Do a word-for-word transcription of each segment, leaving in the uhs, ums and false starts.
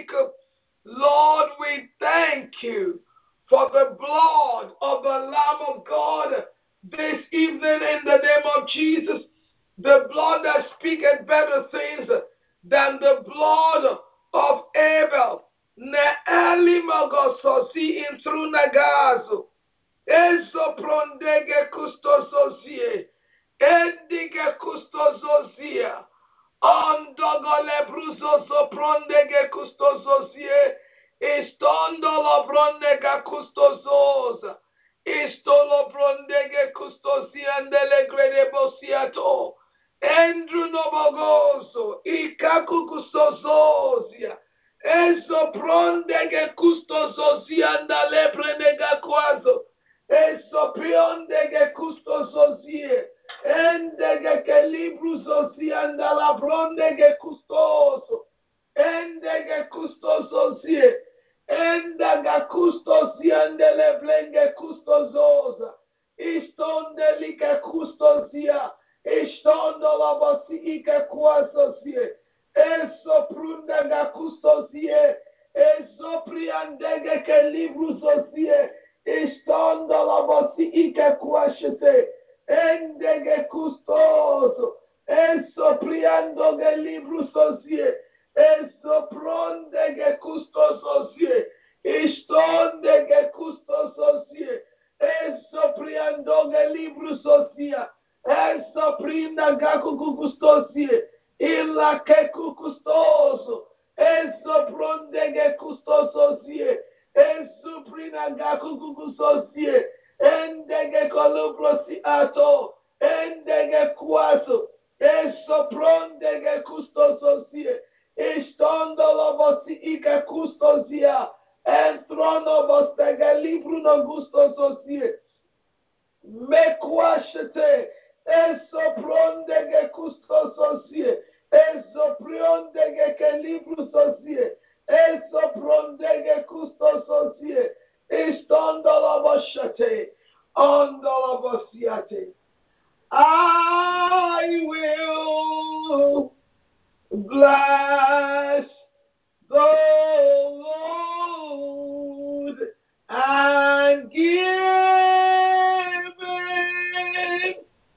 week. Lord, we thank you for the blood of the Lamb of God this evening in the name of Jesus. The blood that speaketh better things than the blood of Abel. Ne elimogososi intrunagazo. Ezo prondege kustososie. Endige kustosozia. Ondogole bruzoso prondege kustososie. Istondolo prondega kustososa. Istolo prondege kustosia ndele grede bosiato. Endru nobogoso. Ikaku kustososia. Ezo prondege kustososia ndale prendega kwazo. Eso priondege kustososie. Endege che libruso si andala prondege custoso. Endege custoso si. Endaga custosi andele blenge custososa. Istonde like custosia. Istondo la bosi ike quasosie. Eso prundaga custosie. Eso priandege che libruso si. Istondo la bosi ike quasete. Endege custoso, esso priando che libro sosie, esso pronde che custoso sie, istonde che custoso sie, esso priando che libro sosia, esso prinda che custosie, illa che custoso, esso pronde che custoso sie, esso prinda che custoso sie, endege colubrosi ato, endege quaso, eso prondege custososie, istondolo vosi ike custosia, entrono vostege libru no gustososie, me quashete, eso prondege custososie, eso prondege che libru sosie, eso prondege custososie, Istondolabashate, ondolabasiate. I will bless the Lord and give him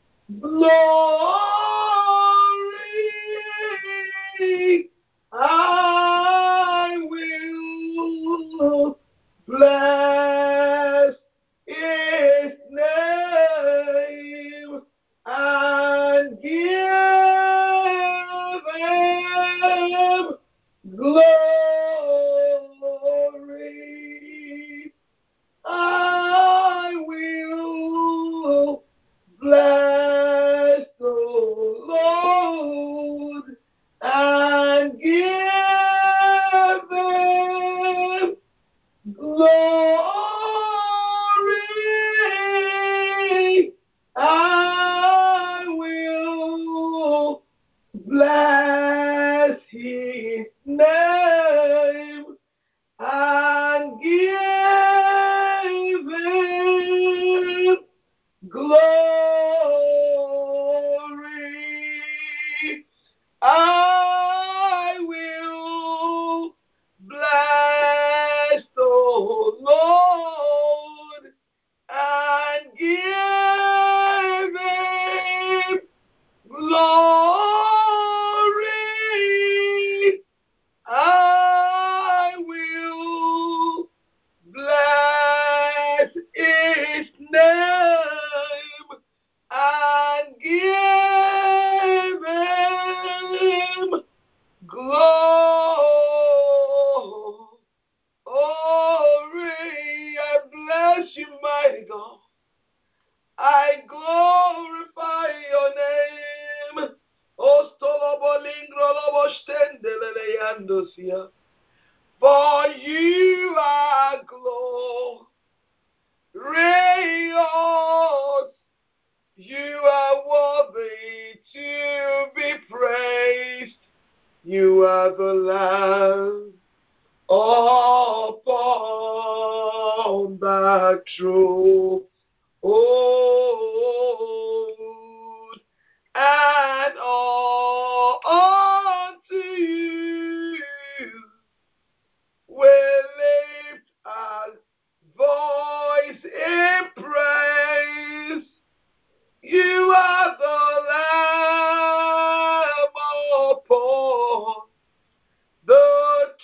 glory. I will bless his name and give him glory. I will bless the Lord and give him glory. I will bless his name and give him glory. I will bless the Lord and give him glory. I will bless his name and give him glory. I bless you, mighty God. I glorify your name. For you are glorious. You are worthy to be praised. You are the Lamb upon the throne. Oh, and all unto you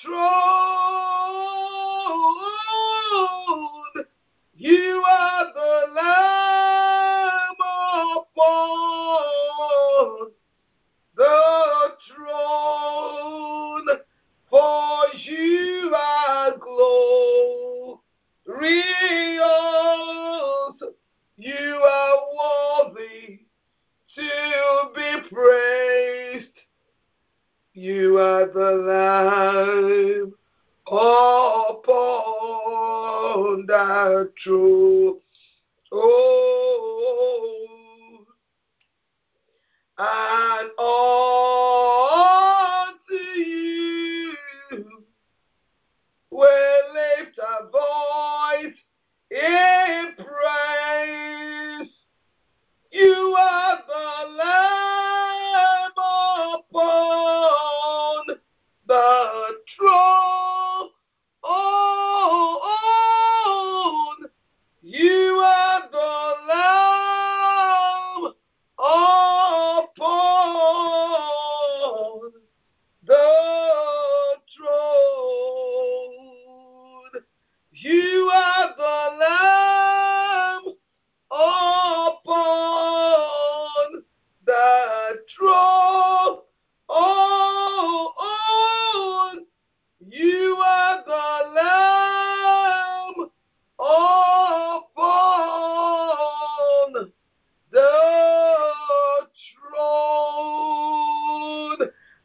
throne. You are the Lamb upon the throne, for you are glorious. You are worthy to be praised. You are the Lamb upon the throne. Oh, and unto you we lift our voice in praise. You are the Lamb upon the throne. You are the Lamb upon the throne. You are the Lamb upon the throne. Oh, oh, you are the Lamb upon the throne.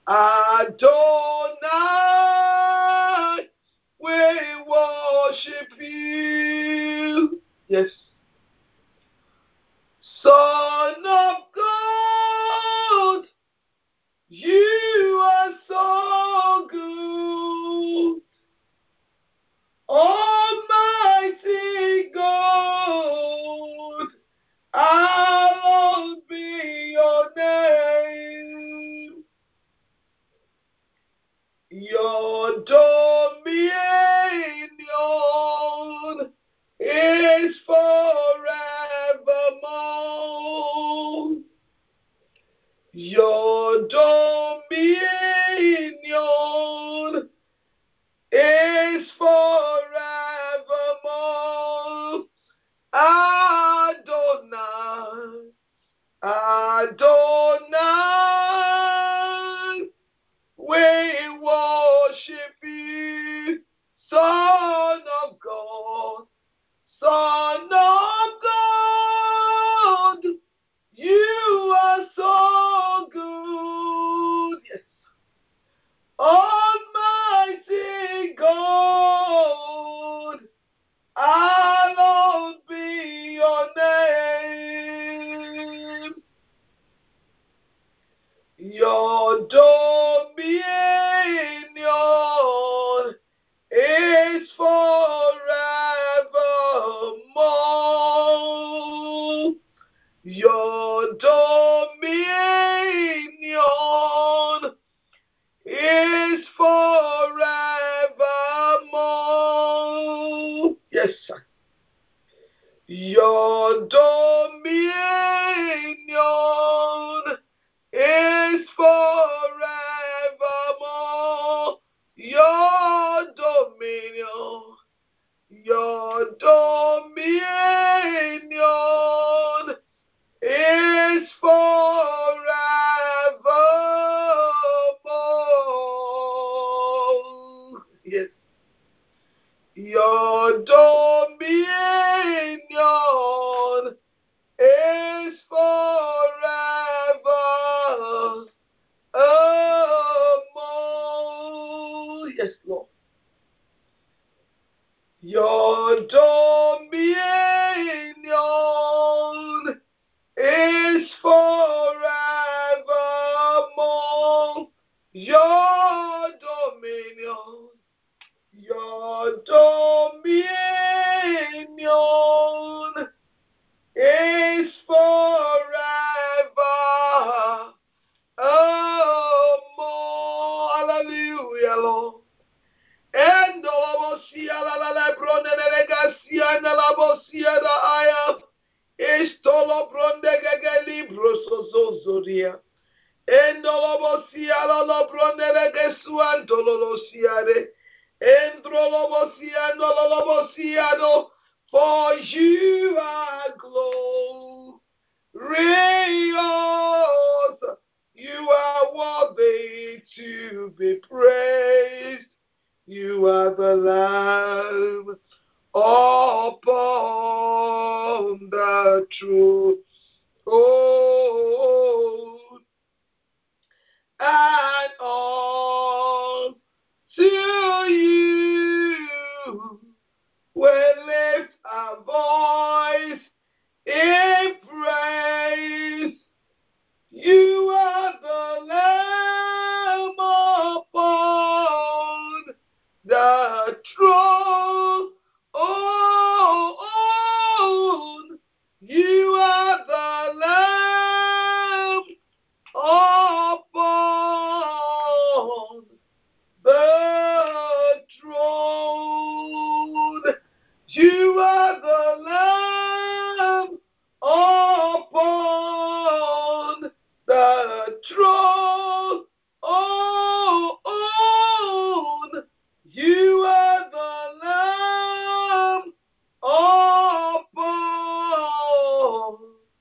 Adonai, we worship you. Yes. Son of God, you are so good. Almighty God, hallowed be your name. Your dominion is forevermore. Your dominion is forevermore. Adonai, Adonai, we worship you, Son of God, Son of God, you are so good. Yes. Almighty God, hallowed be your name. Your dominion is forevermore. Your dominion is forevermore. Yes, sir. Your dominion is forevermore. Your dominion, your dominion is forevermore. Yes. Your dominion is forevermore. Yes, Lord. Your dominion is forevermore. Your dominion, your dominion is forever. Oh, hallelujah, Lord. And Dolobosia la la la bronde negacia na la bosia da aya. Istolo bronde gege libro sozozoria. And Endolobosia lo bronele gesuantolosiade. Endrolobosia nolobosiado. For you are glorious. You are worthy to be praised. You are the Lamb upon the throne. Oh, and all to you we lift our voice in praise. You are the Lamb upon the throne. Oh, oh, you are the Lamb upon the throne. You are the Lamb upon the throne. Oh, oh, you are the Lamb upon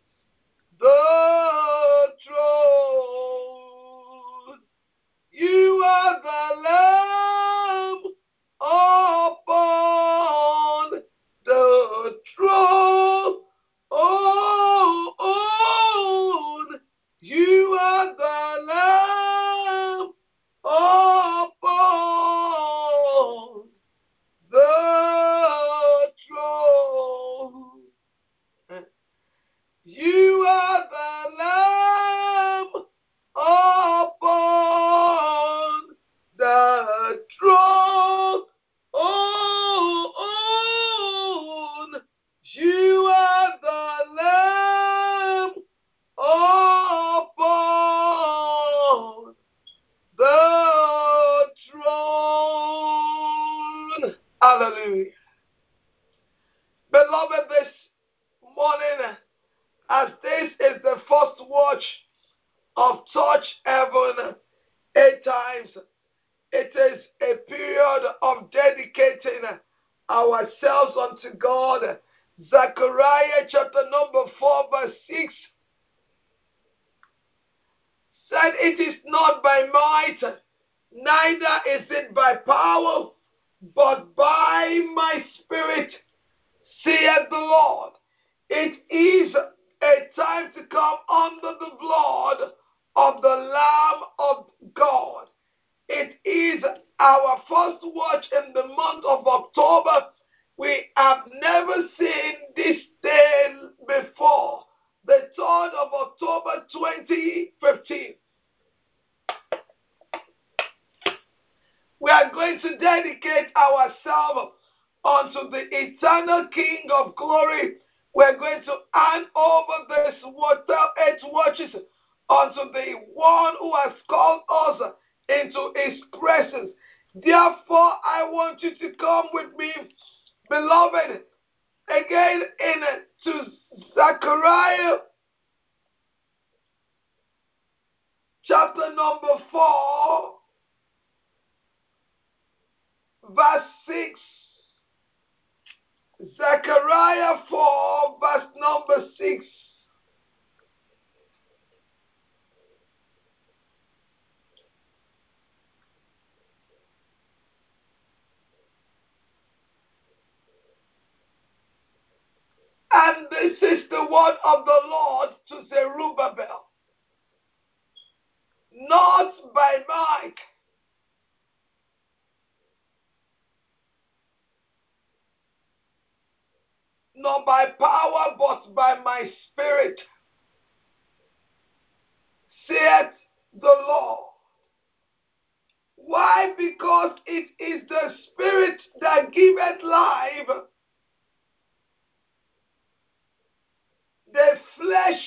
the throne. You are the Lamb upon the throne. Oh, oh, you are the Lamb upon the throne. You are the Lamb upon the throne. Oh, oh, you are the Lamb upon the throne. Hallelujah. Beloved, this morning, as this is the first watch of Touch Heaven eight times, it is a period of dedicating ourselves unto God. Zechariah chapter number four verse six said, it is not by might, neither is it by power, but by my spirit, saith the Lord. It is a time to come under the blood of the Lamb of God. It is our first watch in the month of October. We have never seen this day before, the third of October twenty fifteen. We are going to dedicate ourselves unto the eternal King of glory. We're going to hand over this water, eight watches unto the one who has called us into his presence. Therefore, I want you to come with me, beloved, again in to Zechariah chapter number four, verse six. Zechariah four, verse number six. And this is the word of the Lord to Zerubbabel. Not by might, nor by power, but by my spirit, saith the Lord. Why? Because it is the spirit that giveth life. The flesh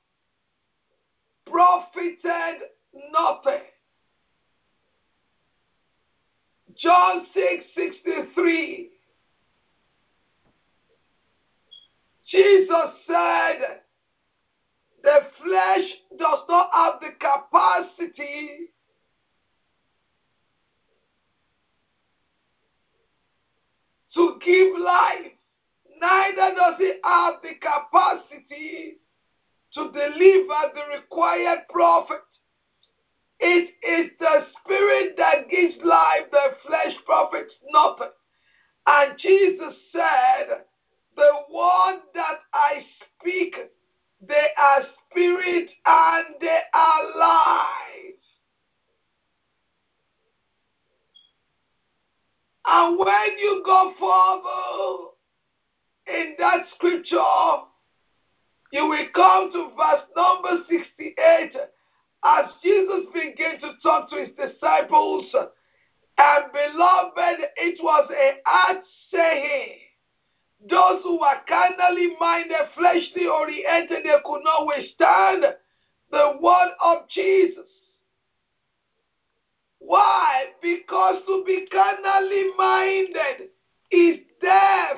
profited nothing. John six sixty-three. Jesus said, The flesh does not have the capacity to give life. Neither does it have the capacity to deliver the required prophet. It is the spirit that gives life, the flesh profits nothing. And Jesus said, the word that I speak, they are spirit and they are life. And when you go further in that scripture, you will come to verse number sixty-eight, as Jesus began to talk to his disciples. And beloved, it was a hard saying. Those who were carnally minded, fleshly oriented, they could not withstand the word of Jesus. Why? Because to be carnally minded is death.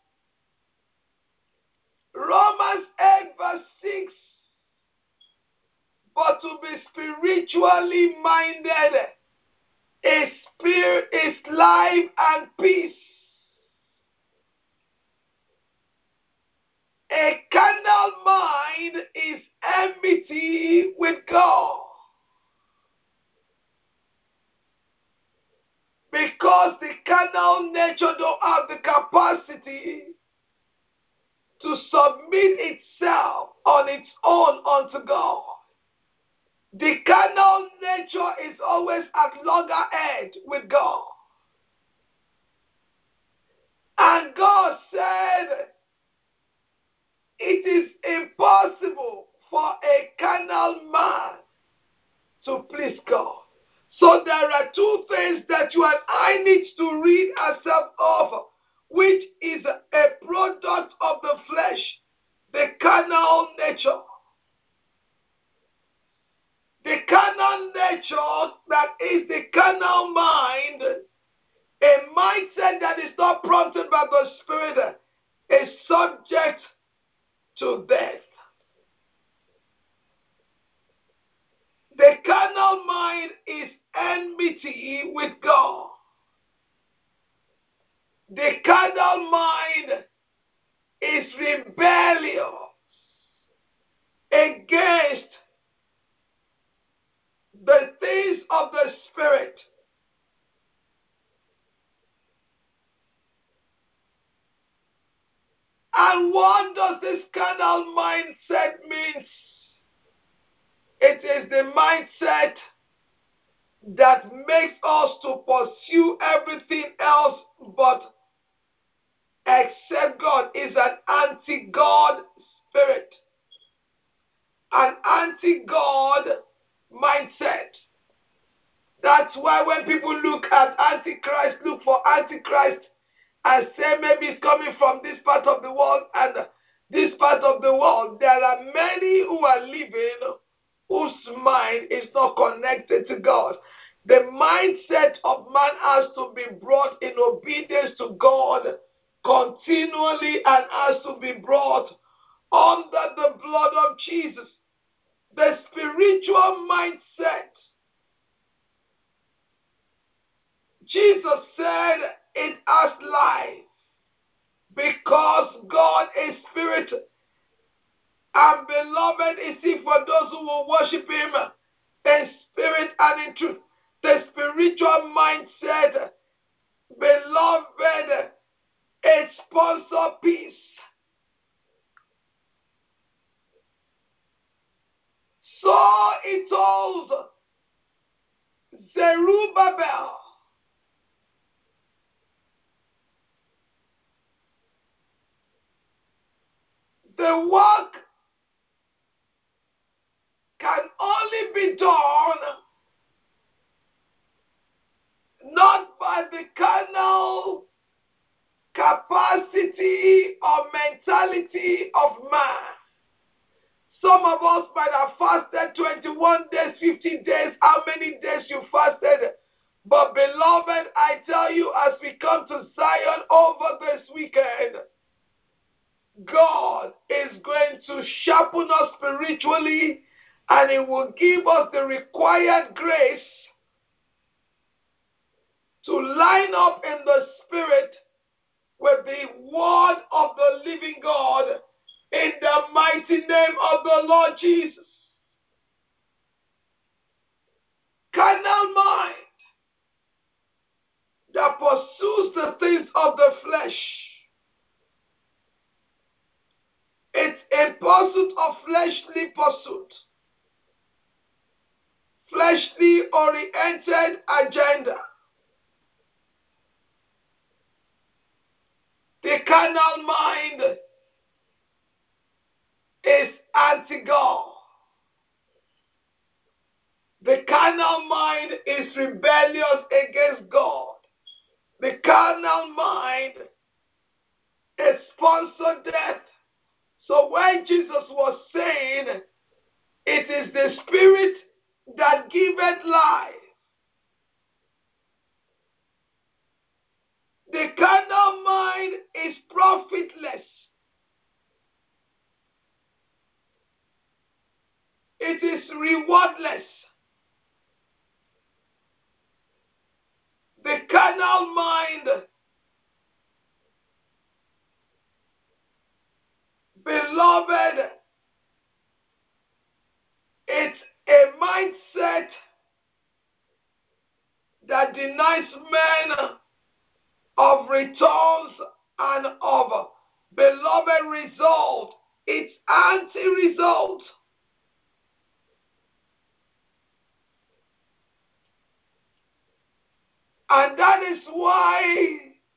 Romans eight verse six. But to be spiritually minded is spirit, is life and peace. A carnal mind is enmity with God. Because the carnal nature don't have the capacity to submit itself on its own unto God. The carnal nature is always at loggerheads with God. And God said, it is impossible for a carnal man to please God. So there are two things that you and I need to rid ourselves of, which is a product of the flesh, the carnal nature. The carnal nature, that is the carnal mind, a mindset that is not prompted by the Spirit, is subject to death. The carnal mind is enmity with God. The carnal mind is rebellion against the things of the Spirit. And what does this carnal mindset mean? It is the mindset that makes us to pursue everything else but except God. Is an anti-God spirit, an anti-God mindset. That's why when people look at Antichrist, look for Antichrist and say maybe it's coming from this part of the world and this part of the world, there are many who are living whose mind is not connected to God. The mindset of man has to be brought in obedience to God continually and has to be brought under the blood of Jesus. The spiritual mindset, Jesus said it has life because God is spirit. And beloved is he for those who will worship him in spirit and in truth. The spiritual mindset, beloved, it sponsors peace. So it told Zerubbabel, the work can only be done not by the carnal capacity or mentality of man. Some of us might have fasted twenty-one days, fifty days, how many days you fasted. But beloved, I tell you, as we come to Zion over this weekend, God is going to sharpen us spiritually, and it will give us the required grace to line up in the Spirit with the word of the living God in the mighty name of the Lord Jesus. Carnal mind that pursues the things of the flesh. It's a pursuit of fleshly pursuit. Fleshly oriented agenda. The carnal mind is anti-God. The carnal mind is rebellious against God. The carnal mind is sponsored death. So when Jesus was saying, it is the Spirit that giveth life, the carnal mind is profitless. It is rewardless. The carnal mind, beloved, it's a mindset that denies men of returns and of beloved result. It's anti-result. And that is why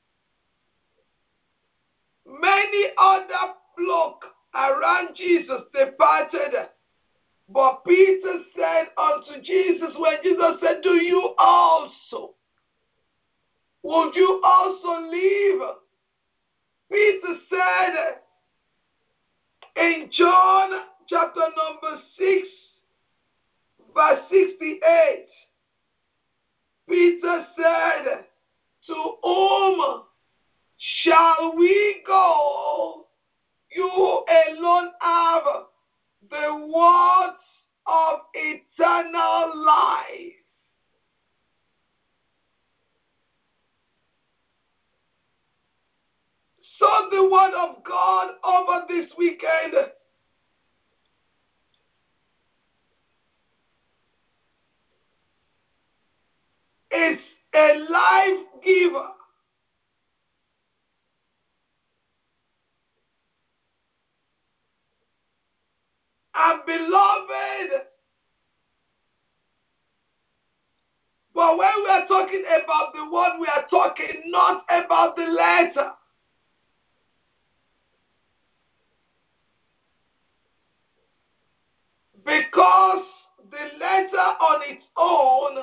many other flock around Jesus departed. But Peter said unto Jesus, when Jesus said, do you also? Would you also leave? Peter said in John chapter number six, verse sixty-eight, Peter said, to whom shall we go? You alone have the words of eternal life. So the word of God over this weekend is a life giver. And beloved, but when we are talking about the word, we are talking not about the letter. Because the letter on its own,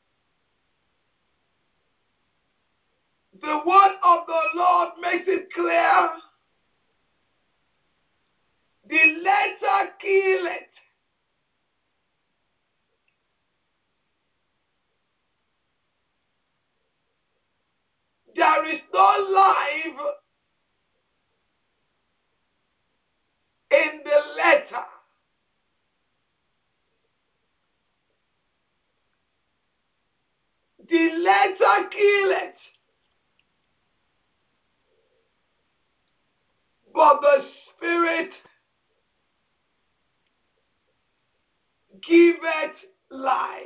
the word of the Lord makes it clear. The letter killeth. There is no life in the letter. The letter killeth, but the Spirit giveth life.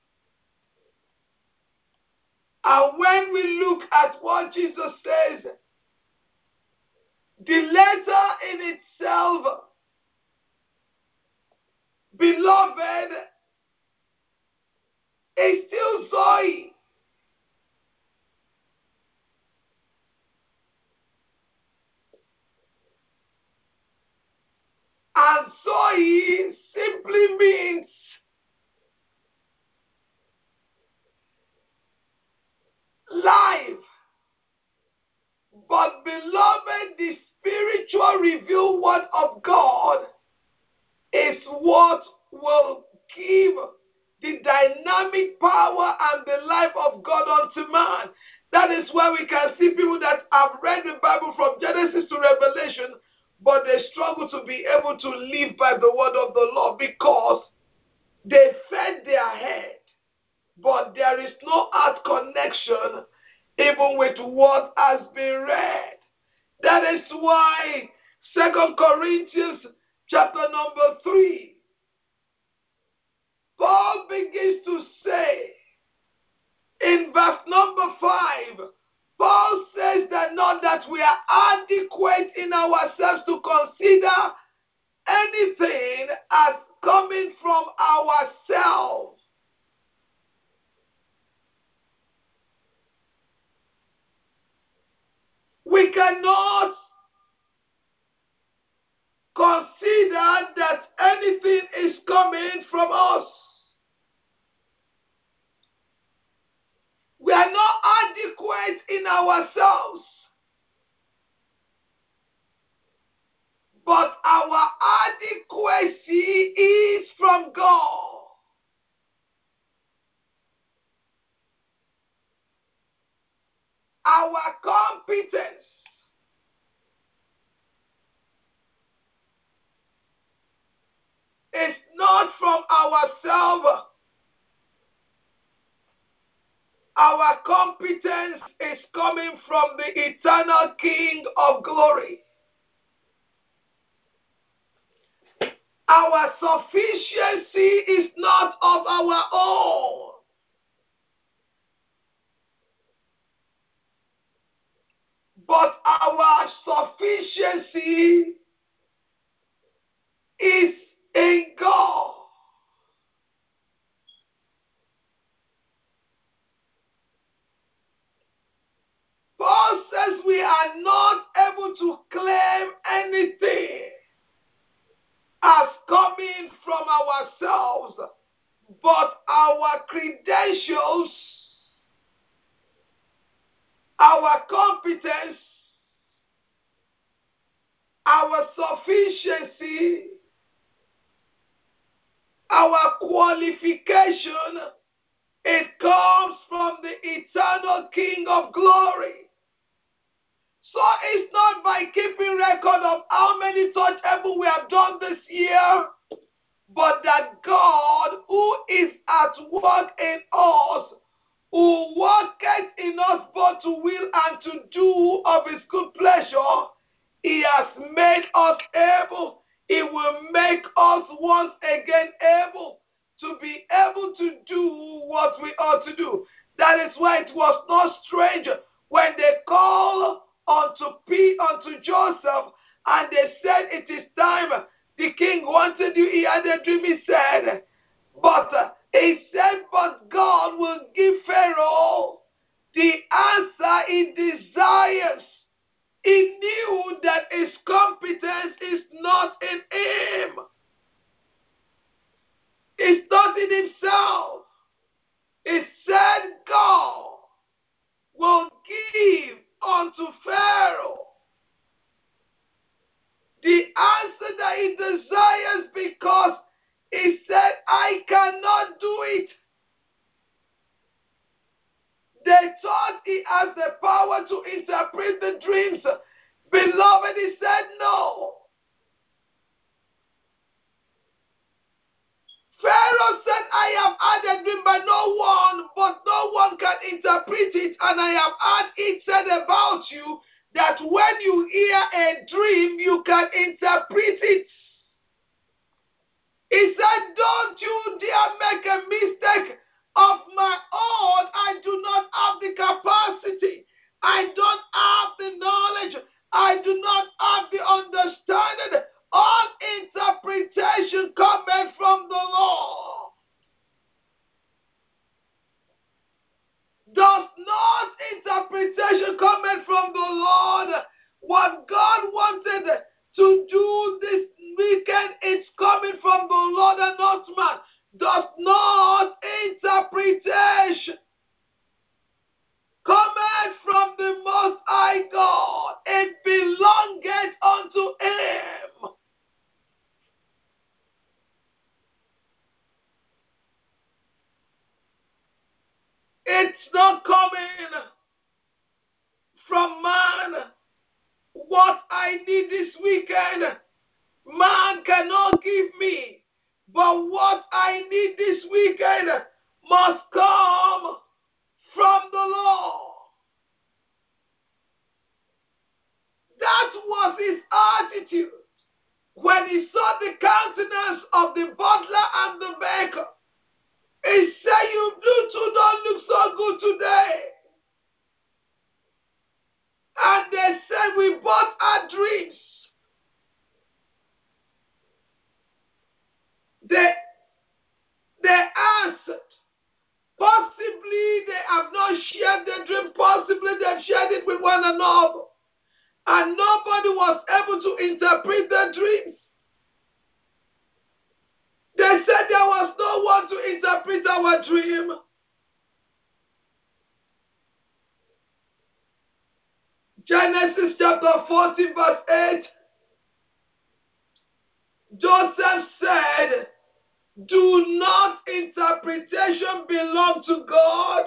And when we look at what Jesus says, the letter in itself, beloved, is still Zoe. And Zoe simply means life. But beloved, the spiritual revealed word of God is what will give the dynamic power and the life of God unto man. That is why we can see people that have read the Bible from Genesis to Revelation, but they struggle to be able to live by the word of the Lord because they fed their head, but there is no heart connection even with what has been read. That is why Second Corinthians chapter number three, Paul begins to say in verse number five, Paul says that not that we are adequate in ourselves to consider anything as coming from ourselves. We cannot consider that anything is coming from us. We are not adequate in ourselves, but our adequacy is from God. Our competence is not from ourselves. Our competence is coming from the eternal King of glory. Our sufficiency is not of our own. But our sufficiency is in God. Paul says we are not able to claim anything as coming from ourselves, but our credentials, our competence, our sufficiency, our qualification, it comes from the eternal King of glory. So it's not by keeping record of how many touch heaven we have done this year, but that God, who is at work in us, who worketh in us both to will and to do of his good pleasure, he has made us able. He will make us once again able to be able to do what we ought to do. That is why it was not strange when they called unto P unto Joseph and they said, it is time. The king wanted you. He had a dream. He said, but uh, he said, but God will give Pharaoh the answer he desires. He knew that his competence is not in him. It's not in himself. He said God will give unto Pharaoh the answer that he desires, because he said, I cannot do it. They thought he has the power to interpret the dreams. Beloved, he said no. Pharaoh said, I have had a dream by no one, but no one can interpret it. And I have had it said about you that when you hear a dream, you can interpret it. He said, don't you dare make a mistake of my own. I do not have the capacity. I don't have the knowledge. I do not have the understanding. All interpretation cometh from the Lord. Does not interpretation cometh from the Lord? What God wanted to do this weekend, it's coming from the Lord and not man. Does not interpretation cometh from the Most High God? It belongeth unto him. It's not coming from man. What I need this week weekend, man cannot give me. But what I need this weekend must come from the Lord. That was his attitude. When he saw the countenance of the butler and the baker, he said, you do two don't look so good today. And they said, we bought our dreams. They, they answered, possibly they have not shared the dream, possibly they've shared it with one another. And nobody was able to interpret the dreams. They said there was no one to interpret our dream. Genesis chapter fourteen verse eight. Joseph said, do not interpretation belong to God?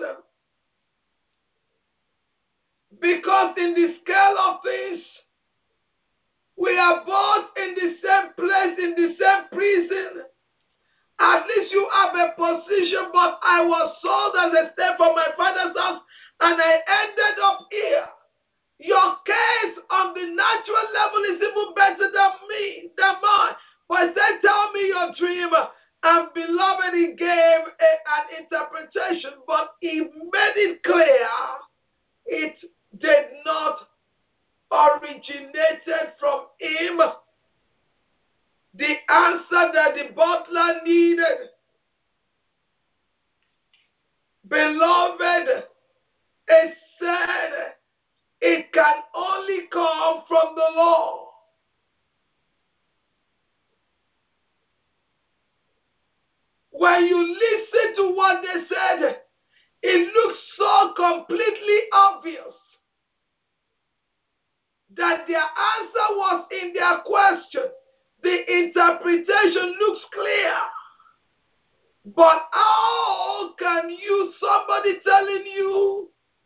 Because in the scale of things, we are both in the same place, in the same prison. At least you have a position, but I was sold as a slave from my father's house, and I ended up here. Your case on the natural level is even better than me, than mine. But he said, tell me your dream. And beloved, he gave a, an interpretation, but he made it clear it did not originate from him. The answer that the butler needed, beloved, it said it can only come from the Lord. When you listen to what they said, it looks so completely obvious that their answer was in their question. The interpretation looks clear. But how can you, somebody telling you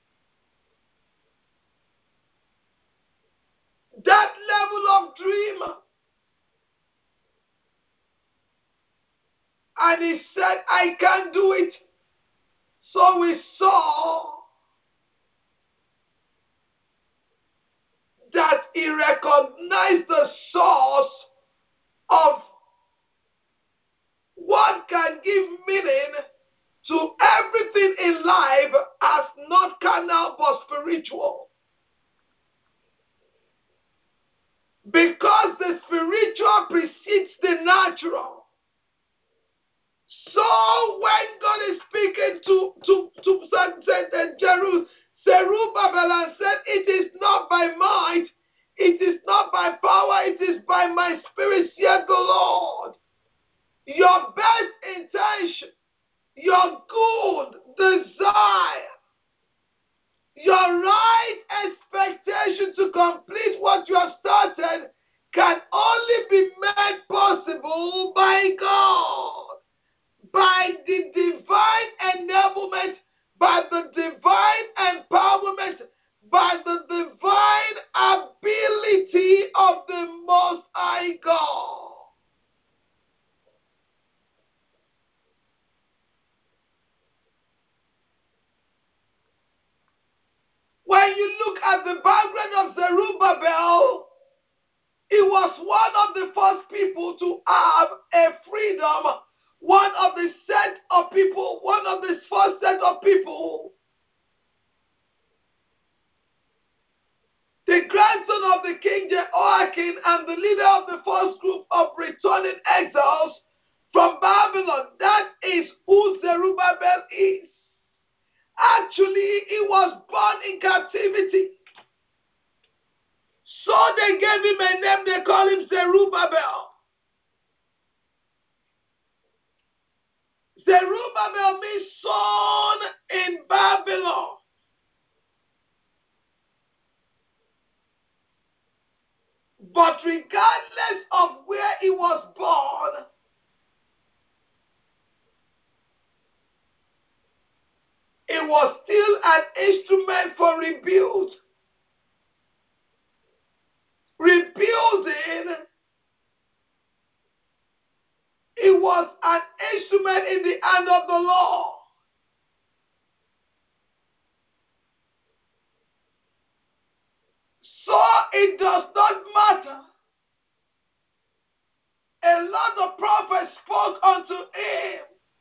that level of dream? And he said, I can't do it. So we saw that he recognized the source of what can give meaning to everything in life as not carnal but spiritual. Because the spiritual precedes the natural. So when God is speaking to, to, to Zerubbabel and said, it is not by might, it is not by power, it is by my spirit, saith the Lord. Your best intention, your good desire, your right expectation to complete what you have started can only be made possible by God. By the divine enablement, by the divine empowerment, by the divine ability of the Most High God. When you look at the background of Zerubbabel, he was one of the first people to have a freedom, one of the set of people, one of the first set of people. The grandson of the king Jehoiakim and the leader of the first group of returning exiles from Babylon. That is who Zerubbabel is. Actually, he was born in captivity. So they gave him a name, they call him Zerubbabel. Zerubbabel means son in Babylon. But regardless of where he was born, it was still an instrument for rebuild. Rebuilding was an instrument in the hand of the Lord. So it does not matter. A lot of prophets spoke unto him.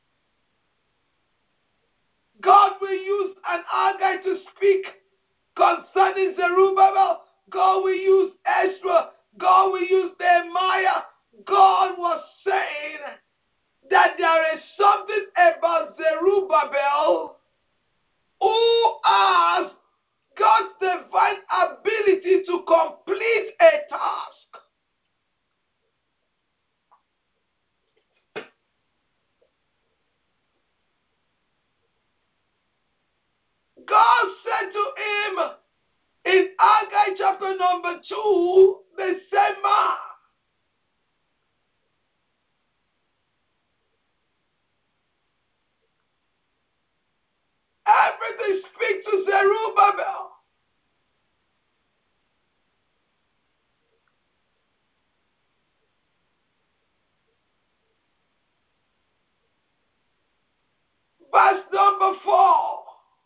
God will use an Haggai to speak concerning Zerubbabel. God will use Ezra. God will use Nehemiah. God was saying that there is something about Zerubbabel who has God's divine ability to complete a task. God said to him in Haggai chapter number two, the same man, everything speaks to Zerubbabel. Verse number four.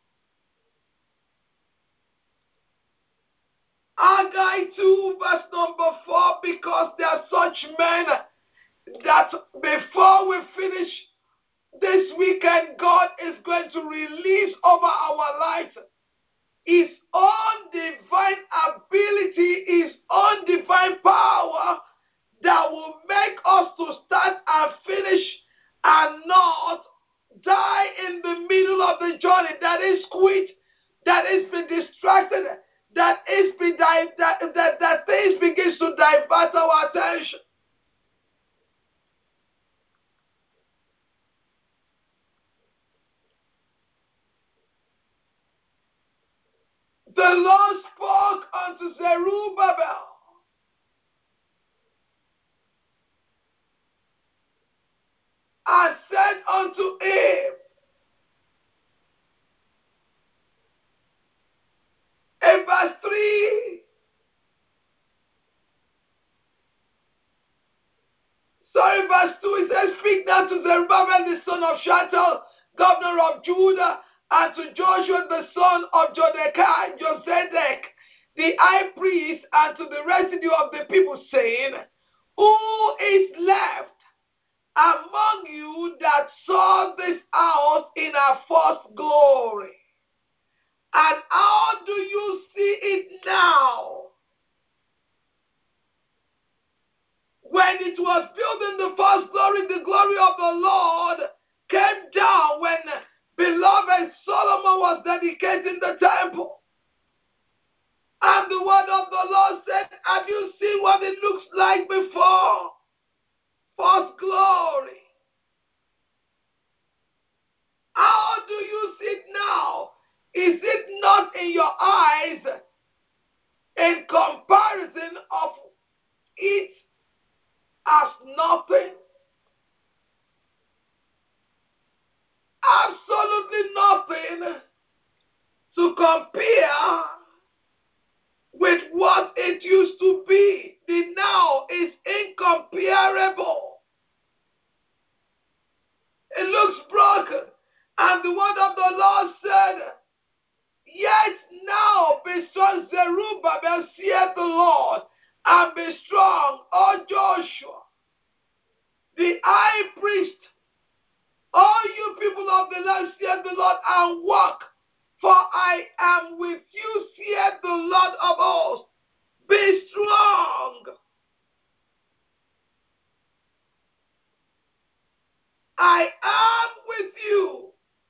Haggai two, verse number four, because there are such men that before we finish this weekend, God is going to release over our lives His own divine ability, His own divine power that will make us to start and finish and not die in the middle of the journey. That is quit, that is be distracted, that is be di- that, that, that things begins to divert our attention. The Lord spoke unto Zerubbabel and said unto him, in verse three, sorry, verse two, it says, speak now to Zerubbabel the son of Shealtiel, governor of Judah, and to Joshua the son of Josedek, Josedek, the high priest, and to the residue of the people, saying, who is left among you that saw this house in her first glory? And how do you see it now? When it was built in the first glory, the glory of the Lord came down when beloved Solomon was dedicating the temple. And the word of the Lord said, have you seen what it looks like before? First glory. How do you see it now? Is it not in your eyes in comparison of it as nothing? Absolutely nothing to compare with what it used to be. The now is incomparable. It looks broken. And the word of the Lord said, yet now be strong, Zerubbabel, saith the Lord, and be strong, O Joshua, the high priest, all you people of the land, saith the Lord, and walk, for I am with you, saith the Lord of hosts. Be strong. I am with you.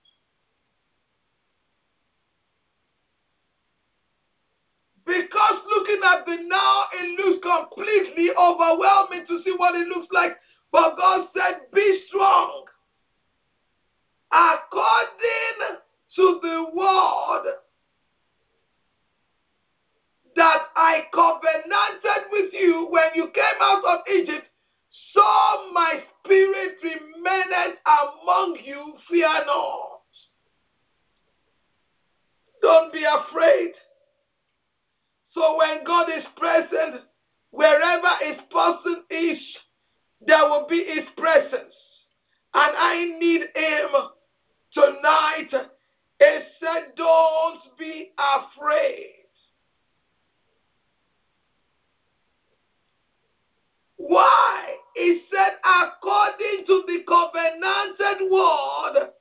Because looking at the now, it looks completely overwhelming to see what it looks like. But God said, be strong. According to the word that I covenanted with you when you came out of Egypt, so my spirit remaineth among you, fear not. Don't be afraid. So when God is present, wherever his person is, there will be his presence. and I need him tonight. He said, don't be afraid. Why? He said, according to the covenanted word,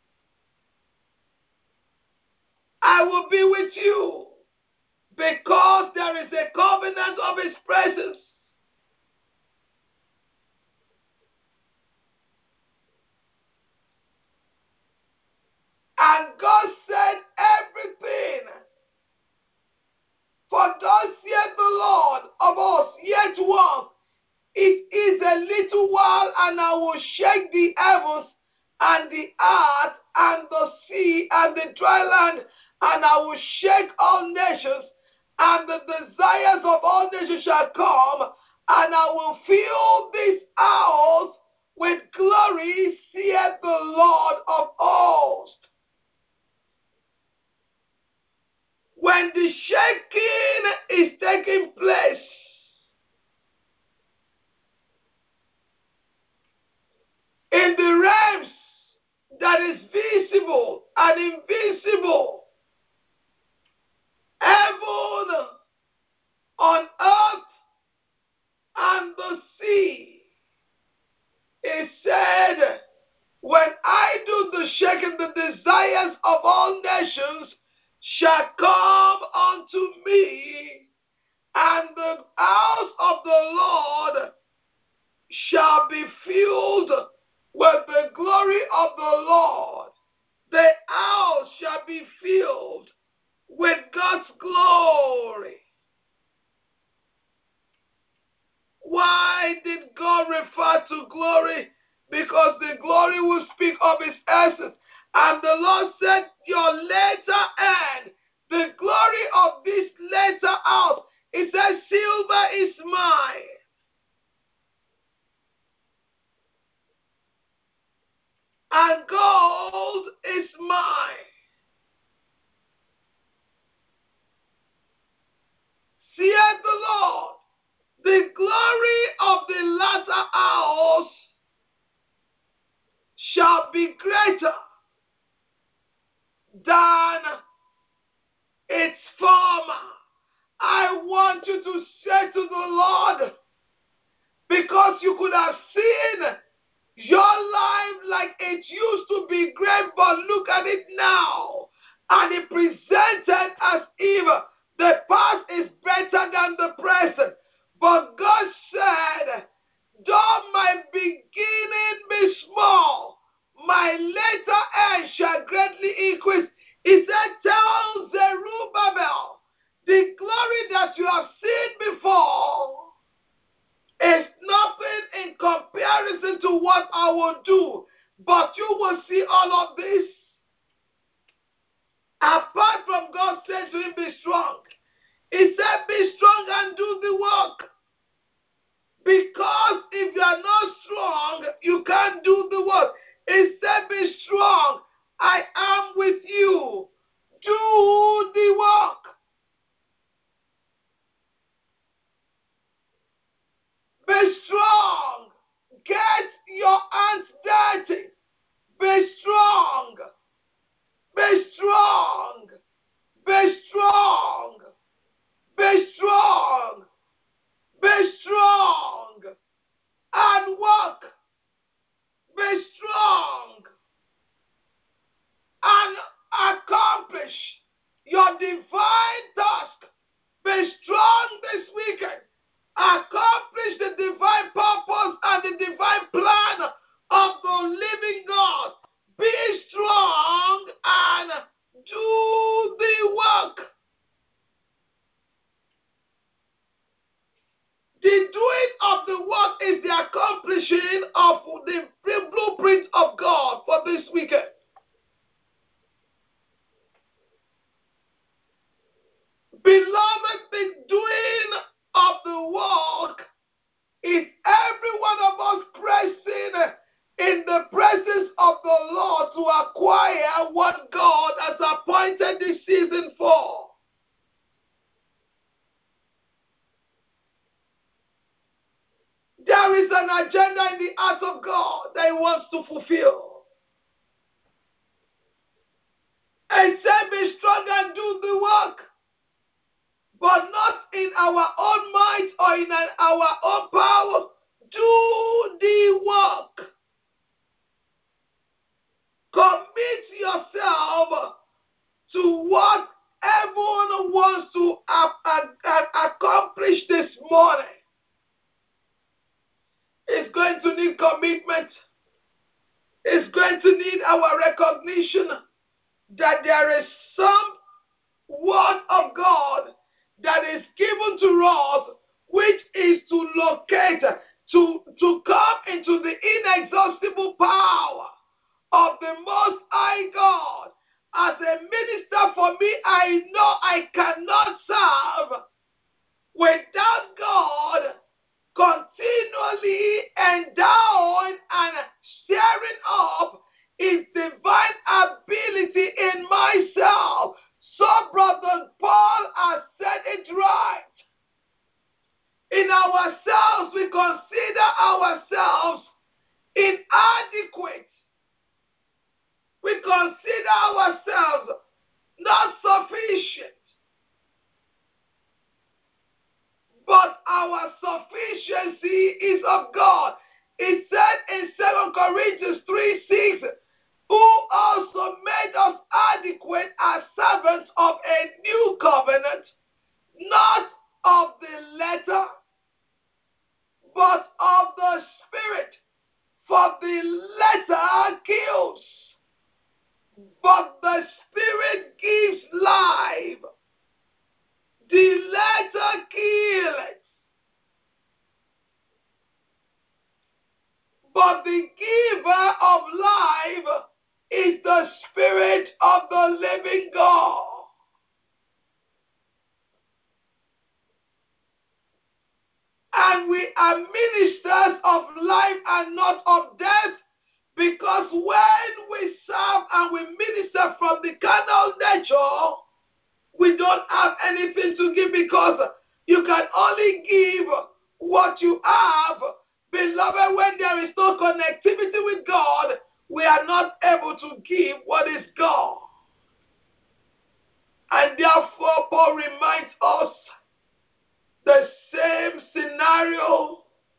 I will be with you, because there is a covenant of his presence. And God said everything. For thus saith the Lord of hosts, yet once, it is a little while, and I will shake the heavens and the earth and the sea and the dry land, and I will shake all nations, and the desires of all nations shall come, and I will fill this house with glory, saith the Lord of hosts. When the shaking is taking place, in the realms that is visible and invisible, heaven, on earth, and the sea, it said, when I do the shaking, the desires of all nations shall come unto me, and the house of the Lord shall be filled with the glory of the Lord. The house shall be filled with God's glory. Why did God refer to glory? Because the glory will speak of his essence. And the Lord said, your latter end, the glory of this latter house, it says, silver is mine, and gold is mine. Saith the Lord, the glory of the latter house shall be greater than its former. I want you to say to the Lord, because you could have seen your life like it used to be great, but look at it now. And it presented as if the past is better than the present. But God said, though my beginning be small, my later end shall greatly increase. He said, tell Zerubbabel, the glory that you have seen before is nothing in comparison to what I will do. But you will see all of this. Apart from God saying to him, be strong. He said, be strong and do the work. Because if you are not strong, you can't do the work. He said, be strong. I am with you. Do the work. Be strong. Get your hands dirty. Be strong. Be strong. Be strong. Be strong. Be strong. And work. Be strong. And accomplish your divine task. Be strong this weekend. Accomplish the divine purpose and the divine plan of the living God. Be strong and do the work. The doing of the work is the accomplishing of the blueprint of God for this weekend. Beloved, the doing of the work is every one of us pressing in the presence of the Lord to acquire what God has appointed this season for. There There is an agenda in the heart of God that He wants to fulfill. And say, be strong and do the work, but not in our own might or in our own power. Do the work. Commit yourself to what everyone wants to accomplish this morning. It's going to need commitment. It's going to need our recognition that there is some word of God that is given to us, which is to locate, to, to come into the inexhaustible power of the Most High God. As a minister, for me, I know I cannot serve without God continually endowing and stirring up His divine ability in myself. So, Brother Paul has said it right. In ourselves, we consider ourselves inadequate. We consider ourselves not sufficient. But our sufficiency is of God. It said in Second Corinthians three six, who also made us adequate as servants of a new covenant, not of the letter, but of the Spirit. For the letter kills, but the Spirit gives life. The letter kills, but the giver of life is the Spirit of the living God. And we are ministers of life and not of death, because when we serve and we minister from the carnal nature, we don't have anything to give, because you can only give what you have. Beloved, when there is no connectivity with God, we are not able to give what is God. And therefore, Paul reminds us the same scenario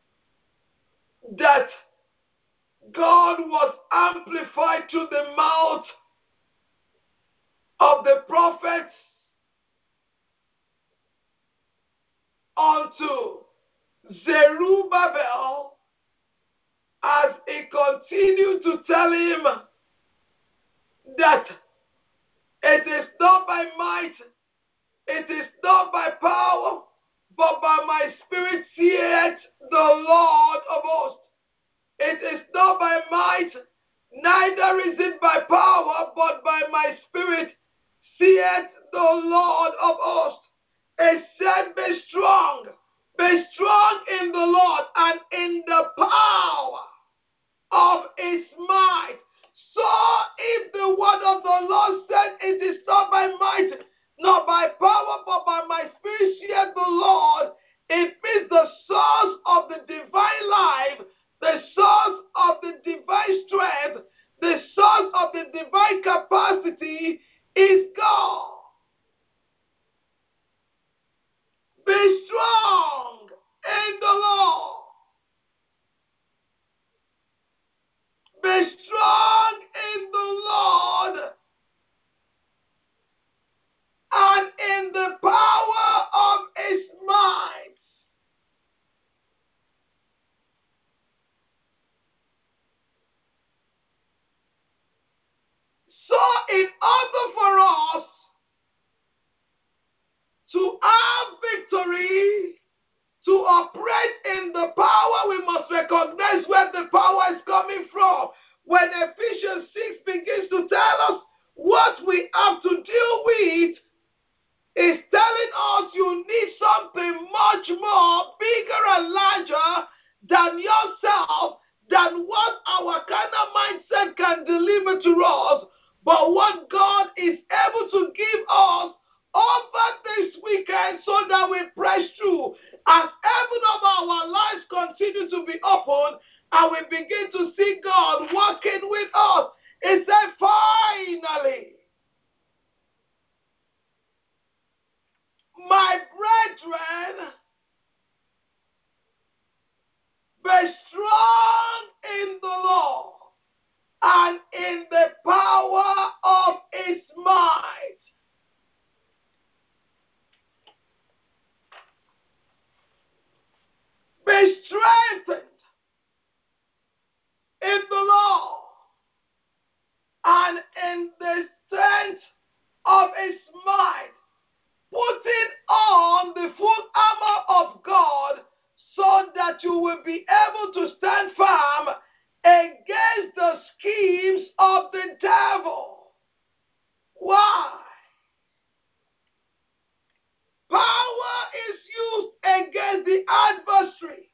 that God was amplified to the mouth of the prophets unto Zerubbabel, as he continued to tell him that it is not by might, it is not by power, but by my Spirit saith the Lord of hosts. It is not by might, neither is it by power, but by my Spirit saith the Lord of hosts. It said, be strong, be strong in the Lord and in the power of His might. So if the word of the Lord said, it is not by might, not by power, but by my Spirit saith the Lord, it means the source of the divine life, the source of the divine strength, the source of the divine capacity is God. Be strong in the Lord. Be strong in the Lord and in the power of His might. So in order for us to have victory, to operate in the power, we must recognize where the power is coming from. When Ephesians six begins to tell us what we have to deal with, it's telling us you need something much more bigger and larger than yourself, than what our carnal mindset can deliver to us, but what God is able to give us over this weekend so that we press through. As heaven of our lives continue to be open, you will be able to stand firm against the schemes of the devil. Why? Power is used against the adversary.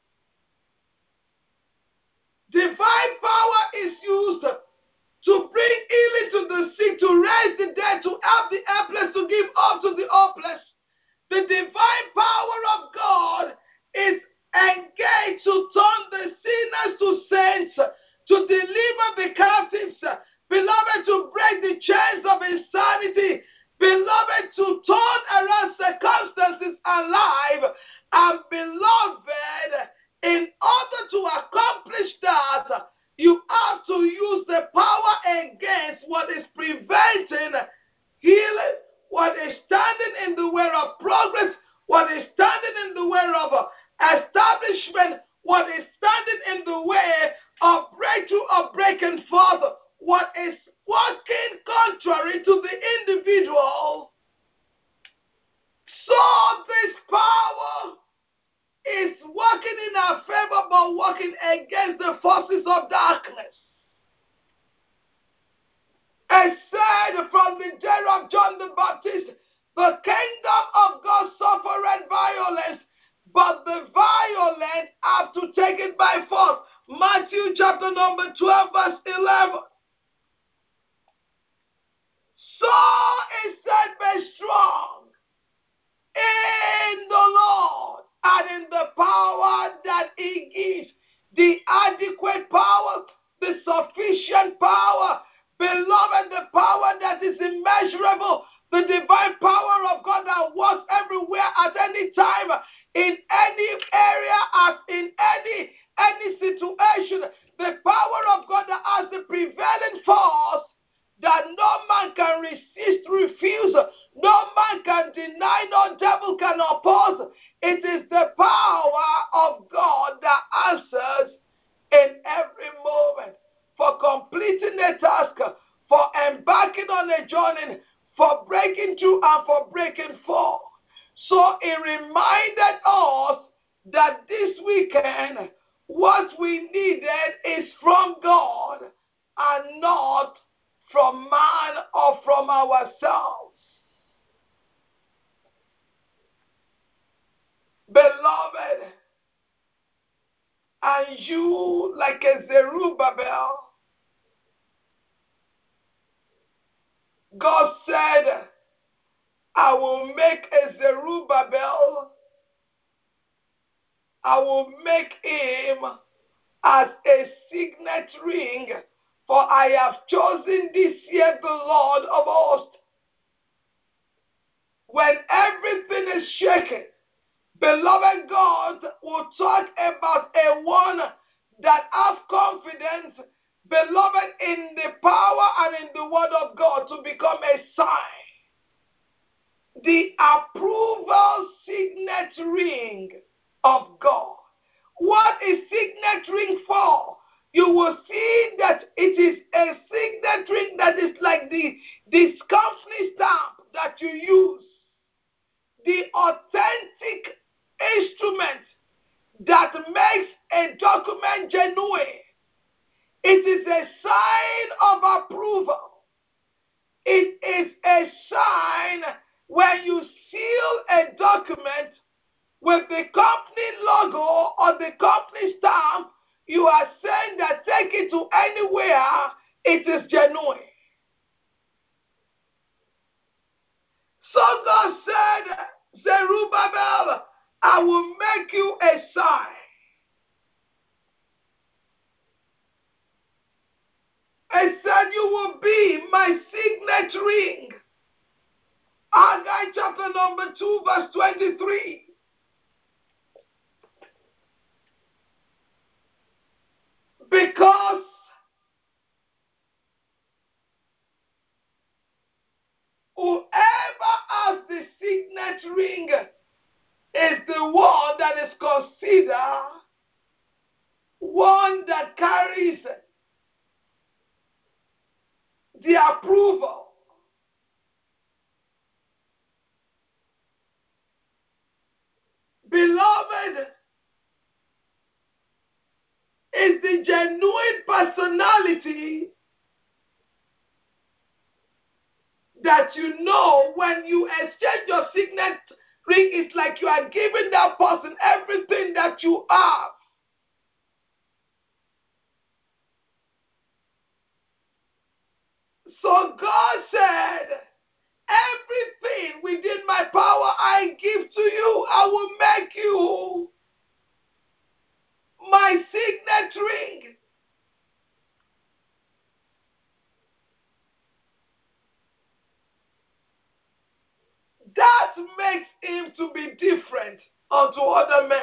Divine power is used to bring healing to the sick, to raise the dead, to help the helpless, to give up to the hopeless. The divine power of God is engaged to turn the sinners to saints, to deliver the captives, beloved, to break the chains of insanity, beloved, to turn around circumstances alive, and beloved, in order to accomplish that, you have to use the power against what is preventing healing, what is standing in the way of progress, what is standing in the way of establishment, what is standing in the way of breakthrough, of breaking forth, what is working contrary to the individual. So this power is working in our favor, but working against the forces of darkness. It said from the day of John the Baptist, the kingdom of God suffered violence, but the violent have to take it by force. Matthew chapter number twelve, verse eleven. So it said, be strong in the Lord and in the power that he gives, the adequate power, the sufficient power, beloved, the power that is immeasurable, the divine power of God that works everywhere at any time, in any area, as in any any situation, the power of God that has the prevailing force that no man can resist, refuse, no man can deny, no devil can oppose. It is the power of God that answers in every moment for completing a task, for embarking on a journey, for breaking through and for breaking forth. So it reminded us that this weekend, what we needed is from God and not from man or from ourselves. Beloved, and you, like a Zerubbabel, God said, I will make a Zerubbabel, I will make him as a signet ring, for I have chosen this year the Lord of hosts. When everything is shaken, beloved, God will talk about a one that have confidence, beloved, in the power and in the word of God to become a sign. The approval signet ring of God. What is signet ring for? You will see that it is a signet ring that is like the, the company stamp that you use. The authentic instrument that makes a document genuine. It is a sign of approval. It is a sign when you seal a document with the company logo or the company stamp, you are saying that take it to anywhere, it is genuine. So God said, Zerubbabel, I will make you a sign. I said you will be my signet ring. Haggai chapter number two, verse twenty-three. Because whoever has the signet ring is the one that is considered one that carries the approval. Beloved, the genuine personality that you know when you exchange your signet ring, it's like you are giving that person everything that you have. So God said, everything within my power I give to you. I will make you my signet ring. That makes him to be different unto other men.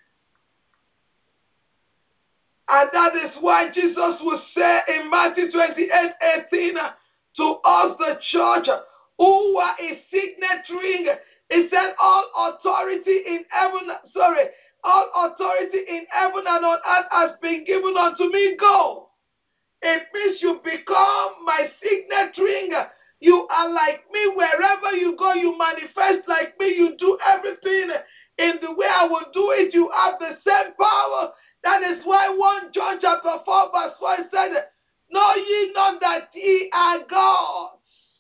And that is why Jesus will say in Matthew twenty-eight eighteen to us, the church, who are a signet ring, he said, all authority in heaven, sorry, all authority in heaven and on earth has been given unto me. Go. It means you become my signet ring. You are like me. Wherever you go, you manifest like me. You do everything in the way I will do it. You have the same power. That is why First John chapter four verse four said, know ye not that ye are gods?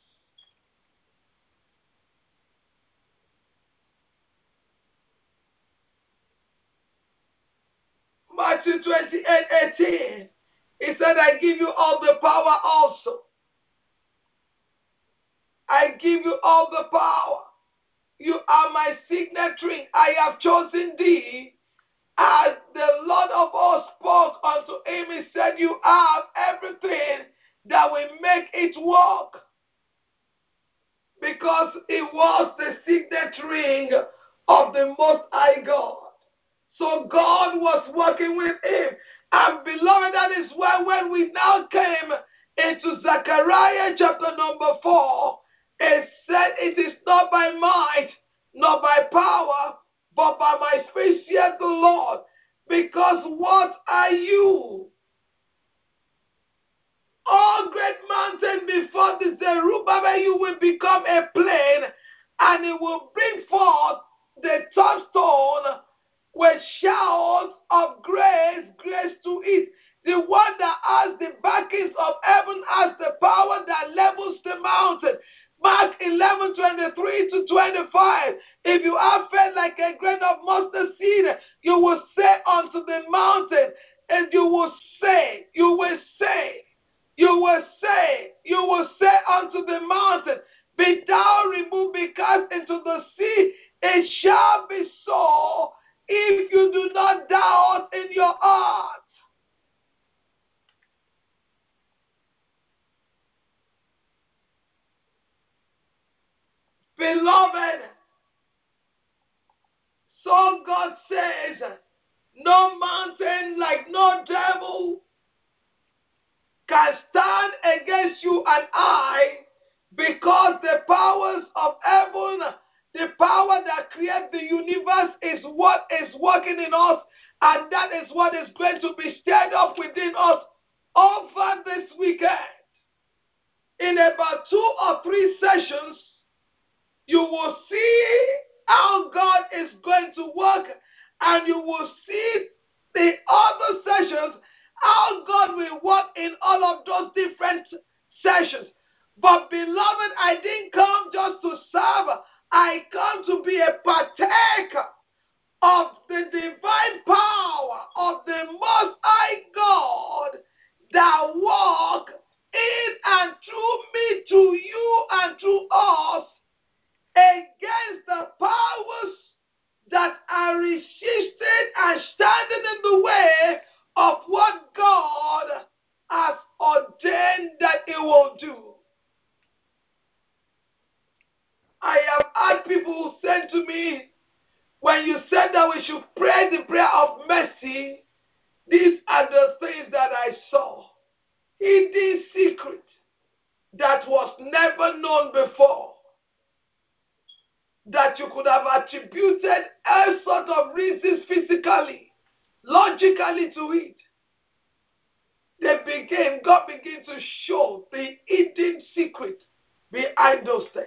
Matthew twenty-eight eighteen. He said, I give you all the power also. I give you all the power. You are my signet ring. I have chosen thee. As the Lord of hosts spoke unto him, he said, you have everything that will make it work. Because it was the signet ring of the Most High God. So God was working with him. And beloved, that is why when we now came into Zechariah chapter number four, it said, it is not by might, not by power, but by my spirit, saith the Lord. Because what are you? All great mountain before the Zerubbabel, you will become a plain, and it will bring forth the top stone with showers of grace, grace to it. The one that has the backings of heaven has the power that levels the mountain. Mark eleven twenty-three to twenty-five. If you have faith like a grain of mustard seed, you will say unto the mountain, and you will say, you will say, you will say, you will say unto the mountain, be thou removed, be cast into the sea. It shall be so if you do not doubt in your heart. Beloved, so God says, no mountain, like no devil, can stand against you and I, because the powers of heaven, the power that creates the universe, is what is working in us, and that is what is going to be stirred up within us over this weekend. In about two or three sessions, you will see how God is going to work, and you will see the other sessions, how God will work in all of those different sessions. But beloved, I didn't come just to serve. I come to be a partaker of the divine power of the Most High God that walk in and through me, to you and to us, against the powers that are resisting and standing in the way of what God has ordained that He will do. I have had people who said to me, when you said that we should pray the prayer of mercy, these are the things that I saw. Hidden secret that was never known before, that you could have attributed all sorts of reasons physically, logically to it. They began, God began to show the hidden secret behind those things.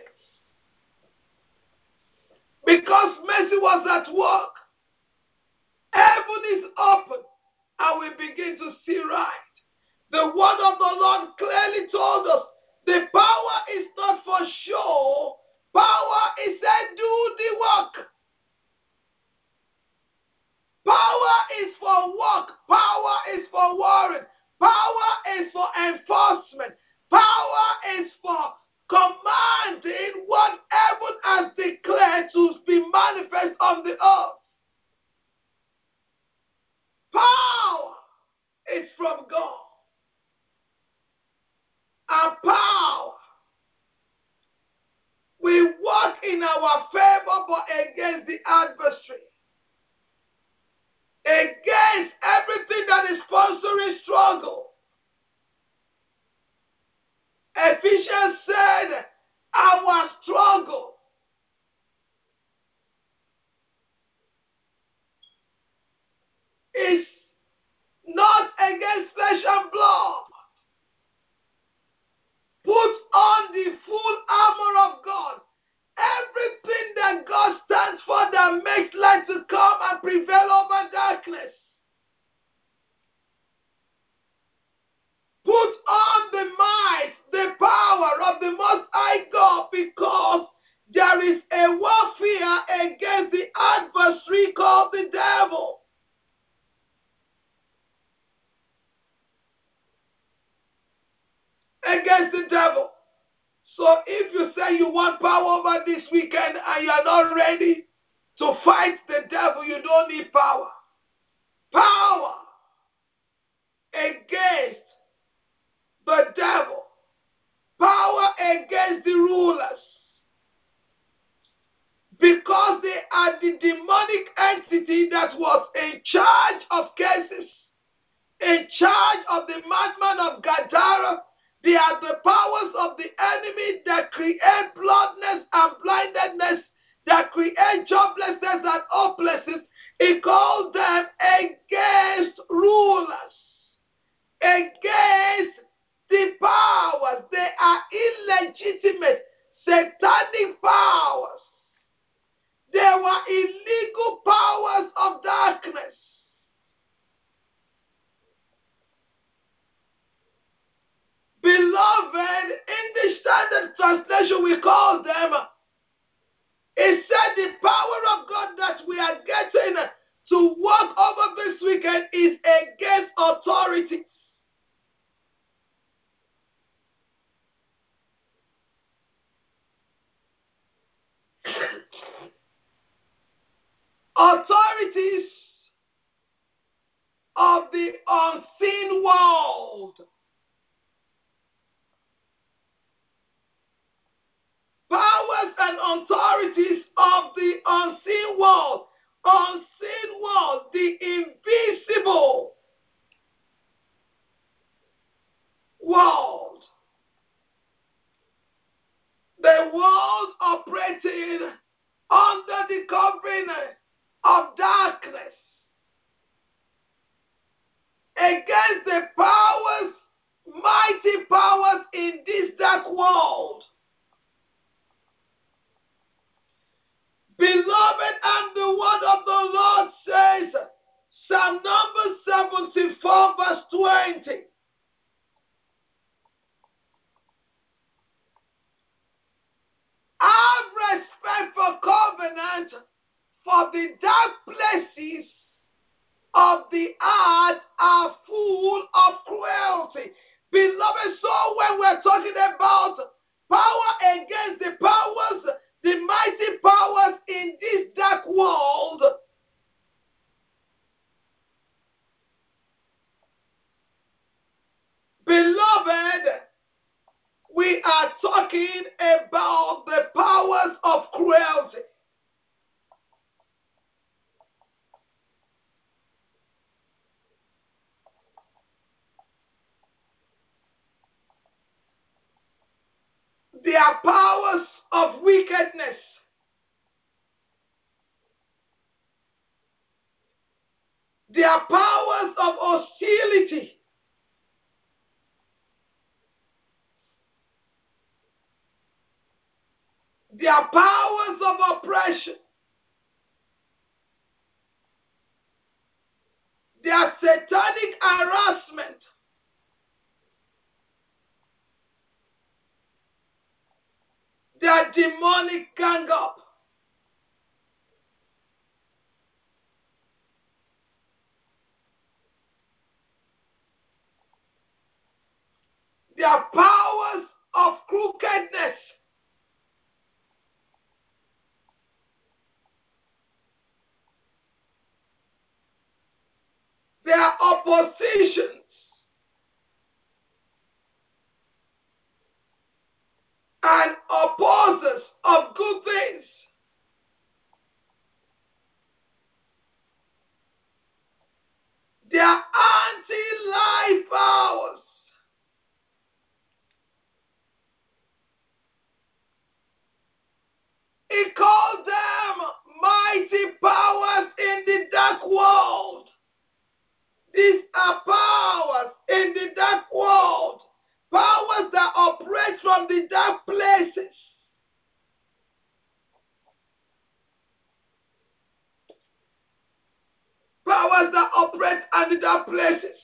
Because mercy was at work. Heaven is open, and we begin to see right. The word of the Lord clearly told us the power is not for show. Power is said, do the work. Power is for work. Power is for warring. Power is for enforcement. Power is for commanding what heaven has declared to be manifest on the earth. Power is from God. And power will work in our favor but against the adversary. Against everything that is sponsoring struggle. Ephesians said, our struggle is not against flesh and blood. Put on the full armor of God. Everything that God stands for that makes light to come and prevail over darkness. Put on the might, the power of the Most High God, because there is a warfare against the adversary called the devil. Against the devil. So if you say you want power over this weekend and you are not ready to fight the devil, you don't need power. Power against the devil. Power against the rulers. Because they are the demonic entity that was in charge of cases, in charge of the madman of Gadara. They are the powers of the enemy that create blindness and blindedness, that create joblessness and hopelessness. He called them against rulers, against the powers. They are illegitimate, satanic powers. They were illegal powers of darkness. Beloved, in the Standard Translation we call them, it said the power of God that we are getting to walk over this weekend is against authority. Authorities of the unseen world. Powers and authorities of the unseen world. Unseen world, the invisible world. The world operating under the covering of darkness. Against the powers, mighty powers in this dark world. Beloved, and the word of the Lord says, Psalm number seventy-four, verse twenty. Have respect for covenant, for the dark places of the earth are full of cruelty. Beloved, so when we're talking about power against the powers, the mighty powers in this dark world, beloved, we are talking about the powers of cruelty. They are powers of wickedness. They are powers of hostility. They are powers of oppression. their satanic harassment, their demonic gang up, their powers of crookedness, their oppositions, and opposers of good things, their anti-life powers, he called them mighty powers in the dark world. These are powers in the dark world, powers that operate from the dark places. Powers that operate in the dark places.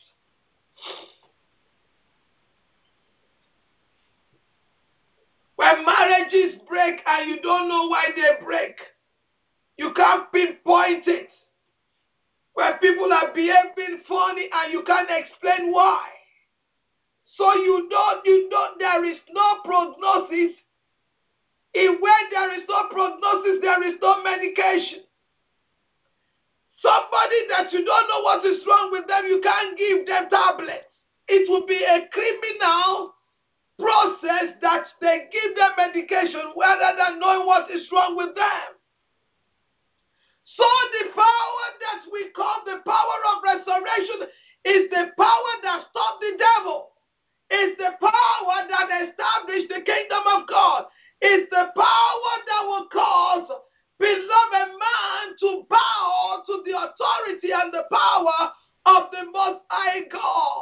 When marriages break and you don't know why they break, you can't pinpoint it. When people are behaving funny and you can't explain why. So you don't, you don't, there is no prognosis. In where there is no prognosis, there is no medication. Somebody that you don't know what is wrong with them, you can't give them tablets. It will be a criminal process that they give them medication rather than knowing what is wrong with them. So the power that we call the power of resurrection is the power that stopped the devil. It's the power that established the kingdom of God. It's the power that will cause beloved man to bow to the authority and the power of the Most High God.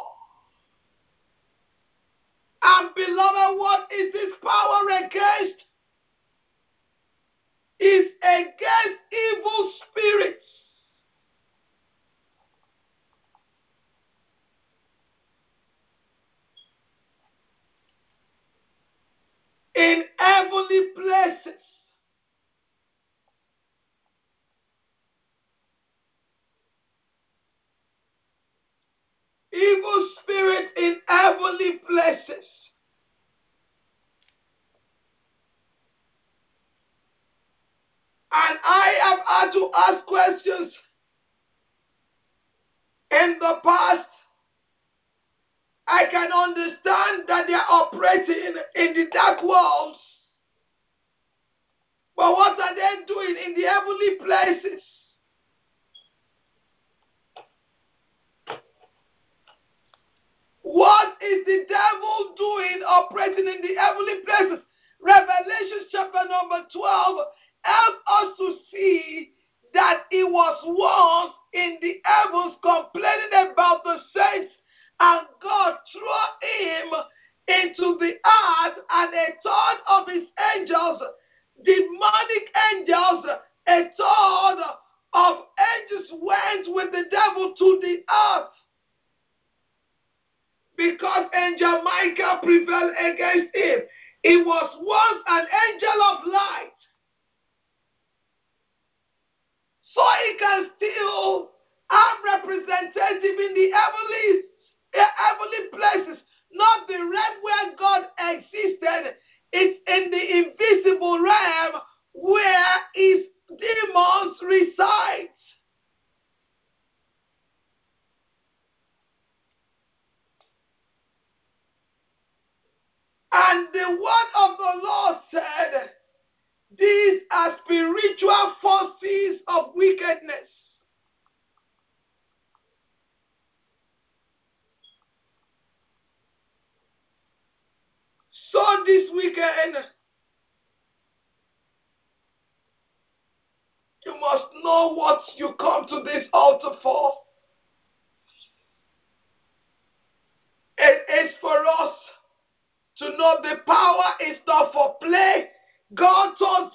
And beloved, what is this power against? Is against evil spirits. In heavenly places. Evil spirits in heavenly places. And I have had to ask questions in the past. I can understand that they are operating in the dark worlds. But what are they doing in the heavenly places? What is the devil doing operating in the heavenly places? Revelation chapter number twelve helps us to see that he was once in the heavens complaining about the saints, and God threw him into the earth, and a third of his angels, demonic angels, a third of angels went with the devil to the earth. Because angel Michael prevailed against him. He was once an angel of light. So he can still have representative in the heavenly, heavenly places. Not the realm where God existed. It's in the invisible realm where his demons reside. And the word of the Lord said, these are spiritual forces of wickedness. So this weekend, you must know what you come to this altar for. It is for us to know the power is not for play. God told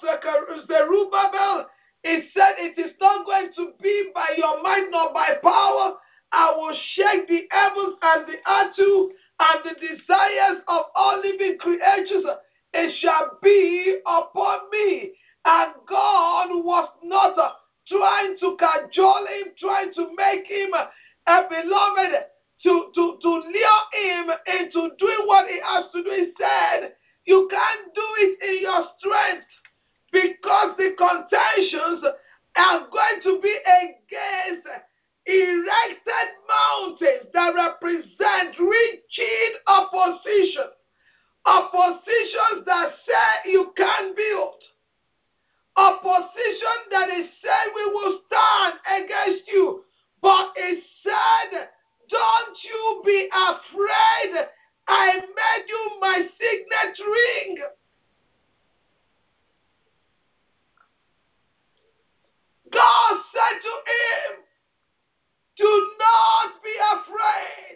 Zerubbabel, he said it is not going to be by your might nor by power. trying to cajole him, trying to make him a beloved, to, to, to lure him into doing what he has to do. He said, you can't do it in your strength, because the contentions are going to be against erected mountains that represent rigid opposition. Oppositions that say you can't build. Opposition that is saying we will stand against you. But it said, don't you be afraid. I made you my signet ring. God said to him, do not be afraid.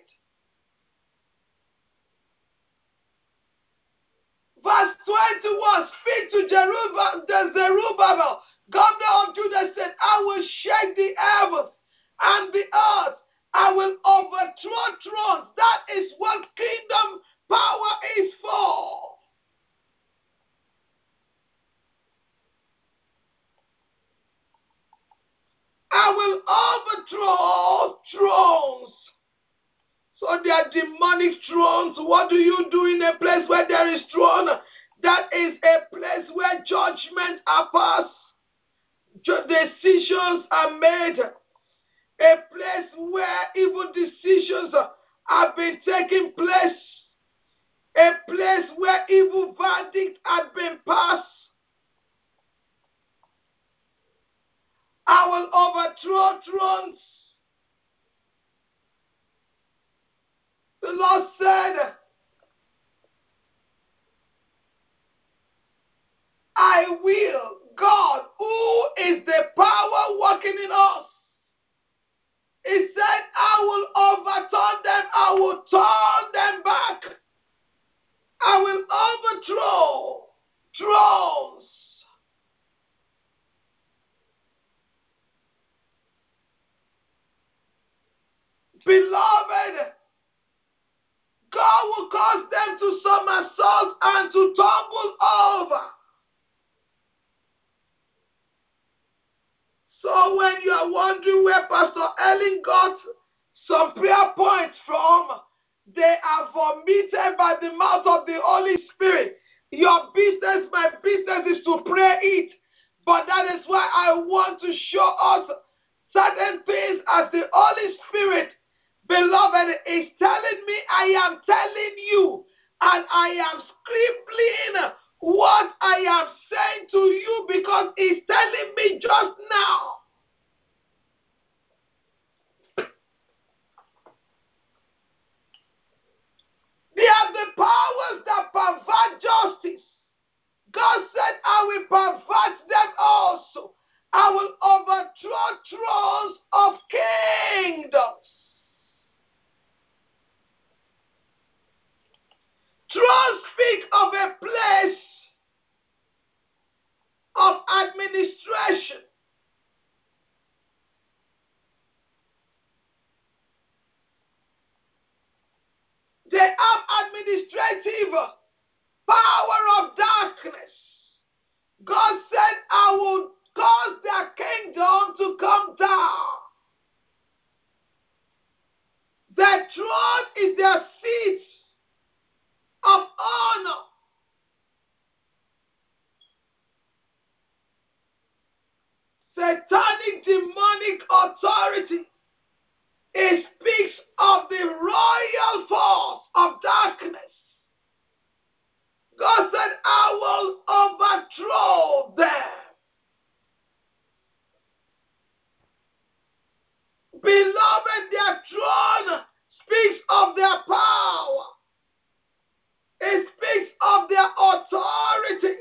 Verse twenty-one, speak to Zerubbabel, the Zerubbabel, governor of Judah, said, I will shake the heavens and the earth. I will overthrow thrones. That is what kingdom power is for. I will overthrow thrones. So they are demonic thrones. What do you do in a place where there is throne? That is a place where judgment are passed. Decisions are made. A place where evil decisions have been taking place. A place where evil verdicts have been passed. I will overthrow thrones. The Lord said, I will. God, who is the power working in us, He said, I will overturn them. I will turn them back. I will overthrow thrones. Beloved, God will cause them to somersault and to tumble over. So when you are wondering where Pastor Ellen got some prayer points from, they are vomited by the mouth of the Holy Spirit. Your business, my business is to pray it. But that is why I want to show us certain things as the Holy Spirit, beloved, is telling me. I am telling you, and I am scribbling what I am saying to you, because He's telling me just now. They are the powers that pervert justice. God said, I will pervert them also. I will overthrow thrones of kingdoms. Thrones speak of a place of administration. They have administrative power of darkness. God said, I will cause their kingdom to come down. Their throne is their seat of honor. Satanic demonic authority. It speaks of the royal force of darkness. God said, I will overthrow them. Beloved, their throne speaks of their power. It speaks of their authority.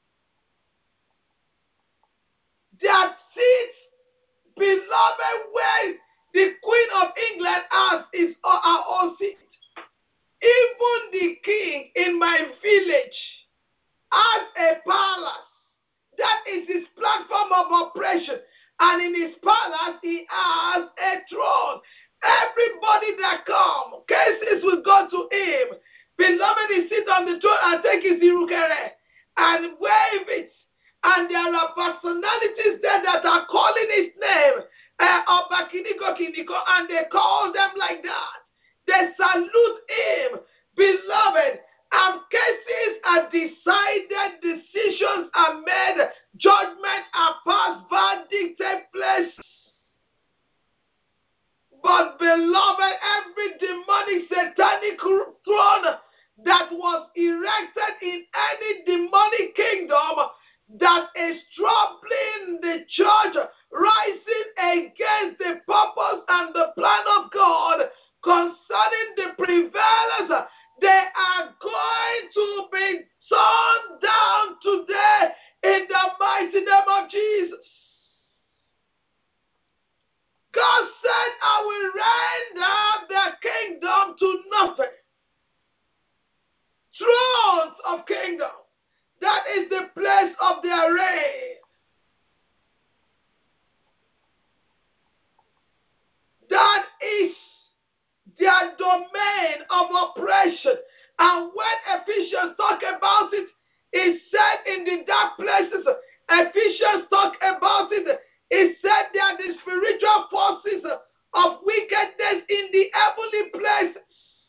Their seats, beloved, where the Queen of England has is our own seat. Even the king in my village has a palace. That is his platform of operation. And in his palace, he has a throne. Everybody that comes, cases will go to him. Beloved, he sits on the throne and take his irukere and wave it And there are personalities there that are calling his name, uh, Obakiniko Kiniko, and they call them like that. They salute him, beloved. And cases are decided, decisions are made, judgment are passed, verdict take place. But beloved, every demonic satanic throne that was erected in any demonic kingdom that is troubling the church, rising against the purpose and the plan of God concerning the prevalence, they are going to be torn down today in the mighty name of Jesus. God said, I will render their kingdom to nothing. Thrones of kingdom. That is the place of their reign. That is their domain of oppression. And when Ephesians talk about it, it said in the dark places, Ephesians talk about it, it said they are the spiritual forces of wickedness in the heavenly places.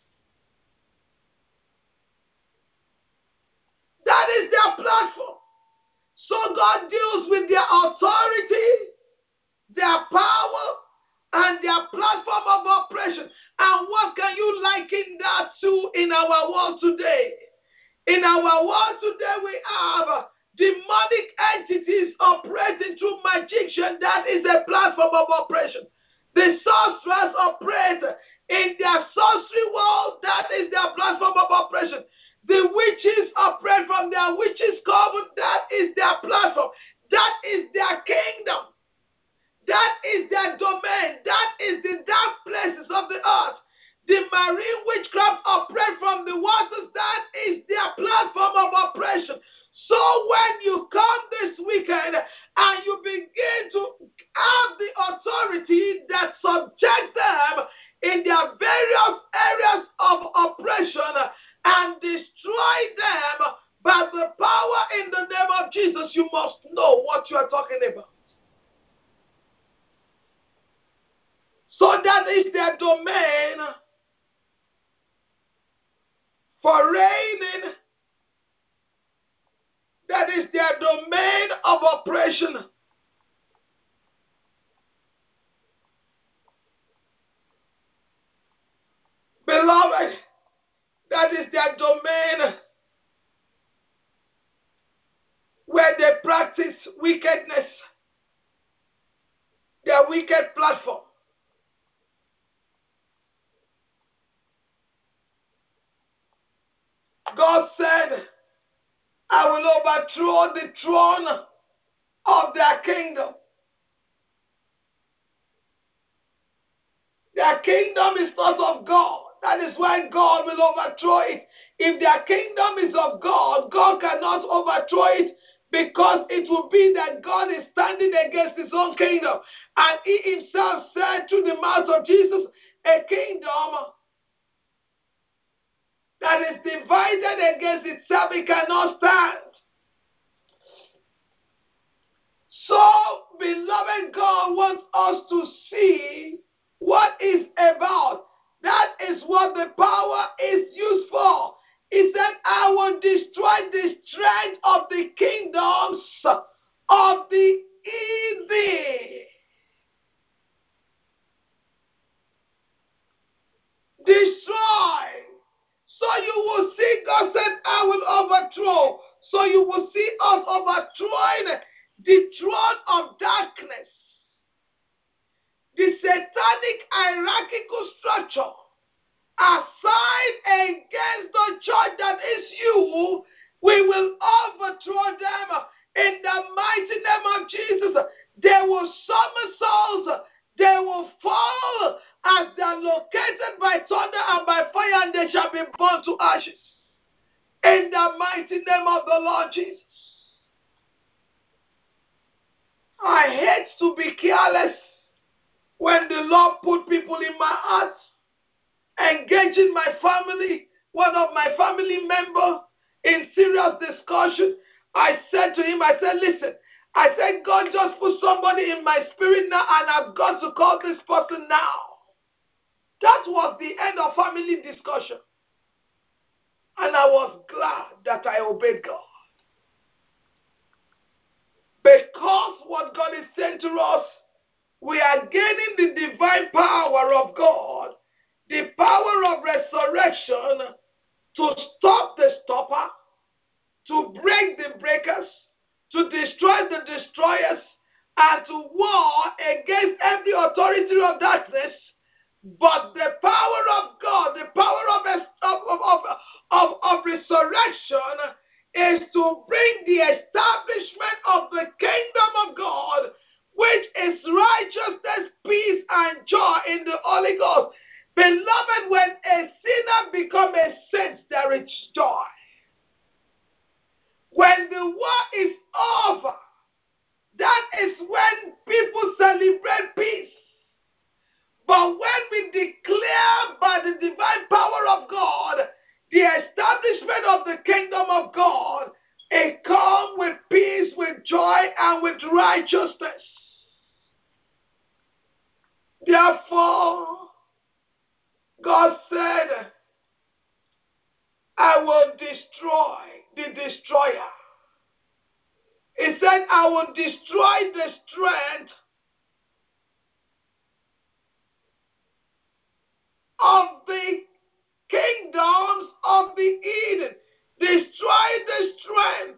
That is their platform. So God deals with their authority, their power, and their platform of oppression. And what can you liken that to in our world today? In our world today, we have demonic entities operating through magician. That is a platform of oppression. The sorcerers operate in their sorcery world. That is their platform of oppression. The witches operate from their witches' coven. That is their platform. That is their kingdom. That is their domain. That is the dark places of the earth. The marine witchcraft operate from the waters. That is their platform of oppression. So when you come this weekend and you begin to have the authority that subject them in their various areas of oppression and destroy them by the power in the name of Jesus, you must know what you are talking about. So that is their domain for reigning. That is their domain of oppression. Beloved, that is their domain where they practice wickedness. Their wicked platform. God said, I will overthrow the throne of their kingdom. Their kingdom is not of God. That is why God will overthrow it. If their kingdom is of God, God cannot overthrow it because it will be that God is standing against his own kingdom. And he himself said through the mouth of Jesus, a kingdom that is divided against itself, it cannot stand. So, beloved, God wants us to see what is about. That is what the power is used for. He said, I will destroy the strength of the kingdoms of the easy. Destroy. So you will see, God said, I will overthrow. So you will see us overthrowing the throne of darkness. The satanic hierarchical structure assigned against the church that is you, we will overthrow them in the mighty name of Jesus. They will somersault, they will fall as they are located by thunder and by fire, and they shall be burned to ashes. In the mighty name of the Lord Jesus. I hate to be careless when the Lord put people in my heart, engaging my family, one of my family members in serious discussion, I said to him, I said, listen, I said, God just put somebody in my spirit now, and I've got to call this person now. That was the end of family discussion. And I was glad that I obeyed God. Because what God is saying to us, we are gaining the divine power of God, the power of resurrection to stop the stopper, to break the breakers, to destroy the destroyers, and to war against every authority of darkness. But the power of God, the power of, of, of, of, of resurrection is to bring the establishment of the kingdom of God, which is righteousness, peace, and joy in the Holy Ghost. Beloved, when a sinner becomes a saint, there is joy. When the war is over, that is when people celebrate peace. But when we declare by the divine power of God the establishment of the kingdom of God, it comes with peace, with joy, and with righteousness. Therefore, God said, I will destroy the destroyer. He said, I will destroy the strength of the kingdoms of the Eden. Destroy the strength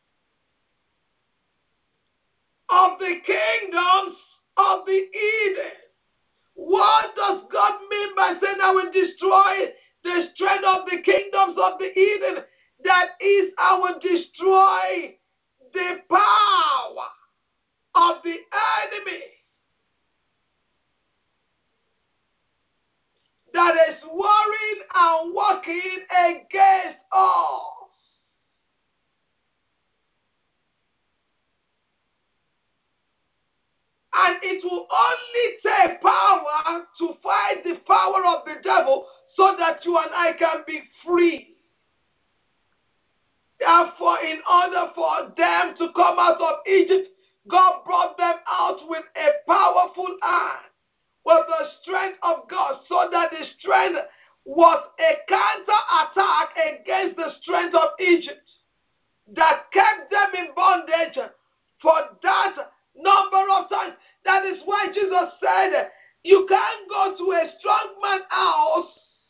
of the kingdoms of the Eden. What does God mean by saying I will destroy the strength of the kingdoms of the Eden? That is, I will destroy the power of the enemy that is warring and working against us. And it will only take power to fight the power of the devil so that you and I can be free. Therefore, in order for them to come out of Egypt, God brought them out with a powerful hand, with the strength of God, so that the strength was a counter-attack against the strength of Egypt that kept them in bondage for that number of times. That is why Jesus said, you can't go to a strong man's house,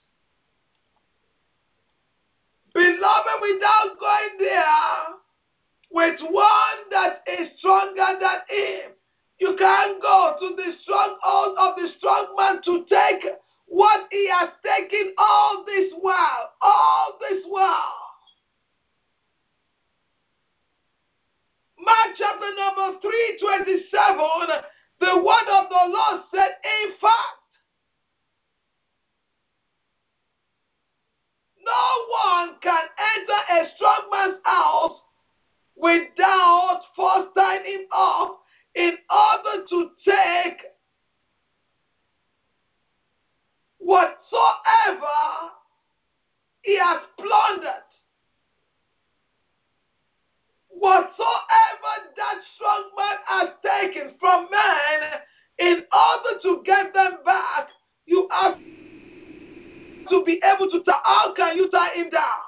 beloved, without going there with one that is stronger than him. You can't go to the stronghold of the strong man to take what he has taken all this while, all this while. Mark chapter number three twenty-seven, the word of the Lord said, in fact, no one can enter a strong man's house without first tying him up in order to take whatsoever he has plundered. Whatsoever that strong man has taken from man, in order to get them back, you have to be able to tie. How can you tie him down?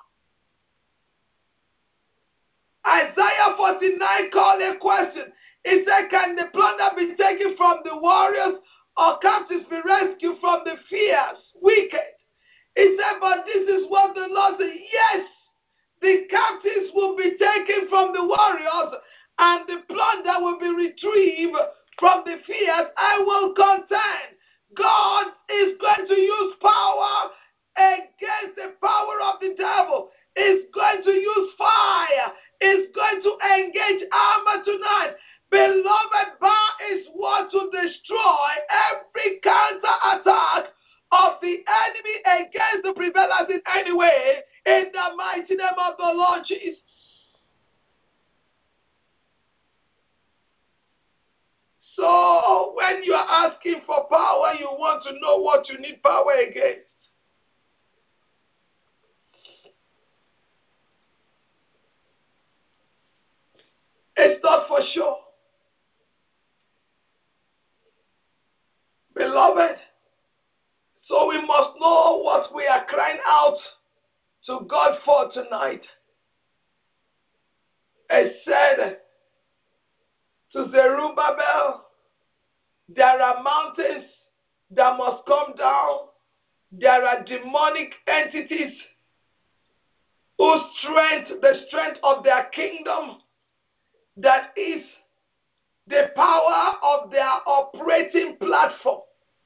Isaiah forty-nine called a question. He said, can the plunder be taken from the warriors, or captives be rescued from the fierce, wicked? He said, but this is what the Lord said. Yes, the captives will be taken from the warriors, and the plunder will be retrieved from the fierce. I will contend. God is going to use power against the power of the devil. Is going to use fire. Is going to engage armor tonight. Beloved, bar is what to destroy every counter attack of the enemy against the prevalence in any way, in the mighty name of the Lord Jesus. So when you are asking for power, you want to know what you need power against. It's not for sure. Beloved, so we must know what we are crying out to God for tonight. It said to Zerubbabel, there are mountains that must come down. There are demonic entities whose strength, the strength of their kingdom, that is the power of their operating platform,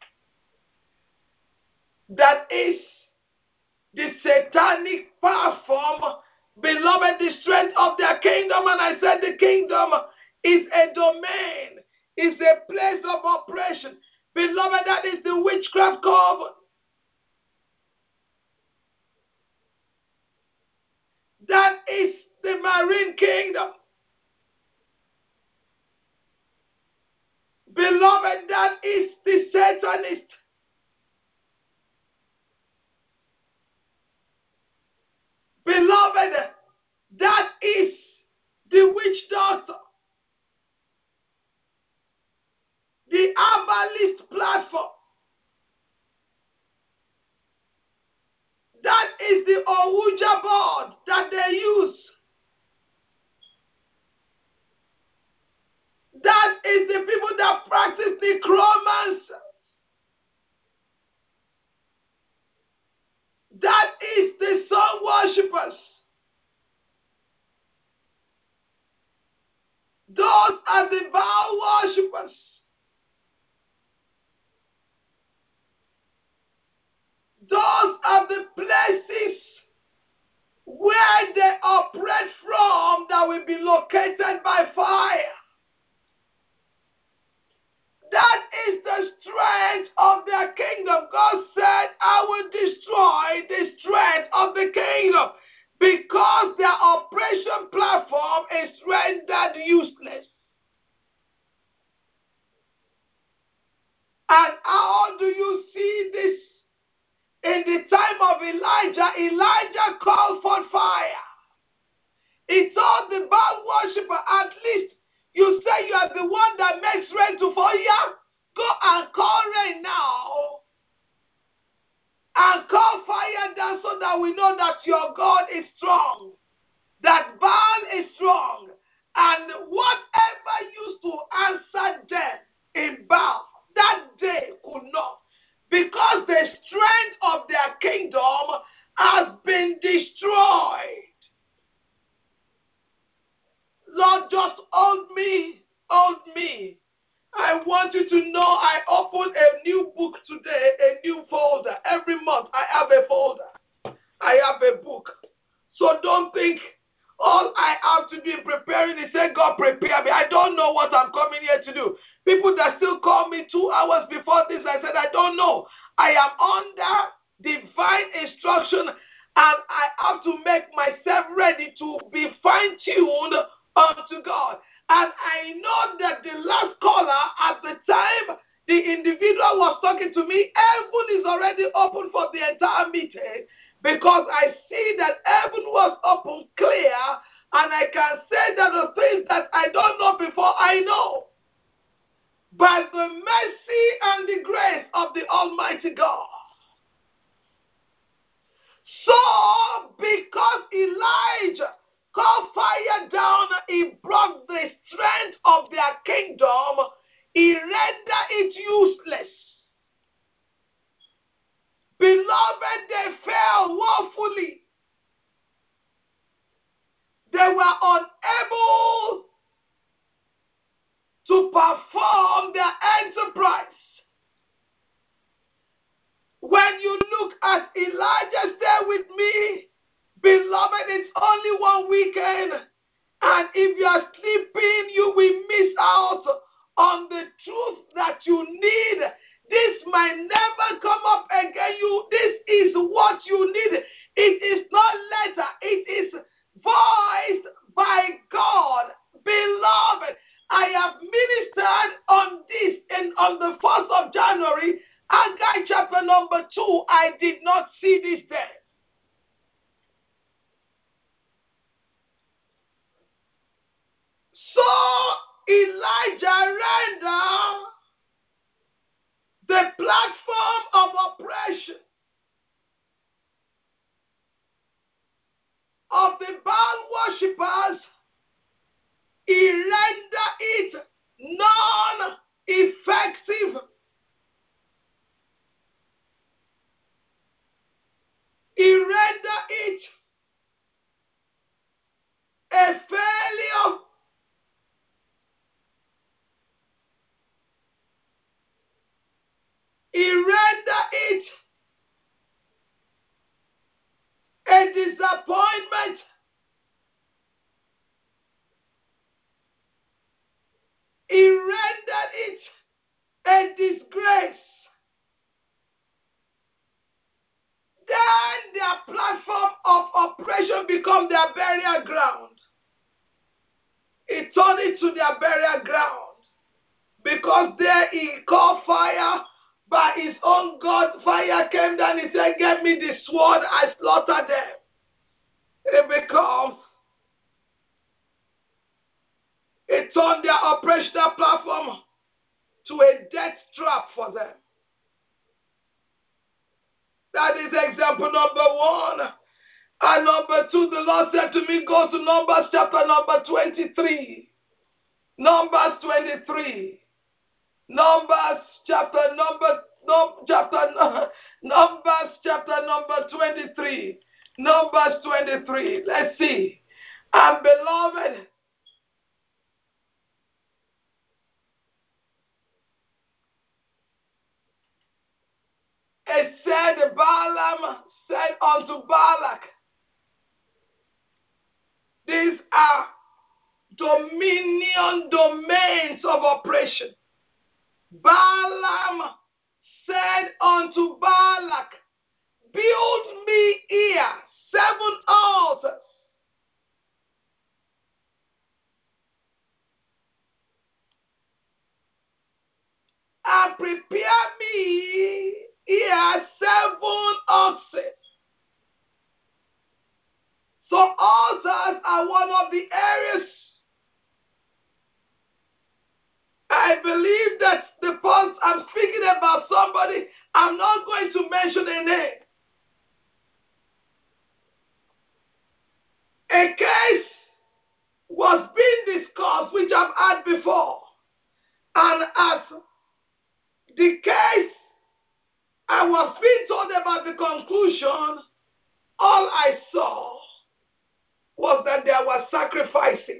that is the satanic platform, beloved, the strength of their kingdom. And I said the kingdom is a domain, is a place of operation. Beloved, that is the witchcraft coven. That is the marine kingdom. Beloved, that is the Satanist. Beloved, that is the witch doctor. The herbalist platform. That is the Ouija board that they use. That is the people that practice necromancy. That is the sun worshippers. Those are the Baal worshippers. Those are the places where they operate from that will be located by fire. That is the strength of their kingdom. God said, I will destroy the strength of the kingdom because their operation platform is rendered useless. And how do you see this? In the time of Elijah, Elijah called for fire. He told the Baal worshiper, at least you say you are the one that makes rain to fall. Yeah, go and call rain now. And call fire down so that we know that your God is strong. That Baal is strong. And whatever used to answer them in Baal, that day could not. Because the strength of their kingdom has been destroyed. Lord, just hold me, hold me. I want you to know I opened a new book today, a new folder. Every month I have a folder. I have a book. So don't think all I have to do in preparing is say, God, prepare me. I don't know what I'm coming here to do. People that still call me two hours before this, I said, I don't know. I am under divine instruction, and I have to make myself ready to be fine-tuned unto God. And I know that the last caller, at the time the individual was talking to me, heaven is already open for the entire meeting, because I see that heaven was open clear, and I can say that the things that I don't know before, I know. By the mercy and the grace of the Almighty God. So, because Elijah called fire down, he brought the strength of their kingdom, he rendered it useless. Beloved, they fell woefully. They were unable to perform their enterprise. When you look at Elijah, stay with me. Beloved, it's only one weekend. And if you are sleeping, you will miss out on the truth that you need. This might never come up again. You, this is what you need. It is not letter. It is voiced by God. Beloved, I have ministered on this and on the first of January, Haggai chapter number two. I did not see this day. So Elijah rendered the platform of oppression of the Baal worshippers, he rendered it non-effective. He rendered it a failure. He rendered it a disappointment. He rendered it a disgrace. Then their platform of oppression become their burial ground. He turned it to their burial ground. Because there he called fire by his own God. Fire came down, he said, "Get me the sword, I slaughter them." It becomes, it turned their operational platform to a death trap for them. That is example number one. And number two, the Lord said to me, go to Numbers chapter number twenty-three. Numbers twenty-three. Numbers chapter number no, chapter Numbers chapter number twenty-three. Numbers twenty-three. Let's see. And beloved, it said, Balaam said unto Balak, these are dominion domains of oppression. Balaam said unto Balak, build me here seven altars. And prepare me here seven oxen. So altars are one of the areas. I believe that the person I'm speaking about somebody, I'm not going to mention a name. A case was being discussed, which I've had before. And as the case, I was being told about the conclusion, all I saw was that there were sacrifices.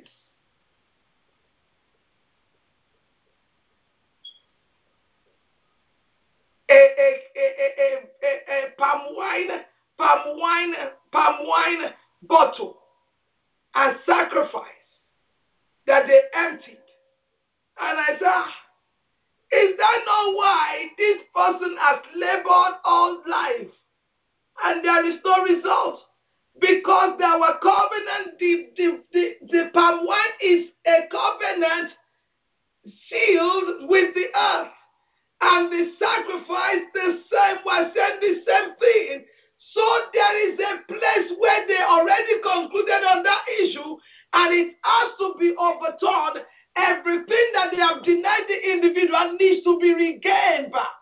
A, a, a, a, a, a palm wine, palm wine, palm wine bottle and sacrifice that they emptied. And I said, ah, is that not why this person has labored all life and there is no result? Because there were covenants, the, the, the, the palm wine is a covenant sealed with the earth. And the sacrifice, the same, was said the same thing. So there is a place where they already concluded on that issue, and it has to be overturned. Everything that they have denied the individual needs to be regained back.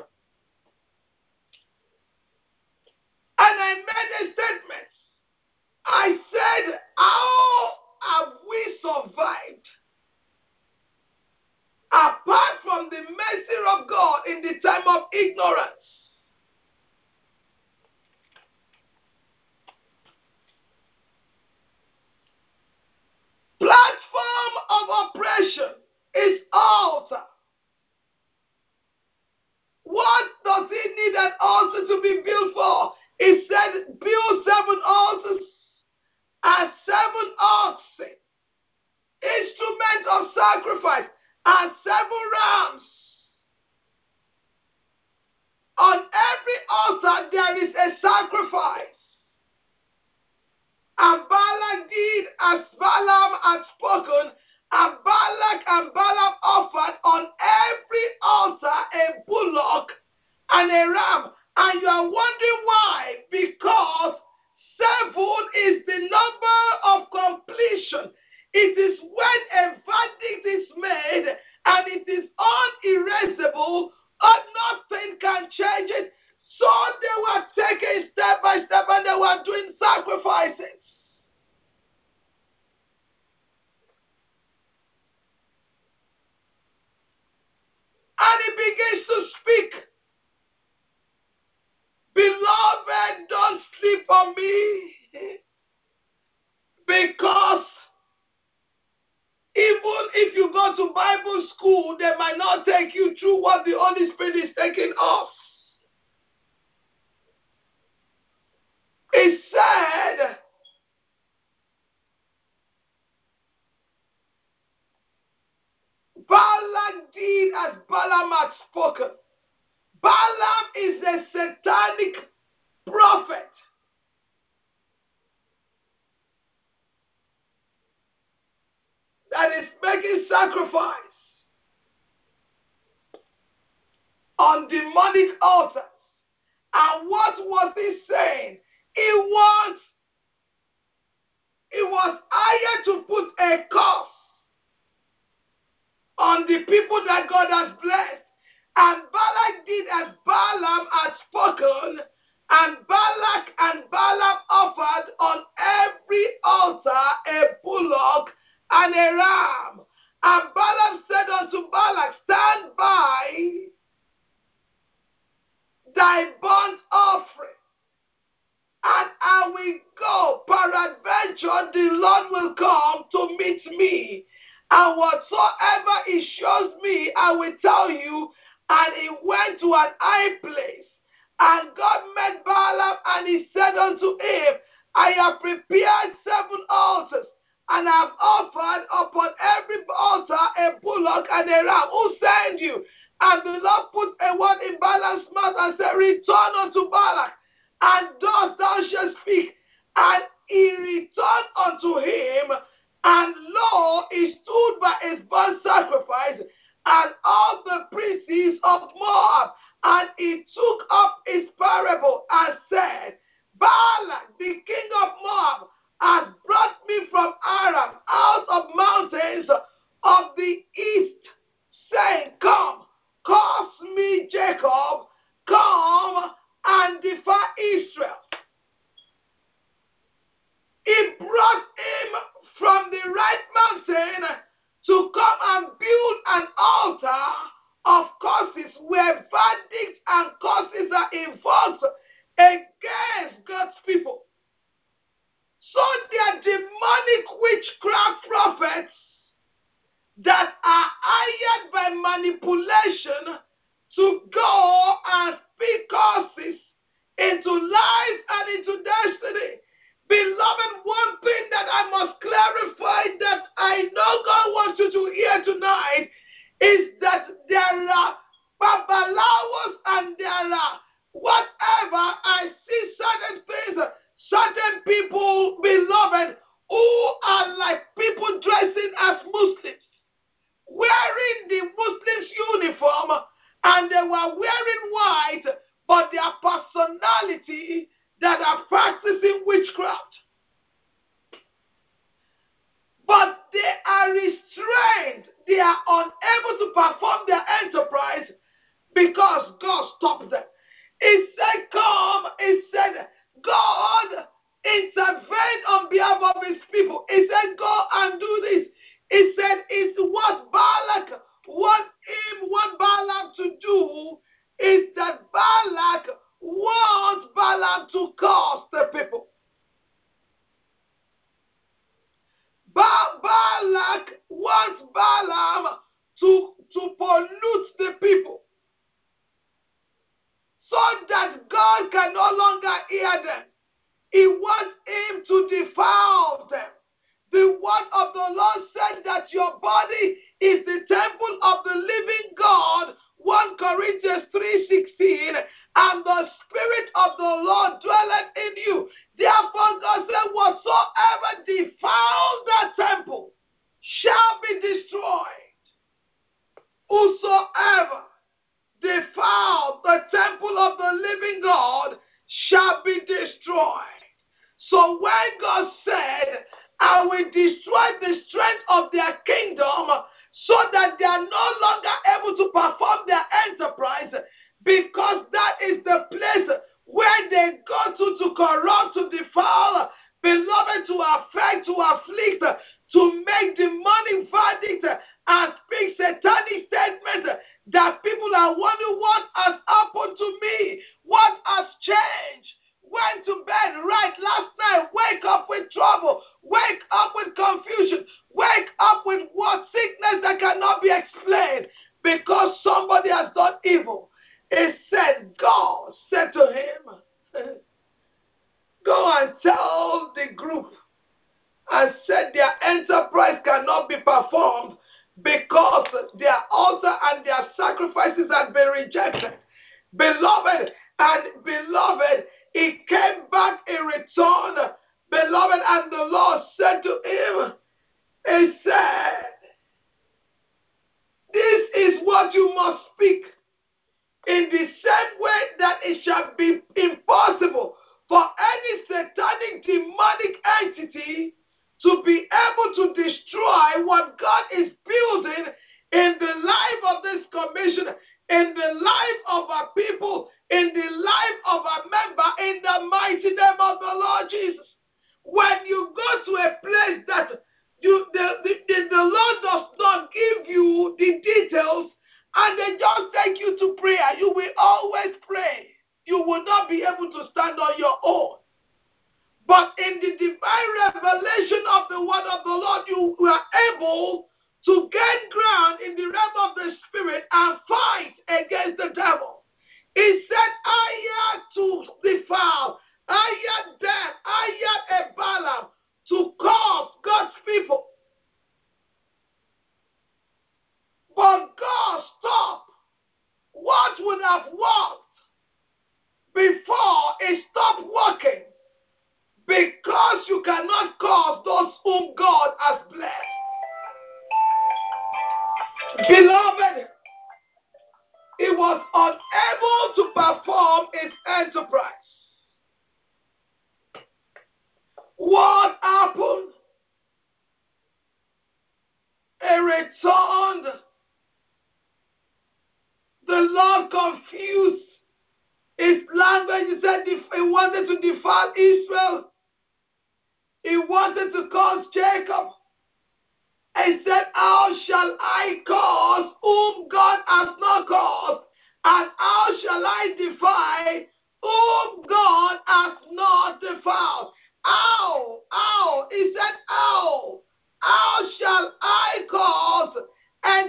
And I made a statement. I said, how have we survived? Apart from the mercy of God in the time of ignorance. Platform of oppression is altar. What does he need an altar to be built for? He said, build seven altars and seven oxen, instruments of sacrifice, and seven rams. On every altar there is a sacrifice. And Balak did as Balaam had spoken, and Balak and Balaam offered on every altar a bullock and a ram. And you are wondering why? Because seven is the number of completion. It is when a verdict is made and it is unerasable, or nothing can change it. So they were taking step by step and they were doing sacrifices. And he begins to speak. Beloved, don't sleep on me. Because even if you go to Bible school, they might not take you through what the Holy Spirit is taking us. He said, Balak did as Balaam had spoken. Balaam is a satanic prophet. That is making sacrifice on demonic altars. And what was he saying? He was, he was hired to put a curse on the people that God has blessed. And Balak did as Balaam had spoken, and Balak and Balaam offered on every altar a bullock and a ram. And Balaam said unto Balak, stand by thy burnt offering, and I will go. Peradventure the Lord will come to meet me, and whatsoever he shows me, I will tell you. And he went to an high place, and God met Balaam, and he said unto him, I have prepared seven altars, and I have offered upon every altar a bullock and a ram. Who sent you? And the Lord put a word in Balaam's mouth and said, return unto Balak, and thus thou shalt speak. And he returned unto him, and lo, he stood by his burnt sacrifice, and all the princes of Moab. And he took up his parable and said, Balak, the king of Moab, has brought me from Aram, out of mountains of the east, saying, come, curse me, Jacob, come and defy Israel. He brought him from the right mountain to come and build an altar of curses where verdicts and curses are invoked against God's people. So there are demonic witchcraft prophets that are hired by manipulation to go and speak curses into life and into destiny. Beloved, one thing that I must clarify that I know God wants you to hear tonight is that there are babalawos and there are whatever. I see certain things, certain people, beloved, who are like people dressing as Muslims, wearing the Muslims' uniform, and they were wearing white, but their personality that are practicing witchcraft. But they are restrained. They are unable to perform their enterprise because God stopped them. He said, come. He said, God intervened on behalf of his people. He said, go and do this. He said, it's what Balak want him, what Balaam to do is that Balak wants Balaam to curse the people. Ba- Balak wants Balaam to, to pollute the people so that God can no longer hear them. He wants him to defile them. The word of the Lord said that your body is the temple of the living God, First Corinthians three sixteen, and the Spirit of the Lord dwelleth in you. Therefore God said, whatsoever defiles that temple shall be destroyed. Whosoever defiles the temple of the living God shall be destroyed. So when God said, I I will destroy the strength of their kingdom so that they are no longer able to perform their enterprise, because that is the place where they go to to corrupt, to defile, beloved, to affect, to afflict, to make demonic verdict and speak satanic statements that people are wondering what has happened to me, what has changed. Went to bed right last night, wake up with trouble, wake up with confusion, wake up with what sickness that cannot be explained because somebody has done evil. It said, God said to him, go and tell the group and said their enterprise cannot be performed because their altar and their sacrifices have been rejected. Beloved, and beloved, he came back in return, beloved, and the Lord said to him, he said, this is what you must speak. In the same way that it shall be impossible for any satanic demonic entity to be able to destroy what God is building in the life of this commission, in the life of our people, in the life of our member, in the mighty name of the Lord Jesus. When you go to a place that you, the, the, the, the Lord does not give you the details, and they just take you to prayer, you will always pray. You will not be able to stand on your own. But in the divine revelation of the word of the Lord, you are able to gain ground in the realm of the spirit and fight against the devil. He said, I had to defile, I had death, I had a Balaam to cause God's people. But God stopped what would have worked before it stopped working, because you cannot cause those whom God has blessed. Beloved, he was unable to perform his enterprise. What happened? He returned. The Lord confused his language. He said he wanted to defile Israel. He wanted to cause Jacob. He said, how shall I cause whom God has not caused? And how shall I defy whom God has not defiled? How? How? He said, how? How shall I cause? And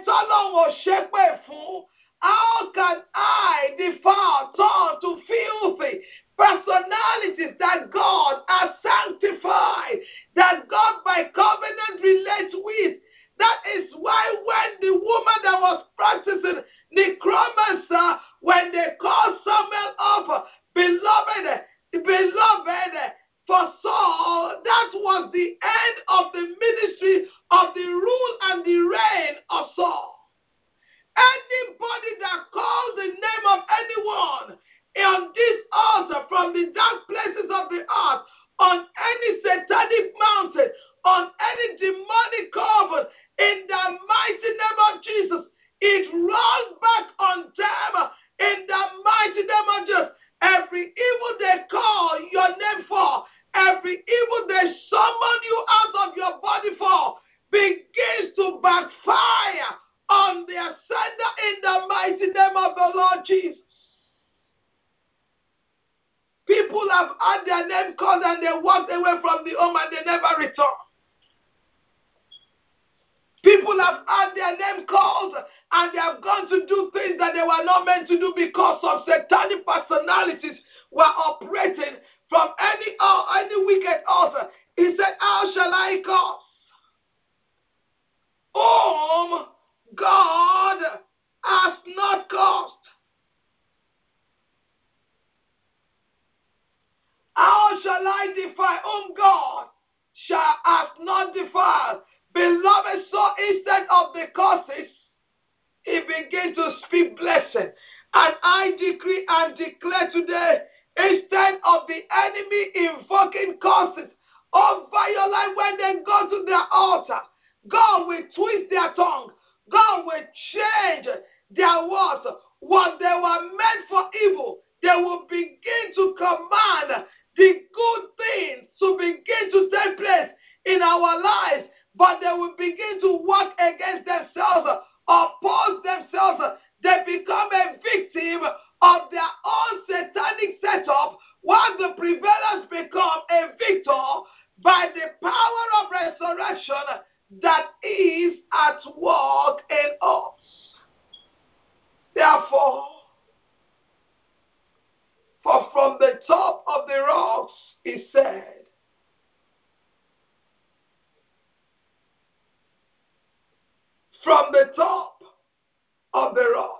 how can I defile, turn to filthy personalities that God has sanctified, that God by covenant relates with? That is why when the woman that was practicing necromancy, when they called Samuel up, beloved, beloved, for Saul, that was the end of the ministry of the rule and the reign of Saul. Anybody that calls the name of anyone on this altar from the dark places of the earth, on any satanic mountain, on any demonic coven, in the mighty name of Jesus, it rolls back on them in the mighty name of Jesus. Every evil they call your name for, every evil they summon you out of your body for, begins to backfire on their sender in the mighty name of the Lord Jesus. People have had their name called and they walked away from the home and they never returned. People have had their name called and they have gone to do things that they were not meant to do because some satanic personalities were operating from any uh, any wicked altar. He said, how shall I cause whom God has not caused? How shall I defy whom God shall has not defiled? Beloved, so instead of the curses, he begins to speak blessing. And I decree and declare today, instead of the enemy invoking curses over your life when they go to their altar. God will twist their tongue. God will change their words. What they were meant for evil, they will begin to command the good things to begin to take place in our lives, but they will begin to work against themselves, oppose themselves. They become a victim of their own satanic setup, while the prevalers become a victor by the power of resurrection that is at work in us. Therefore, for from the top of the rocks, he said, from the top of the rock,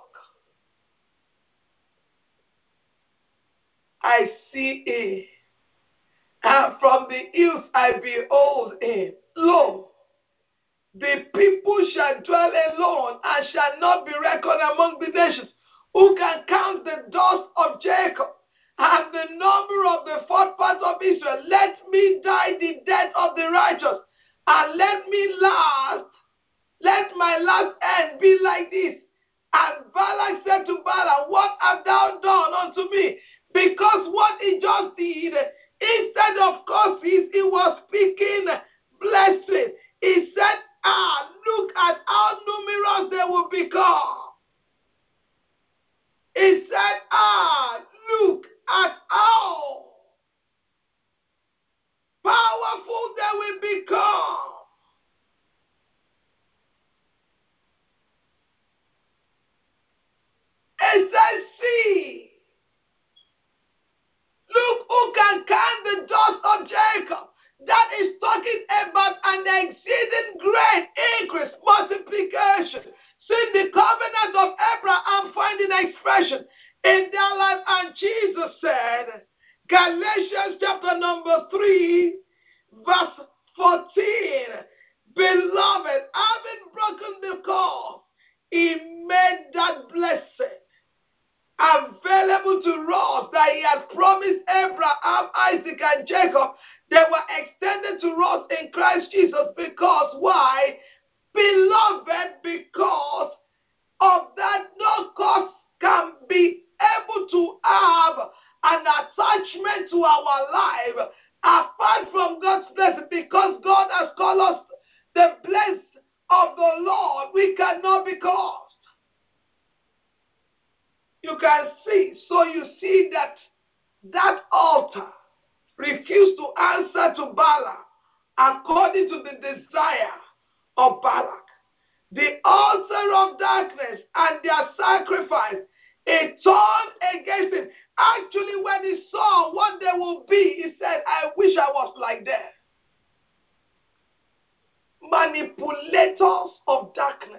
I see him, and from the hills I behold him. Lo, the people shall dwell alone and shall not be reckoned among the nations. Who can count the dust of Jacob and the number of the fourth part of Israel? Let me die the death of the righteous, and let me last, let my last end be like this. And Balak said to Balaam, what hast thou done unto me? Because what he just did, instead of curses, he was speaking blessing. He said, ah, look at how numerous they will become. He said, ah, look at how powerful they will become. He said, see, look who can count the dust of Jacob. That is talking about an exceeding great increase, multiplication. See the covenant of Abraham finding expression in their life. And Jesus said, Galatians chapter number three, verse fourteen, beloved, having broken the cord, he made that blessing available to us that he had promised Abraham, Isaac, and Jacob. They were extended to us in Christ Jesus. Because why? Beloved, because of that, no cause can be able to have an attachment to our life apart from God's blessing. Because God has called us the blessed of the Lord, we cannot be caused. You can see, so you see that that altar refused to answer to Balaam according to the desire of Balak. The altar of darkness and their sacrifice, it turned against him. Actually, when he saw what they would be, he said, I wish I was like them. Manipulators of darkness.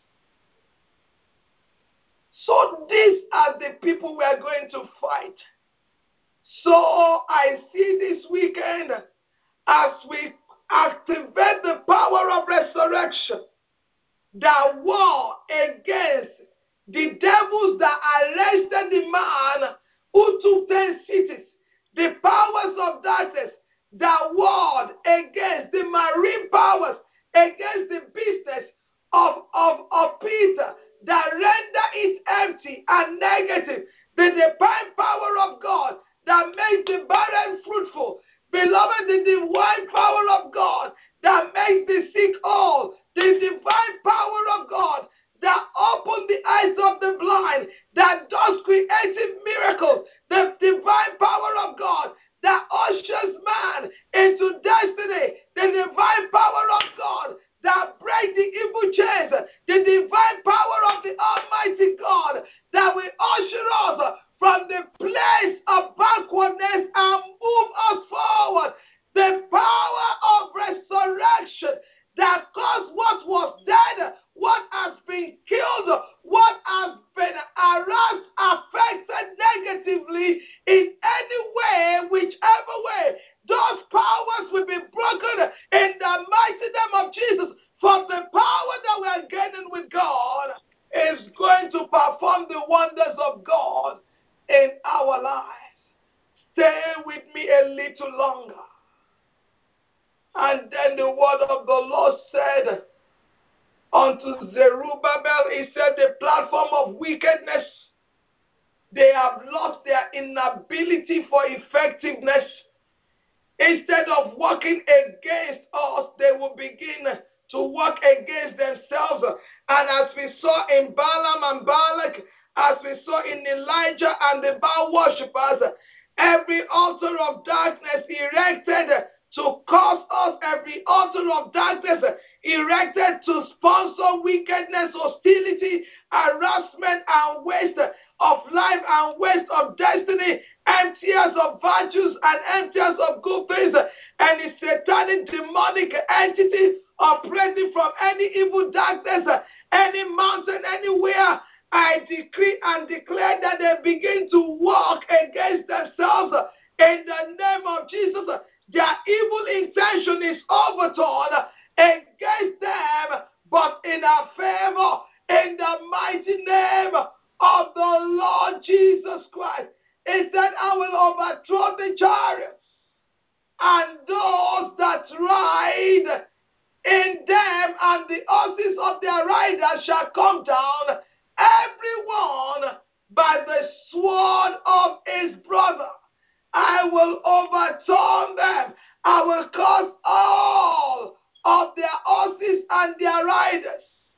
So these are the people we are going to fight. So I see this weekend, as we activate the power of resurrection, that war against the devils that arrested the man who took ten cities, the powers of darkness that warred against the marine powers, against the business of, of, of Peter, that render it empty and negative, the divine power of God that makes the barren fruitful. Beloved, the divine power of God that makes the sick whole, the divine power of God that opens the eyes of the blind, that does creative miracles, the divine power of God that ushers man into destiny, the divine power of God that breaks the evil chains, the divine power of the Almighty God that will usher us from the place of backwardness and move us forward. The power of resurrection that caused what was dead, what has been killed, what has been harassed, affected negatively in any way, whichever way, those powers will be broken in the mighty name of Jesus. For the power that we are gaining with God is going to perform the wonders of God in our lives. Stay with me a little longer. And then the word of the Lord said unto Zerubbabel, he said, the platform of wickedness, they have lost their inability for effectiveness. Instead of working against us, they will begin to work against themselves. And as we saw in Balaam and Balak, as we saw in Elijah and the Baal worshippers, every altar of darkness erected to cause us, every altar of darkness erected to sponsor wickedness, hostility, harassment, and waste of life and waste of destiny, emptiers of virtues and emptiers of good things, and a satanic demonic entity operating from any evil darkness, any mountain, anywhere. I decree and declare that they begin to walk against themselves in the name of Jesus. Their evil intention is overturned against them, but in our favor, in the mighty name of the Lord Jesus Christ. It said, I will overthrow the chariots, and those that ride in them, and the horses of their riders shall come down, everyone by the sword of his brother. I will overturn them. I will cause all of their horses and their riders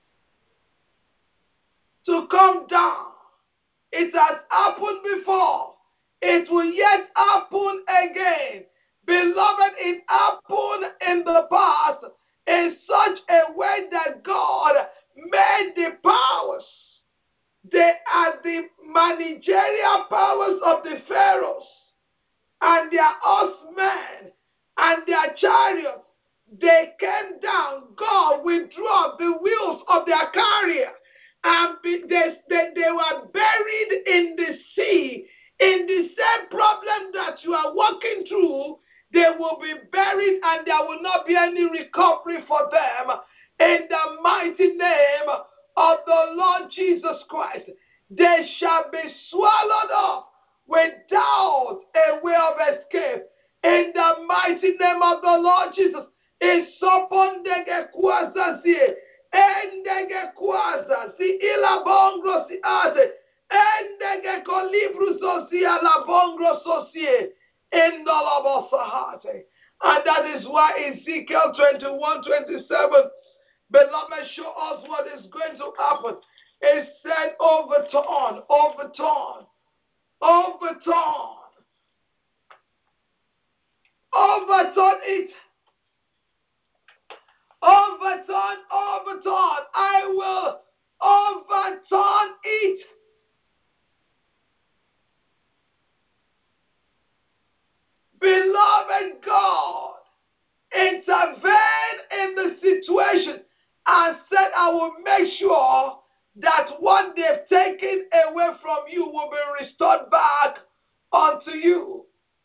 to come down. It has happened before. It will yet happen again. Beloved, it happened in the past in such a way that God made the powers. They are the managerial powers of the pharaohs and their horsemen and their chariots. They came down. God withdrew the wheels of their carrier, and they, they, they were buried in the sea. In the same problem that you are walking through, they will be buried and there will not be any recovery for them. In the mighty name of the Lord Jesus Christ, they shall be swallowed up without a way of escape. In the mighty name of the Lord Jesus, isopondege kwaza zie, endege kwaza si ilabongro si ate, endege kolibru sosia labongro sosie, indolabosahate. And that is why Ezekiel twenty-one, twenty-seven, beloved, show us what is going to happen. It said, overturn, overturn, overturn, overturn it, overturn, overturn. I will overturn it. Beloved, God intervened in the situation and said, I will make sure that what they've taken away from you will be restored back unto you.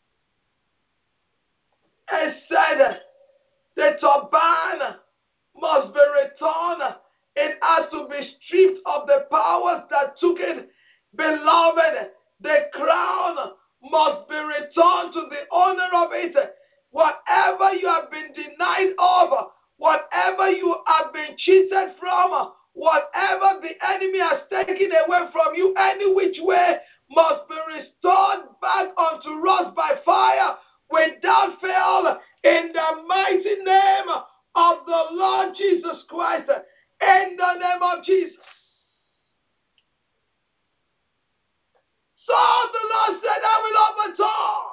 And said, the turban must be returned. It has to be stripped of the powers that took it. Beloved, the crown must be returned to the owner of it. Whatever you have been denied of, whatever you have been cheated from, whatever the enemy has taken away from you, any which way, must be restored back unto us by fire without fail, in the mighty name of the Lord Jesus Christ. In the name of Jesus. So the Lord said, I will overturn.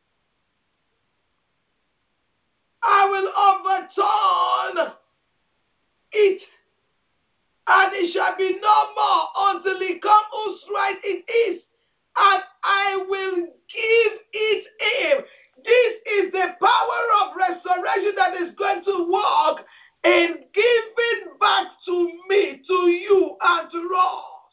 I will overturn it, and it shall be no more until it come whose right it is, and I will give it him. This is the power of restoration that is going to work in giving back to me, to you, and to us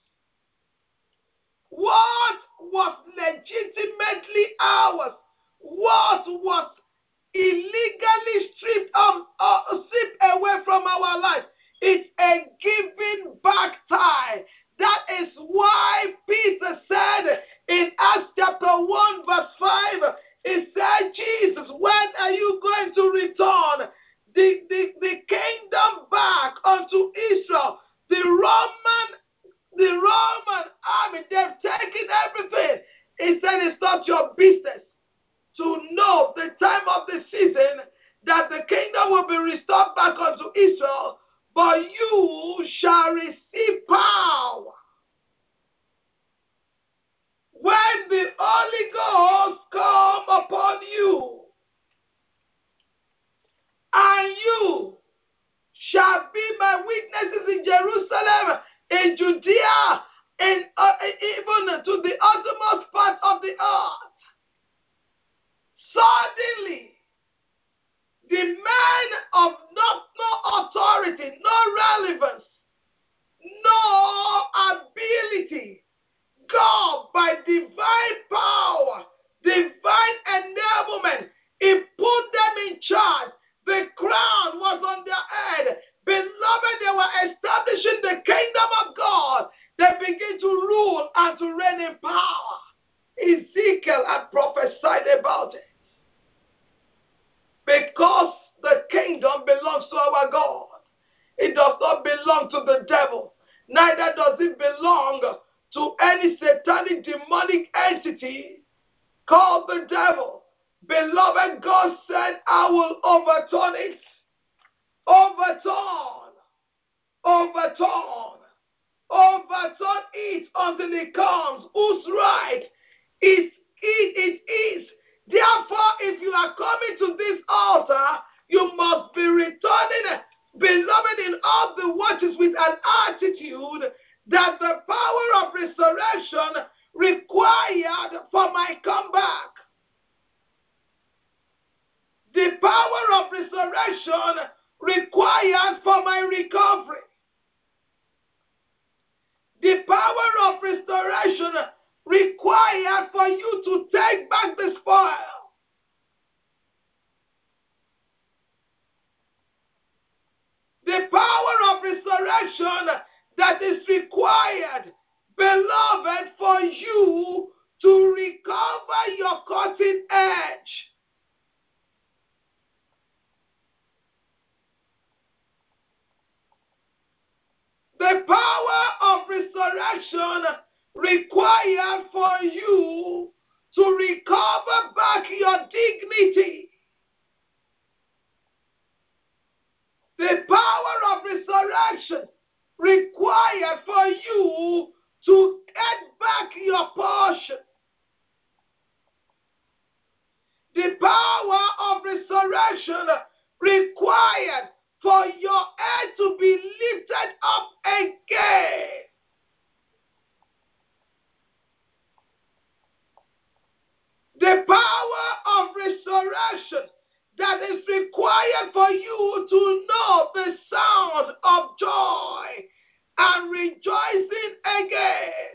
what was legitimately ours, what was illegally stripped, of, uh, stripped away from our life. It's a giving back time. That is why Peter said in Acts chapter one verse five, he said, Jesus, when are you going to return? He said it's not your business to know the time of the season that the kingdom will be restored back unto Israel, but you shall receive power when the Holy Ghost come upon you, and you shall be my witnesses in Jerusalem, in Judea, and uh, even to the uttermost part of the earth. Suddenly, the man of not no authority, no relevance, no ability, God, by divine power, divine enablement, He put them in charge. The crown was on their head. Beloved, they were establishing the kingdom of God. They begin to rule and to reign in power. Ezekiel had prophesied about it. Because the kingdom belongs to our God. It does not belong to the devil. Neither does it belong to any satanic demonic entity called the devil. Beloved, God said, I will overturn it. Overturn. Overturn. Overturn it until it comes. Whose right is it, it is. Therefore, if you are coming to this altar, you must be returning, beloved, in all the watches with an attitude that the power of resurrection required for my comeback. The power of resurrection required for my recovery. The power of restoration required for you to take back the spoil. The power of resurrection that is required, beloved, for you to recover your cutting edge. The power of resurrection required for you to recover back your dignity. The power of resurrection required for you to get back your portion. The power of resurrection required for your head to be lifted up again. The power of resurrection that is required for you to know the sound of joy and rejoicing again.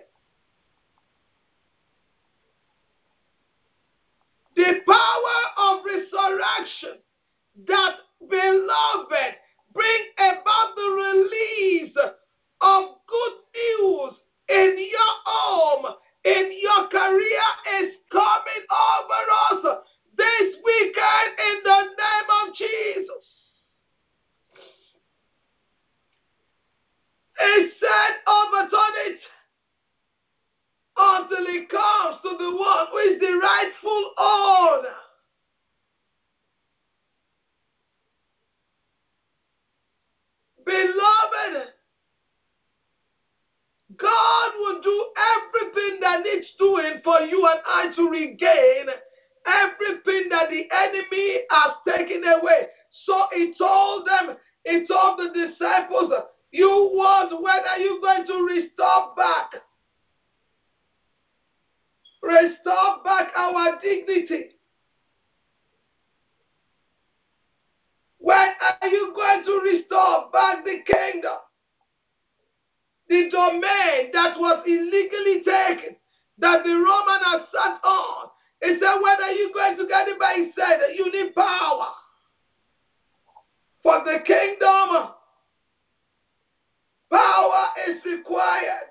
The power of resurrection that, beloved, bring about the release of good news in your home, in your career, is coming over us this weekend in the name of Jesus. He said, overturn it until it comes to the one who is the rightful owner. Beloved, God will do everything that needs doing for you and I to regain everything that the enemy has taken away. So he told them, he told the disciples, you want, when are you going to restore back? Restore back our dignity. When are you going to restore back the kingdom? The domain that was illegally taken, that the Roman has sat on. He said, when are you going to get it back? He said, you need power. For the kingdom, power is required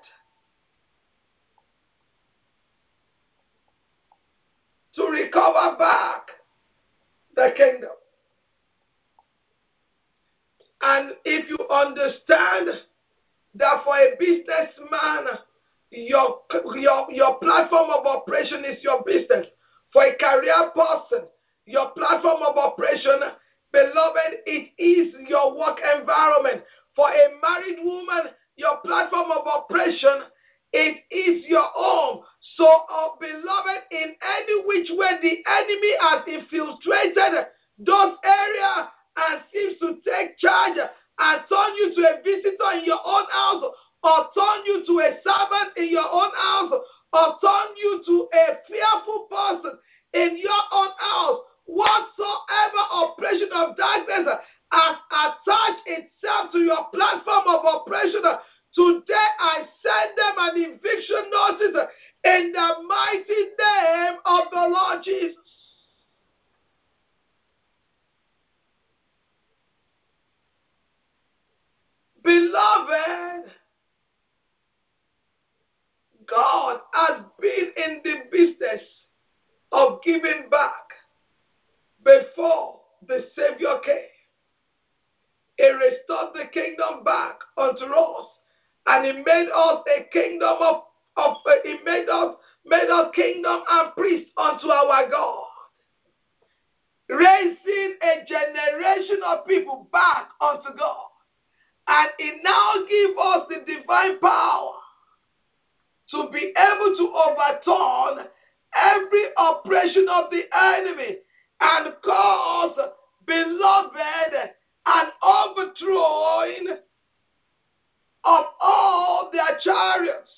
to recover back the kingdom. And if you understand that for a businessman Your, your, your platform of operation is your business. For a career person, your platform of operation, beloved, it is your work environment. For a married woman, your platform of operation, it is your home. So, uh, beloved, in any which way the enemy has infiltrated those areas and seems to take charge and turn you to a visitor in your own house, or turn you to a servant in your own house, or turn you to a fearful person in your own house, whatsoever operation of darkness has attached itself to your platform of operation, today I send them an eviction notice in the mighty name of the Lord Jesus. Beloved, God has been in the business of giving back before the Savior came. He restored the kingdom back unto us, and He made us a kingdom of, of uh, He made us made us kingdom and priest unto our God, raising a generation of people back unto God, and He now gives us the divine power to be able to overturn every oppression of the enemy and cause, beloved, an overthrowing of all their chariots.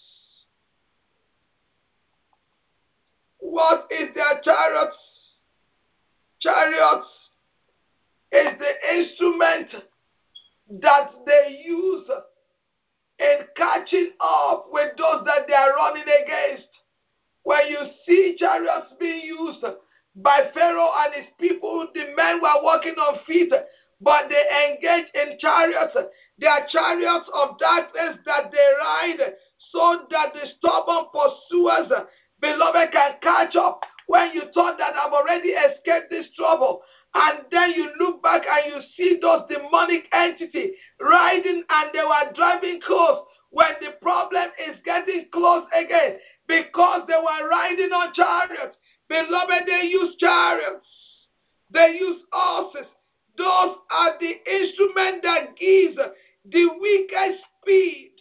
What is their chariots? Chariots is the instrument that they use in catching up with those that they are running against. When you see chariots being used by Pharaoh and his people, the men were walking on feet, but they engage in chariots. They are chariots of darkness that they ride so that the stubborn pursuers, beloved, can catch up. When you thought that I've already escaped this trouble, and then you look back and you see those demonic entities riding and they were driving close, when the problem is getting close again, because they were riding on chariots. Beloved, they use chariots. They use horses. Those are the instrument that gives the wicked speed.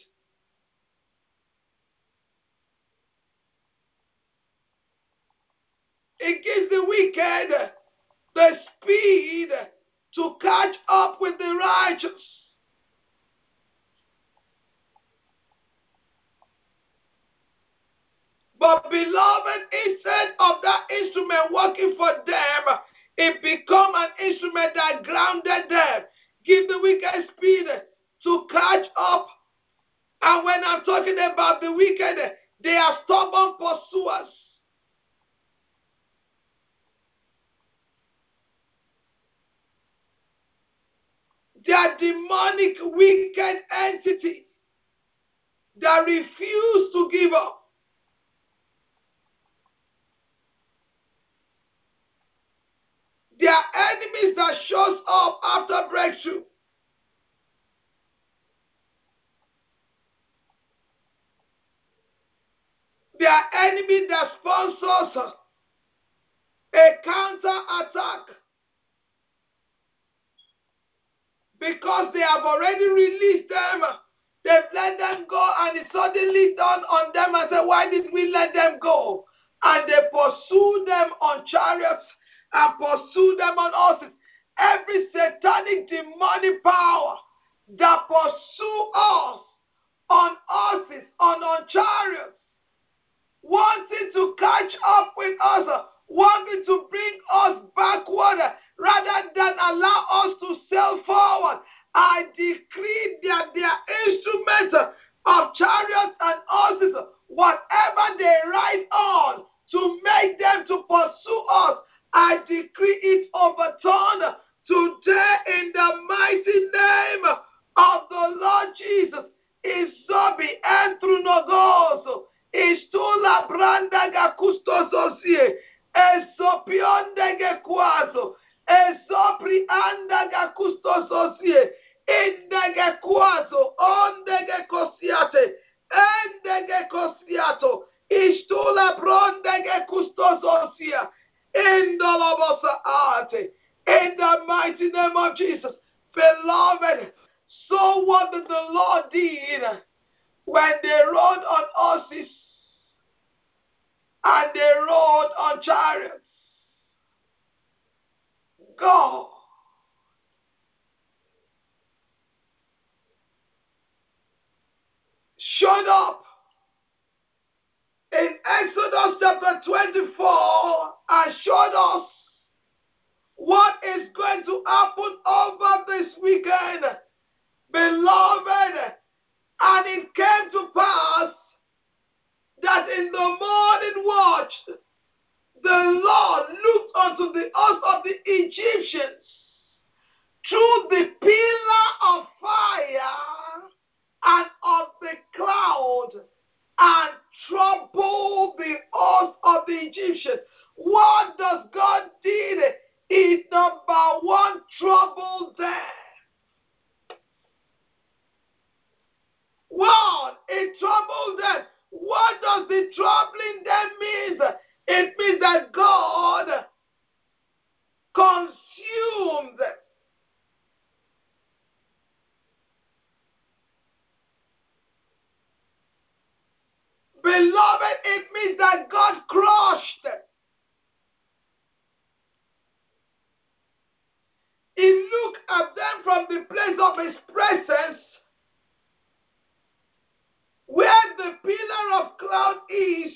It gives the wicked the speed to catch up with the righteous. But beloved, instead of that instrument working for them, it become an instrument that grounded them. Give the wicked speed to catch up. And when I'm talking about the wicked, they are stubborn pursuers. They are demonic, wicked entity that refuse to give up. They are enemies that shows up after breakthrough. They are enemies that sponsors a counter attack, because they have already released them. They've let them go, and it suddenly dawned on them and said, why did we let them go? And they pursue them on chariots and pursue them on horses. Every satanic demonic power that pursue us on horses, on, on chariots, wanting to catch up with us, wanting to bring us backward rather than allow us to sail forward. I decree that their instruments of chariots and horses, whatever they ride on to make them to pursue us, I decree it overturned today in the mighty name of the Lord Jesus. Izobi entrunogoso. Istula branda ga custososie, esopionde ge quaso, esopri anda ga custososie, inde ge quaso, onde ge cosiate, endege kosiato, istula brondege kustososia, indolobosa ate. In the mighty name of Jesus, beloved, so what did the Lord did when they rode on horses and they rode on chariots? God showed up in Exodus chapter twenty-four and showed us what is going to happen over this weekend, beloved. And it came to pass that in the morning watch, the Lord looked unto the host of the Egyptians through the pillar of fire and of the cloud, and troubled the host of the Egyptians. What does God did? He number one troubled them. One, it troubled them. What does the troubling them mean? It means that God consumed them. Beloved, it means that God crushed them. He looked at them from the place of his presence, where the pillar of cloud is.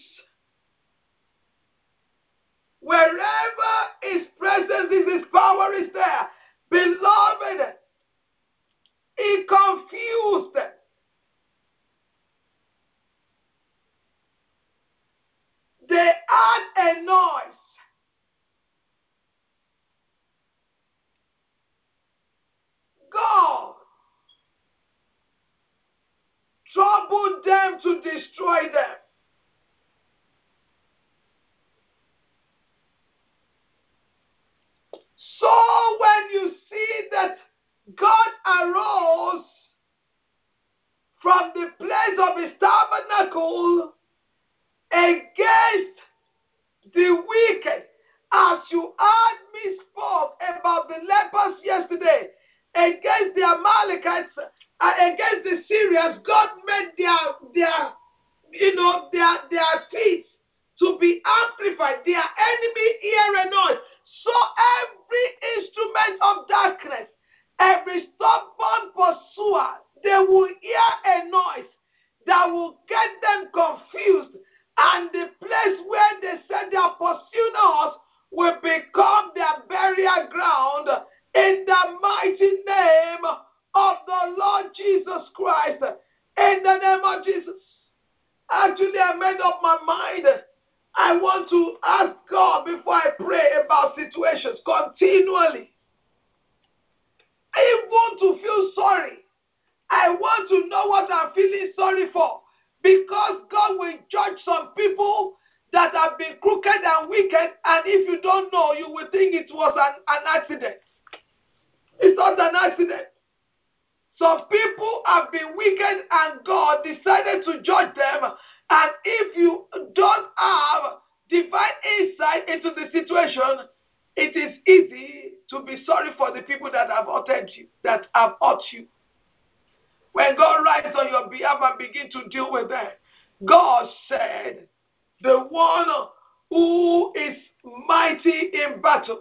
Wherever his presence is, his power is there. Beloved, he confused them. They had a noise. God troubled them to destroy them. So when you see that God arose from the place of his tabernacle against the wicked, as you heard me spoke about the lepers yesterday, against the Amalekites, uh, against the Syrians, God made their their you know their their feet to be amplified. Their enemy hear a noise. So every instrument of darkness, every stubborn pursuer, they will hear a noise that will get them confused, and the place where they said they are pursuing us will become their burial ground in the mighty name of the Lord Jesus Christ. In the name of Jesus. Actually, I made up my mind. I want to ask God before I pray about situations continually. I want to feel sorry. I want to know what I'm feeling sorry for. Because God will judge some people that have been crooked and wicked, and if you don't know, you will think it was an, an accident. It's not an accident. Some people have been wicked and God decided to judge them. And if you don't have divine insight into the situation, it is easy to be sorry for the people that have hurted you, that have hurt you. When God rises on your behalf and begin to deal with them, God said, the one who is mighty in battle,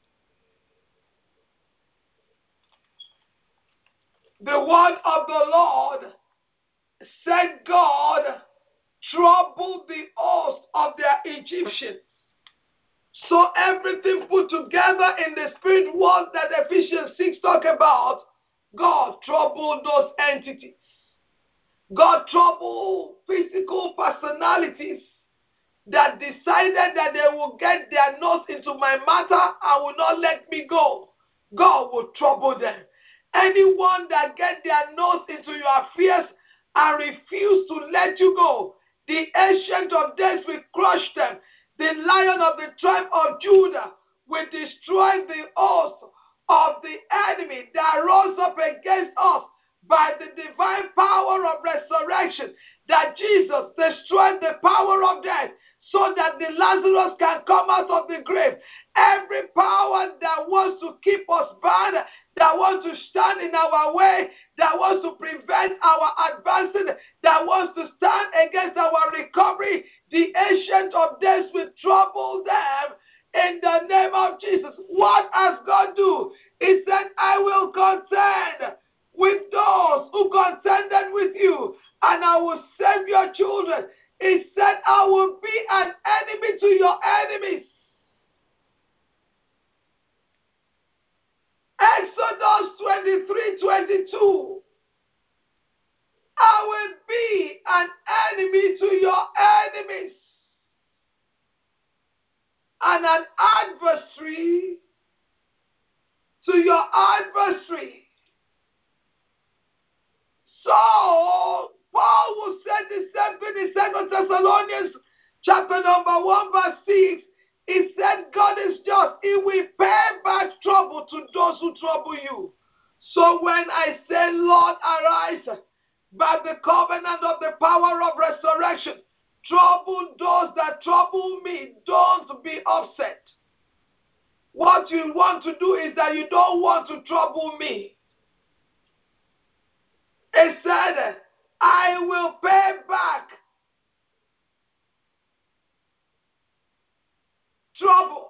the word of the Lord said, God troubled the host of their Egyptians. So everything put together in the spirit world that Ephesians six talk about, God troubled those entities. God troubled physical personalities that decided that they will get their nose into my matter and will not let me go. God will trouble them. Anyone that get their nose into your affairs and refuse to let you go, the ancient of days will crush them. The Lion of the tribe of Judah will destroy the host of the enemy that rose up against us. by the divine power of resurrection, that Jesus destroyed the power of death so that the Lazarus can come out of the grave. Every power that wants to keep us bound, that wants to stand in our way, that wants to prevent our advancing, that wants to stand against our recovery, the ancient of days will trouble them in the name of Jesus. What has God do? He said, I will contend with those who contended with you, and I will save your children. He said, I will be an enemy to your enemies. Exodus twenty-three twenty-two. I will be an enemy to your enemies and an adversary to your adversary. So, Paul will say the same thing in Second Thessalonians chapter number one verse six. He said, God is just. He will pay back trouble to those who trouble you. So when I say, Lord, arise, by the covenant of the power of resurrection, trouble those that trouble me. Don't be upset. What you want to do is that you don't want to trouble me. He said, I will pay back trouble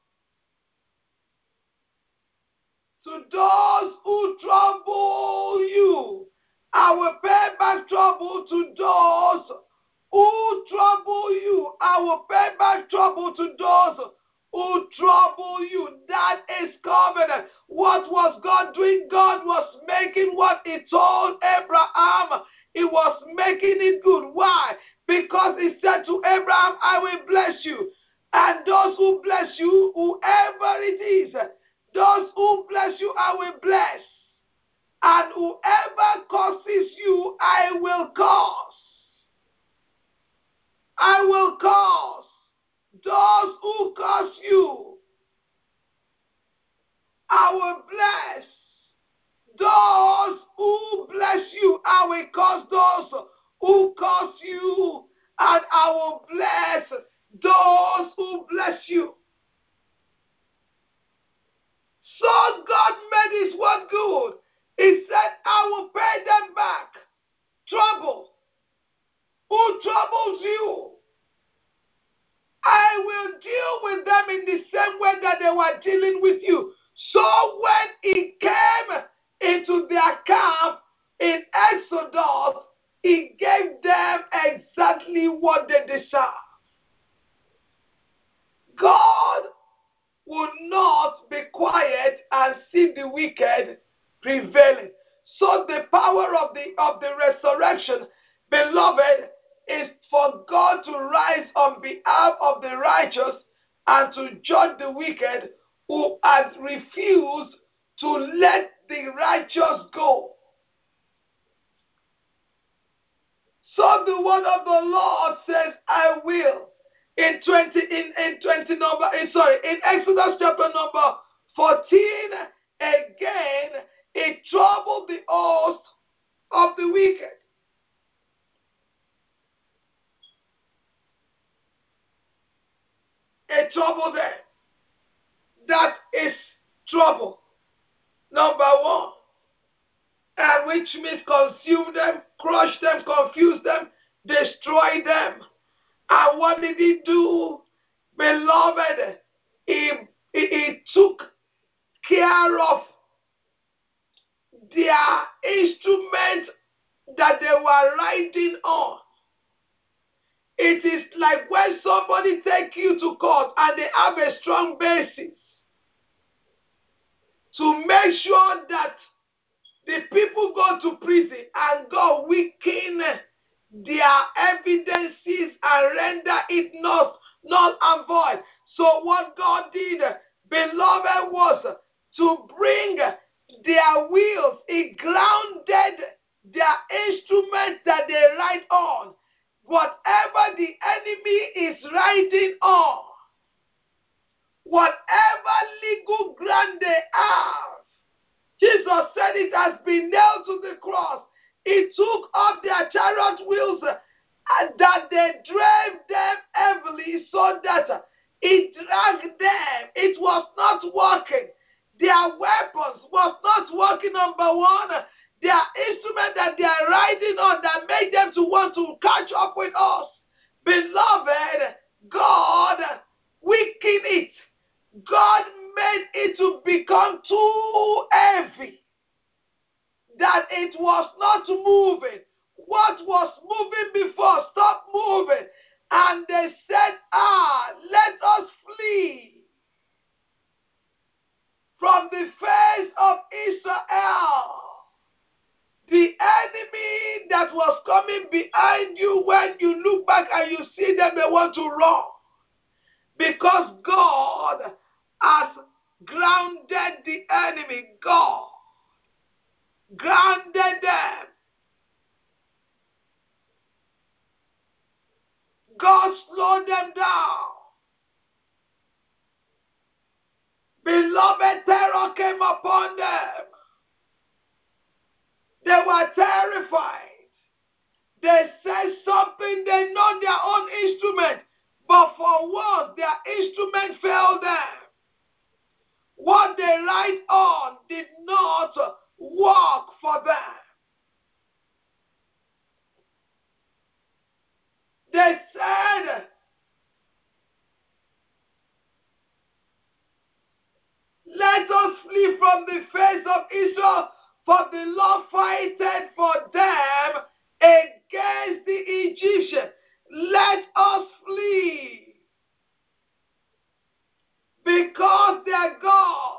to those who trouble you. I will pay back trouble to those who trouble you. I will pay back trouble to those who trouble you. That is covenant. What was God doing? God was making what he told Abraham. He was making it good. Why? Because he said to Abraham, I will bless you. And those who bless you, whoever it is, those who bless you, I will bless. And whoever curses you, I will curse. I will curse. Those who curse you, I will bless. Those who bless you, I will curse those who curse you, and I will bless those who bless you. So God made his word good. He said, I will pay them back. Trouble. Who troubles you? I will deal with them in the same way that they were dealing with you. So when he came into their camp in Exodus, he gave them exactly what they deserved. God will not be quiet and see the wicked prevailing. So the power of the of the resurrection, beloved, is for God to rise on behalf of the righteous and to judge the wicked who had refused to let the righteous go. So the word of the Lord says, I will. In twenty, in, in twenty number, in, sorry, in Exodus chapter number fourteen, again, it troubled the host of the wicked. It troubled them. That is trouble. Number one. And which means consume them, crush them, confuse them, destroy them. And what did he do? Beloved, he, he, he took care of their instruments that they were riding on. It is like when somebody takes you to court and they have a strong basis to make sure that the people go to prison and God weaken their evidences and render it not null and void. So what God did, beloved, was to bring their wheels. He grounded their instruments that they ride on. Whatever the enemy is riding on, whatever legal ground they have, Jesus said it has been nailed to the cross. He took off their chariot wheels and that they drave them heavily so that it dragged them. It was not working. Their weapons was not working, number one. Their instrument that they are riding on that made them to want to catch up with us. Beloved, God weakened it. God made it to become too heavy that it was not moving. What was moving before stopped moving. And they said, ah, let us flee from the face of Israel. The enemy that was coming behind you, when you look back and you see them, they want to run. Because God has grounded the enemy. God grounded them. God slowed them down. Beloved, terror came upon them. They were terrified. They said something, they know their own instrument, but for once their instrument failed them. What they relied on did not work for them. They said, let us flee from the face of Israel, for the Lord fighteth for them against the Egyptians. Let us flee, because their God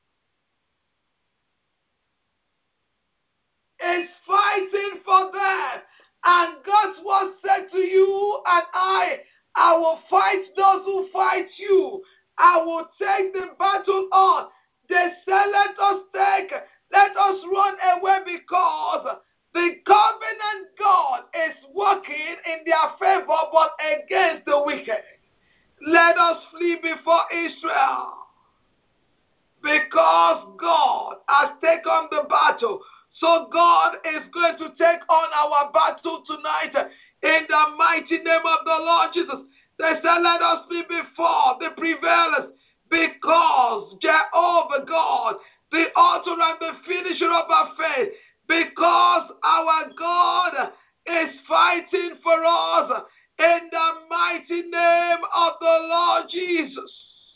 is fighting for them. And God's word said to you and I, I will fight those who fight you. I will take the battle on. They said, let us take, let us run away, because the covenant God is working in their favor but against the wicked. Let us flee before Israel, because God has taken the battle. So God is going to take on our battle tonight in the mighty name of the Lord Jesus. They said, let us be before the prevailers, because Jehovah God, the author and the finisher of our faith, because our God is fighting for us in the mighty name of the Lord Jesus.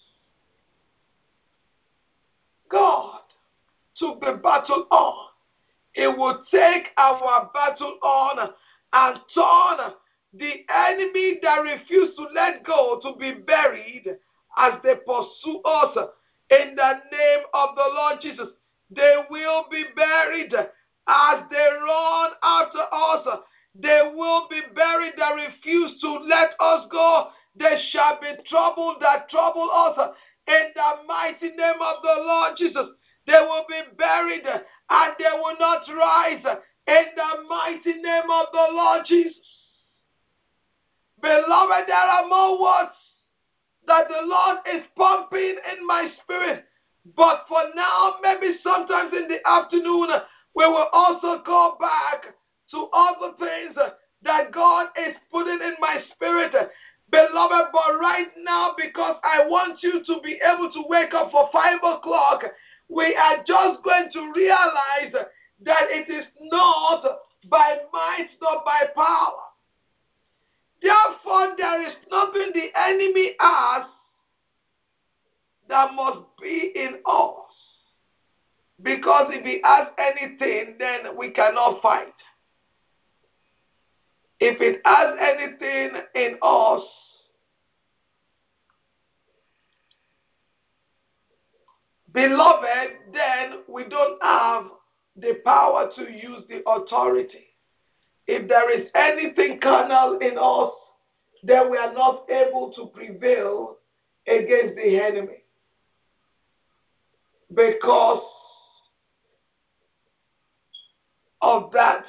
God took the battle on. It will take our battle on and turn the enemy that refused to let go to be buried as they pursue us in the name of the Lord Jesus. They will be buried as they run after us. They will be buried that refuse to let us go. There shall be trouble that trouble us in the mighty name of the Lord Jesus. They will be buried and they will not rise in the mighty name of the Lord Jesus. Beloved, there are more words that the Lord is pumping in my spirit. But for now, maybe sometimes in the afternoon, we will also go back to other things that God is putting in my spirit. Beloved, but right now, because I want you to be able to wake up for five o'clock, we are just going to realize that it is not by might nor by power. Therefore, there is nothing the enemy has that must be in us. Because if he has anything, then we cannot fight. If it has anything in us, beloved, then we don't have the power to use the authority. If there is anything carnal in us, then we are not able to prevail against the enemy. Because of that,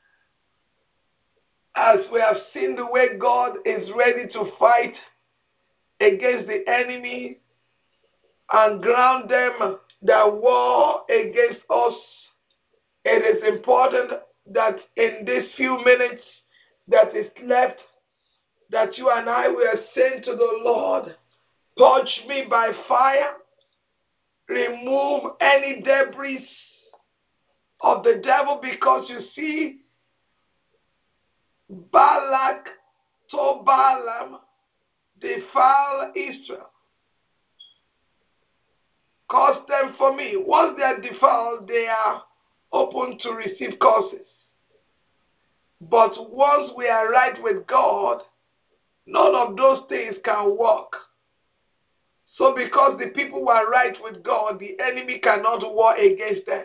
as we have seen the way God is ready to fight against the enemy and ground them that war against us. It is important that in these few minutes that is left, that you and I will say to the Lord, purge me by fire, remove any debris of the devil, because you see, Balak told Balaam, defile Israel, curse them for me. Once they are defiled, they are open to receive curses. But once we are right with God, none of those things can work. So because the people were right with God, the enemy cannot war against them.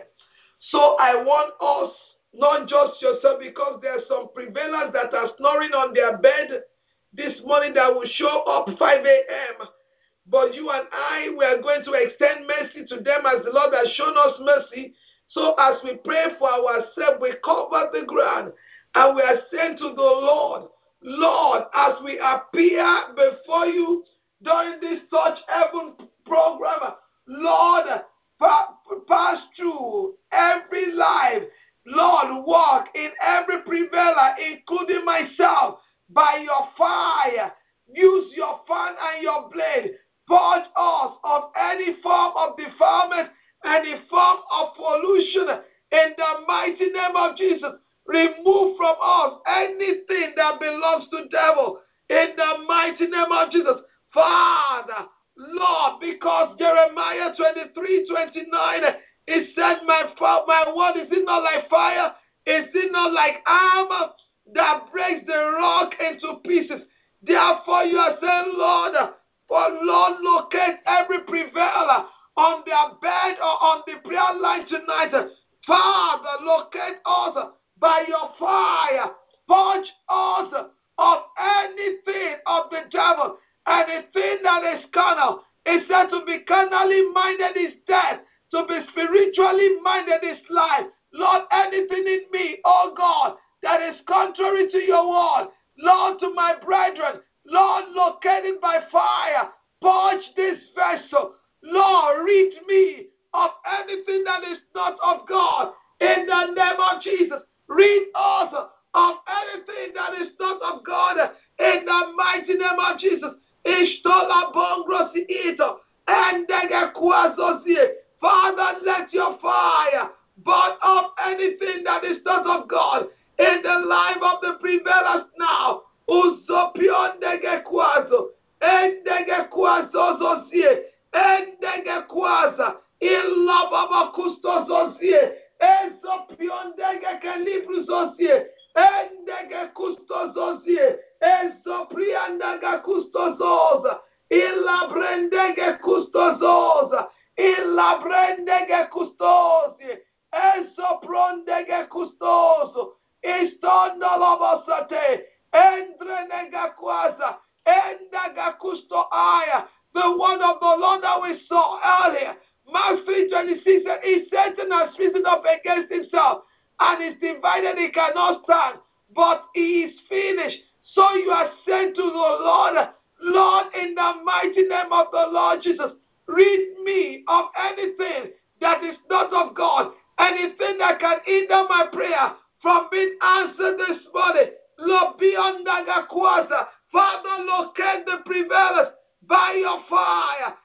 So I want us, not just yourself, because there are some prevalers that are snoring on their bed this morning that will show up five a.m. But you and I, we are going to extend mercy to them as the Lord has shown us mercy. So as we pray for ourselves, we cover the ground and we are saying to the Lord, Lord, as we appear before you during this Touch Heaven program, Lord, pa- pass through every life. Lord, walk in every prevaler, including myself, by your fire. Use your fan and your blade. Purge us of any form of defilement, any form of pollution in the mighty name of Jesus. Remove from us anything that belongs to devil in the mighty name of Jesus. Father, Lord, because Jeremiah twenty-three twenty-nine, it said, my, my word, is it not like fire? Is it not like armor that breaks the rock into pieces? Therefore you are saying, Lord, for Lord, locate every prevaler on their bed or on the prayer line tonight. Father, locate us by your fire. Purge us of anything of the devil, anything that is carnal. It said to be carnally minded is death, to be spiritually minded is life. Lord, anything in me, oh God, that is contrary to your word, Lord, to my brethren, Lord, locate it by fire. Purge this vessel. Lord, rid me of anything that is not of God. In the name of Jesus, rid us of anything that is not of God. In the mighty name of Jesus. Ishtola bongrosi ito. Endege kwazozie. Father, let your fire burn up anything that is not of God in the life of the prevalers now. Uzopion dege kwazo. Endege kwazo zozie. Endege kwaza. Ilababa kusto zozie. Ezopion dege kelibru zozie. Endege kusto zozie. Ezopriandaga kusto zoza. Ilabrendege kusto zoza. Ilabrendege kustosi. Ezoprondege kustoso. Istondolobosate. Endrenega kwaza. Endaga kusto aya. The word of the Lord that we saw earlier. Mark three twenty-six said, if Satan has risen up against himself and is divided, he cannot stand, but he is finished. So you are sent to the Lord. Lord, in the mighty name of the Lord Jesus, rid me of anything that is not of God, anything that can hinder my prayer from being answered this morning. Lord, beyond that quarter, Father, locate the prevalers by your fire.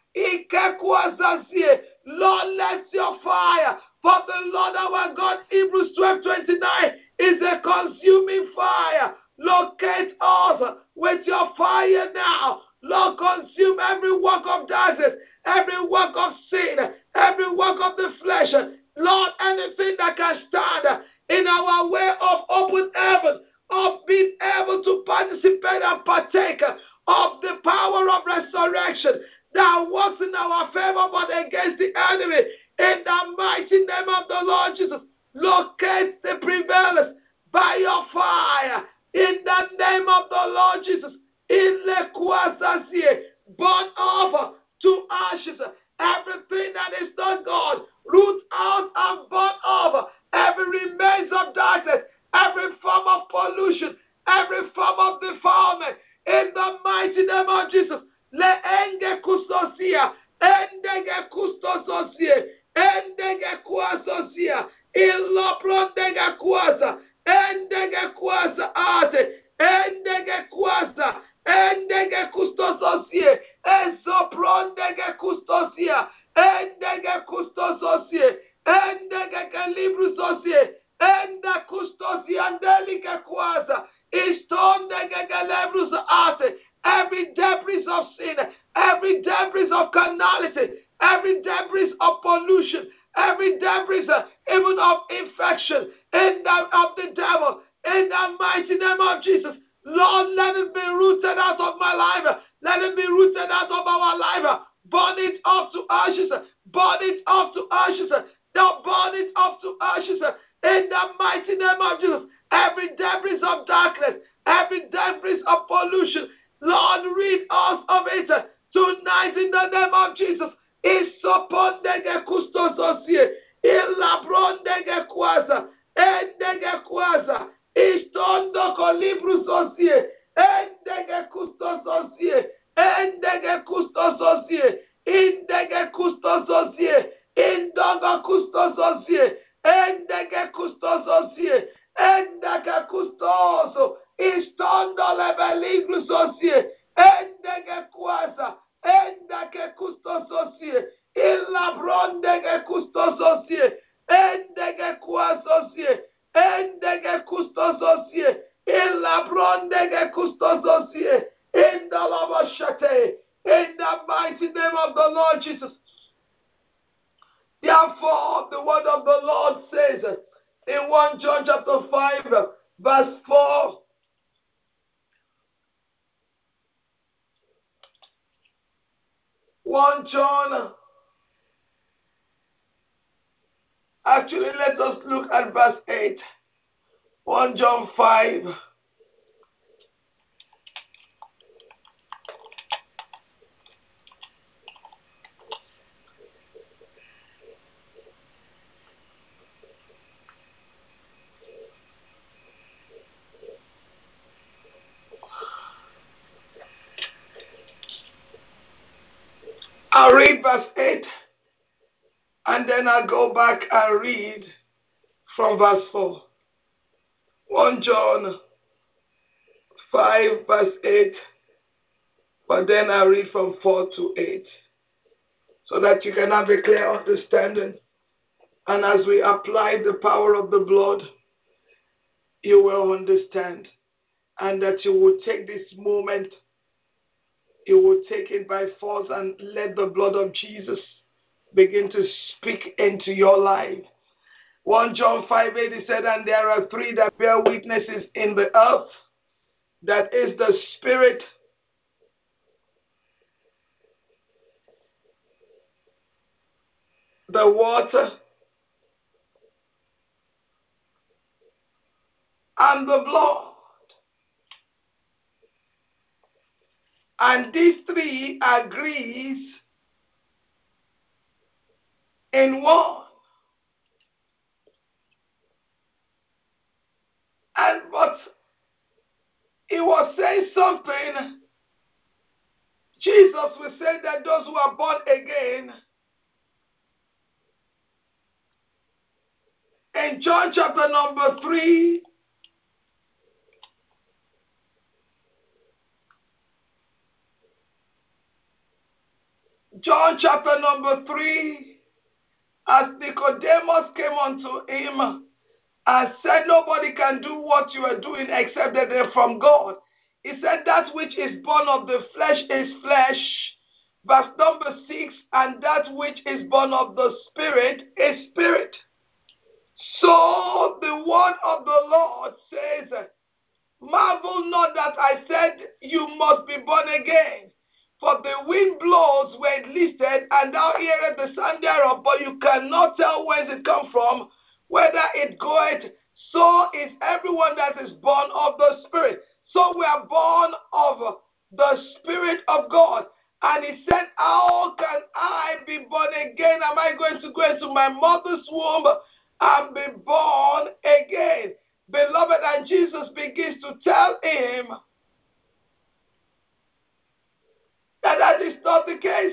Lord, let your fire, for the Lord our God, Hebrews twelve twenty-nine, is a consuming fire. Locate us with your fire now. Lord, consume every work of darkness, every work of sin, every work of the flesh. Lord, anything that can stand in our way of open heaven, of being able to participate and partake of the power of resurrection that works in our favor but against the enemy. In the mighty name of the Lord Jesus, locate the prevalers by your fire. In the name of the Lord Jesus, in the Kwasasie, burn off to ashes everything that is not God, root out and burn off every remains of darkness, every form of pollution, every form of defilement. In the mighty name of Jesus, le enge kustosia, endege kusto rooted out of our life. Burn it off to ashes. Burn it off to ashes. Now burn it off to ashes. In the mighty name of Jesus. Every debris of darkness, every debris of pollution, Lord, rid us of it tonight in the name of Jesus. Isopondege kustososie, ilabrondege kwasa, endege kwasa, istondo kolibru sosie, endege kustososie, endege kustososie, indege kustososie, indogo kustososie, endege kustososie, endege kustoso, istondo lebeligru sosie, endege kwasa, endege kustososie, ilabrondege kustososie, endege kwasosie, endege kustososie, ilabrondege kustososie, in the Labashate, in the mighty name of the Lord Jesus. Therefore, the word of the Lord says in First John chapter five, verse four, First John, actually let us look at verse eight. First John five. I'll read verse eight, and then I'll go back and read from verse four. First John five, verse eight, but then I'll read from four to eight, so that you can have a clear understanding. And as we apply the power of the blood, you will understand. And that you will take this moment, you will take it by force and let the blood of Jesus begin to speak into your life. First John five eight, he said, and there are three that bear witnesses in the earth. That is the Spirit, the water, and the blood. And these three agrees in one. And but he was saying something. Jesus will say that those who are born again, in John chapter number three, John chapter number three, as Nicodemus came unto him and said, nobody can do what you are doing except that they're from God. He said, that which is born of the flesh is flesh. Verse number six, and that which is born of the Spirit is spirit. So the word of the Lord says, marvel not that I said you must be born again. For the wind blows where it listed, and thou hearest the sound thereof, but you cannot tell whence it come from, whether it goeth. So is everyone that is born of the Spirit. So we are born of the Spirit of God. And he said, how can I be born again? Am I going to go into my mother's womb and be born again? Beloved, and Jesus begins to tell him that that is not the case.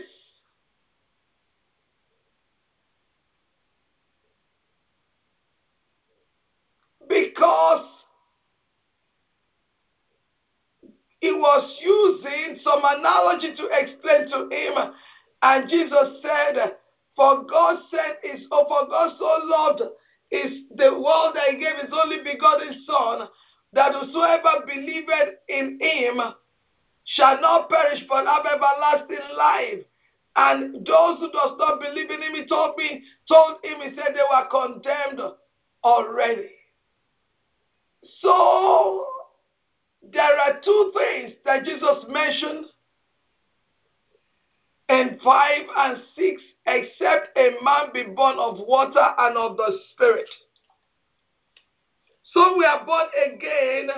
Because he was using some analogy to explain to him. And Jesus said, for God sent his, oh, for God so loved is the world that he gave his only begotten Son, that whosoever believeth in him shall not perish but have everlasting life. And those who does not believe in him, he told me, told him, he said they were condemned already. So there are two things that Jesus mentioned and five and six, except a man be born of water and of the Spirit. So we are born again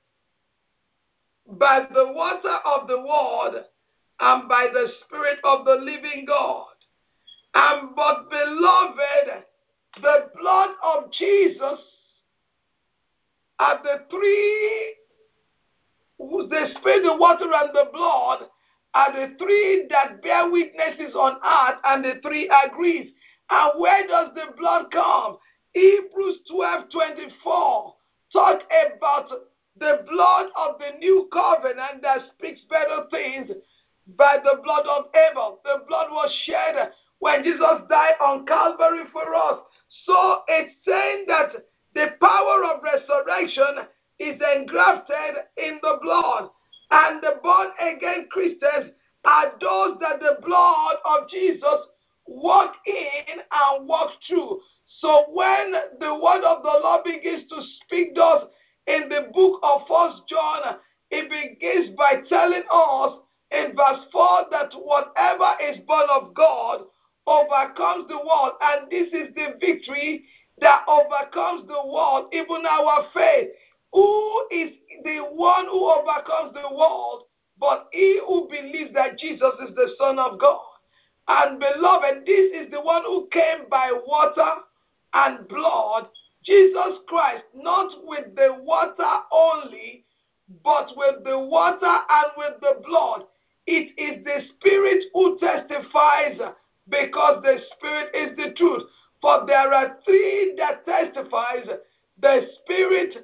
by the water of the word and by the Spirit of the living God. And but beloved, the blood of Jesus are the three, the Spirit, the water, and the blood are the three that bear witnesses on earth, and the three agrees. And where does the blood come? Hebrews twelve twenty-four talk about the blood of the new covenant that speaks better things by the blood of Abel. The blood was shed when Jesus died on Calvary for us. So it's saying that the power of resurrection is engrafted in the blood. And the born again Christians are those that the blood of Jesus walk in and walk through. So when the word of the Lord begins to speak to us in the book of First John, it begins by telling us in verse four that whatever is born of God overcomes the world. And this is the victory that overcomes the world, even our faith. Who is the one who overcomes the world but he who believes that Jesus is the Son of God? And beloved, this is the one who came by water and blood, Jesus Christ, not with the water only, but with the water and with the blood. It is the Spirit who testifies, because the Spirit is the truth. For there are three that testifies: the Spirit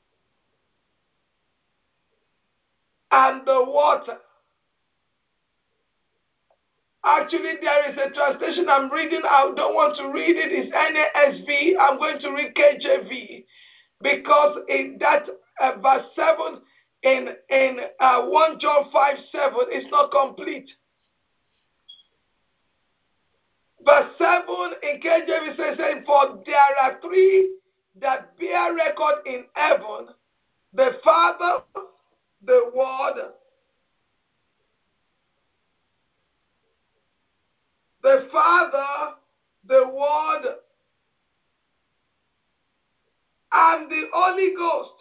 and the water. Actually, there is a translation I'm reading. I don't want to read it. It's N A S B. I'm going to read K J V, because in that uh, verse seven in, in uh, First John five seven is not complete. Verse seven in K J V says, for there are three that bear record in heaven: the Father, the Word, the Father, the Word, and the Holy Ghost.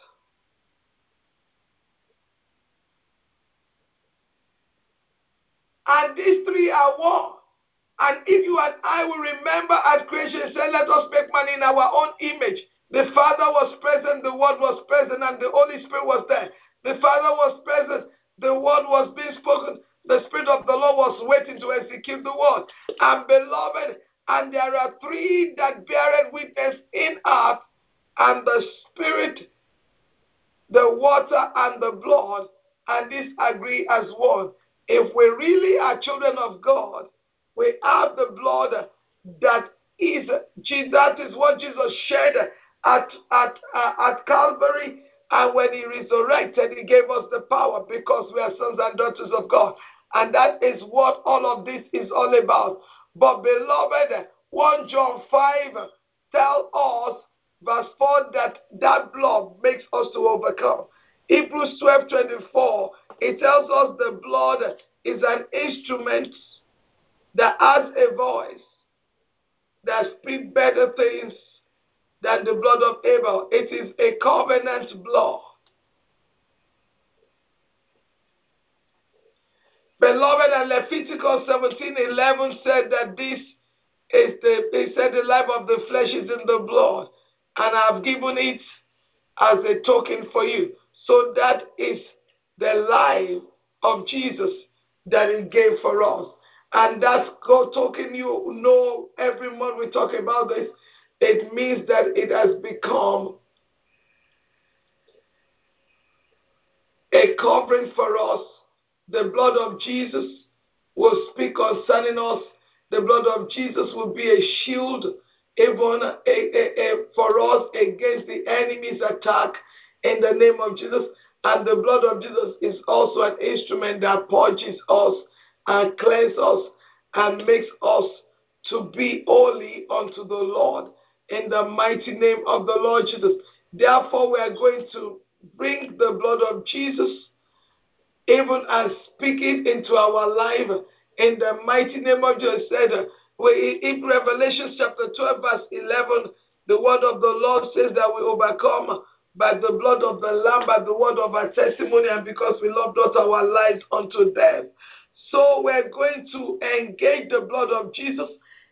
And these three are one. And if you and I will remember at creation, it said, let us make man in our own image. The Father was present, the Word was present, and the Holy Spirit was there. The Father was present, the Word was being spoken, the Spirit of the Lord was waiting to execute the word. And beloved, and there are three that bear witness in earth, and the Spirit, the water, and the blood, and these agree as one. If we really are children of God, we have the blood that is, that is what Jesus shed at, at, uh, at Calvary. And when he resurrected, he gave us the power, because we are sons and daughters of God. And that is what all of this is all about. But beloved, First John five tells us, verse four, that that blood makes us to overcome. Hebrews twelve twenty-four, it tells us the blood is an instrument that has a voice that speaks better things than the blood of Abel. It is a covenant blood. Beloved, and Leviticus seventeen eleven said that this is the, it said the life of the flesh is in the blood, and I've given it as a token for you. So that is the life of Jesus that he gave for us. And that's God token. You know, every month we talk about this. It means that it has become a covering for us. The blood of Jesus will speak concerning us. The blood of Jesus will be a shield even a, a, a, for us against the enemy's attack in the name of Jesus. And the blood of Jesus is also an instrument that purges us and cleanses us and makes us to be holy unto the Lord in the mighty name of the Lord Jesus. Therefore, we are going to bring the blood of Jesus even and speak it into our life in the mighty name of Jesus. Said, uh, we- in Revelation chapter twelve, verse eleven, the word of the Lord says that we overcome by the blood of the Lamb, by the word of our testimony, and because we love not our lives unto death. So we're going to engage the blood of Jesus.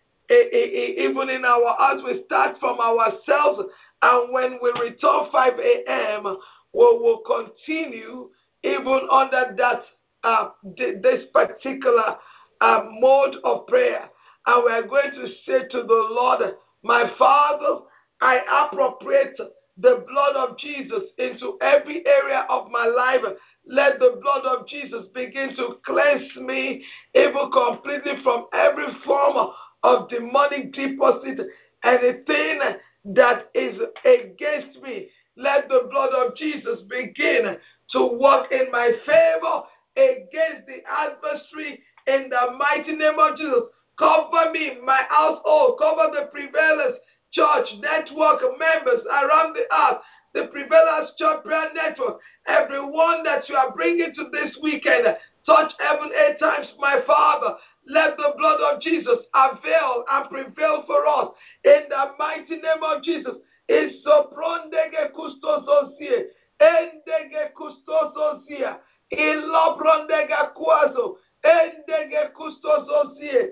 Even in our hearts, we start from ourselves, and when we return five a.m., we will continue even under that uh, this particular uh, mode of prayer. And we are going to say to the Lord, my Father, I appropriate the blood of Jesus into every area of my life. Let the blood of Jesus begin to cleanse me even completely from every form of demonic deposit, anything that is against me. Let the blood of Jesus begin to work in my favor against the adversary in the mighty name of Jesus. Cover me, my household, cover the Prevailers Church network members around the earth, the Prevailers Church prayer network, everyone that you are bringing to this weekend. Touch heaven eight times, my Father. Let the blood of Jesus avail and prevail for us in the mighty name of Jesus. Isoprondege kustososie, endege kustososia, iloprondege kuazo, endege kustososie,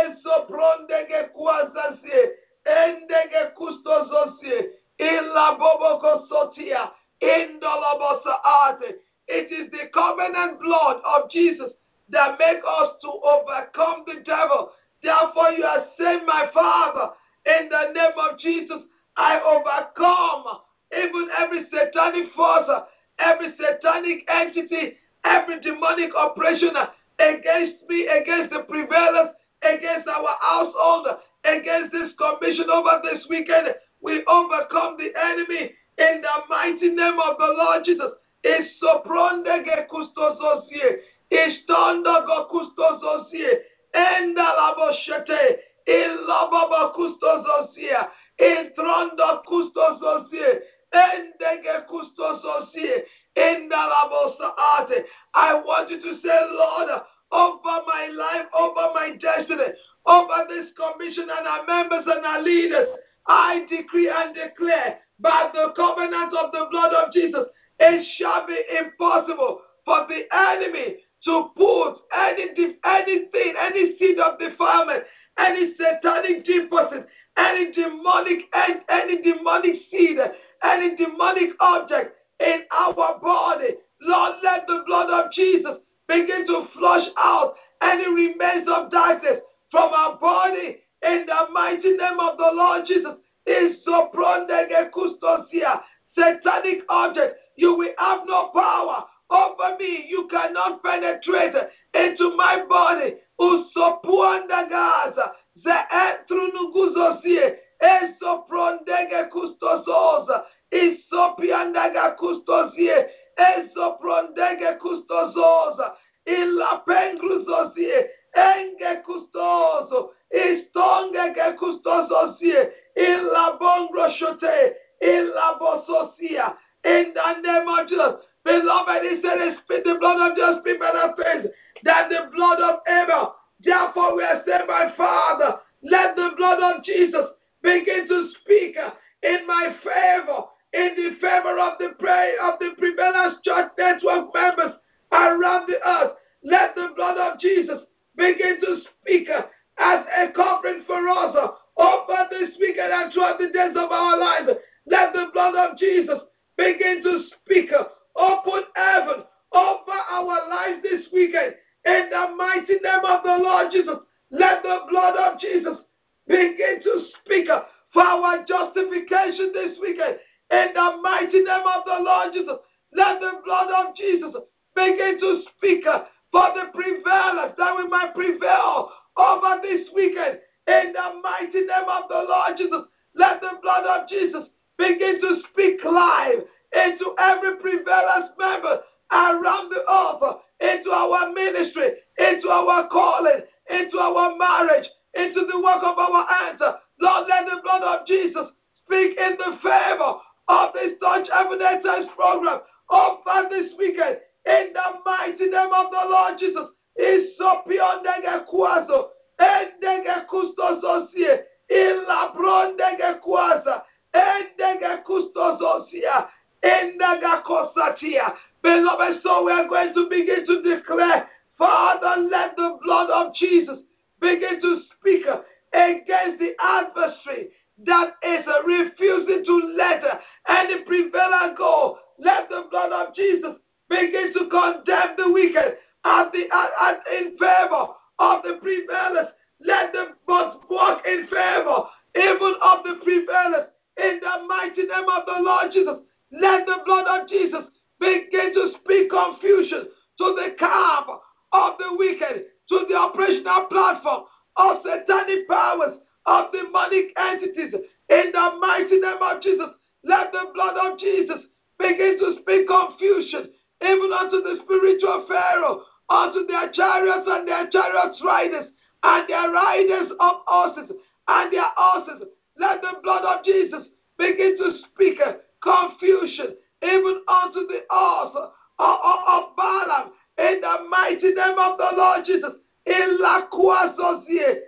esoprondege kuazasie, endege kustososie, ilaboboko sotia, indolobosaate. It is the covenant blood of Jesus that make us to overcome the devil. Therefore, you are saying, my Father, in the name of Jesus, I overcome even every satanic force, every satanic entity, every demonic oppression against me, against the Prevailers, against our household, against this commission over this weekend. We overcome the enemy in the mighty name of the Lord Jesus. Isoprondege kustososie, istondogo kustososie, endalaboshete, ilababa kustososie, introndo kustososie, endege kustososie, indalabosaate. I want you to say, Lord, over my life, over my destiny, over this commission and our members and our leaders, I decree and declare by the covenant of the blood of Jesus, it shall be impossible for the enemy to put any anything, any seed of defilement, any satanic deposit, any demonic, any demonic seed, any demonic object in our body. Lord, let the blood of Jesus begin to flush out any remains of darkness from our body in the mighty name of the Lord Jesus. Isoprondege kustosia, satanic object, you will have no power over me. You cannot penetrate into my body. Usopuandagaza, ze etrunuguzosie, esoprondege kustososa, isopiandaga kustosie, esoprondege kustososa, ilapengruzosie, enge kustoso, istongege kustososie, ilabongroshote, ilabososia. In the name of Jesus, beloved, he said, "Spit the blood of Jesus, speak better things than the blood of Abel." Therefore, we are saying, my Father, let the blood of Jesus begin to speak in my favor, in the favor of the prayer of the Prevailers Church network members around the earth. Let the blood of Jesus begin to speak as a covering for us over this weekend and throughout the days of our lives. Let the blood of Jesus begin to speak. Open heaven over our lives this weekend. In the mighty name of the Lord Jesus, let the blood of Jesus begin to speak for our justification this weekend. In the mighty name of the Lord Jesus, let the blood of Jesus begin to speak for the Prevailers, that we might prevail over this weekend. In the mighty name of the Lord Jesus, let the blood of Jesus begin to speak live into every Prevailers member around the earth, into our ministry, into our calling, into our marriage, into the work of our hands. Lord, let the blood of Jesus speak in the favor of this Touch Evidence program over this weekend. In the mighty name of the Lord Jesus, Isopiondege kwazo. Endege kustososie. Ilabrondege kwaza. Endege kustososia. Endege kosatia. Beloved, so we are going to begin to declare, Father, let the blood of Jesus begin to speak against the adversary that is refusing to let any prevailer go. Let the blood of Jesus begin to condemn the wicked at the, at, at, in favor of the prevailers. Let them both walk in favor even of the prevailers. In the mighty name of the Lord Jesus, let the blood of Jesus begin to speak confusion to the camp of the wicked, to the operational platform of satanic powers, of demonic entities. In the mighty name of Jesus, let the blood of Jesus begin to speak confusion even unto the spiritual Pharaoh, unto their chariots and their chariots riders, and their riders of horses and their horses. Let the blood of Jesus begin to speak confusion even unto the horse of, of, of Balaam. In the mighty name of the Lord Jesus, in la kuazozie,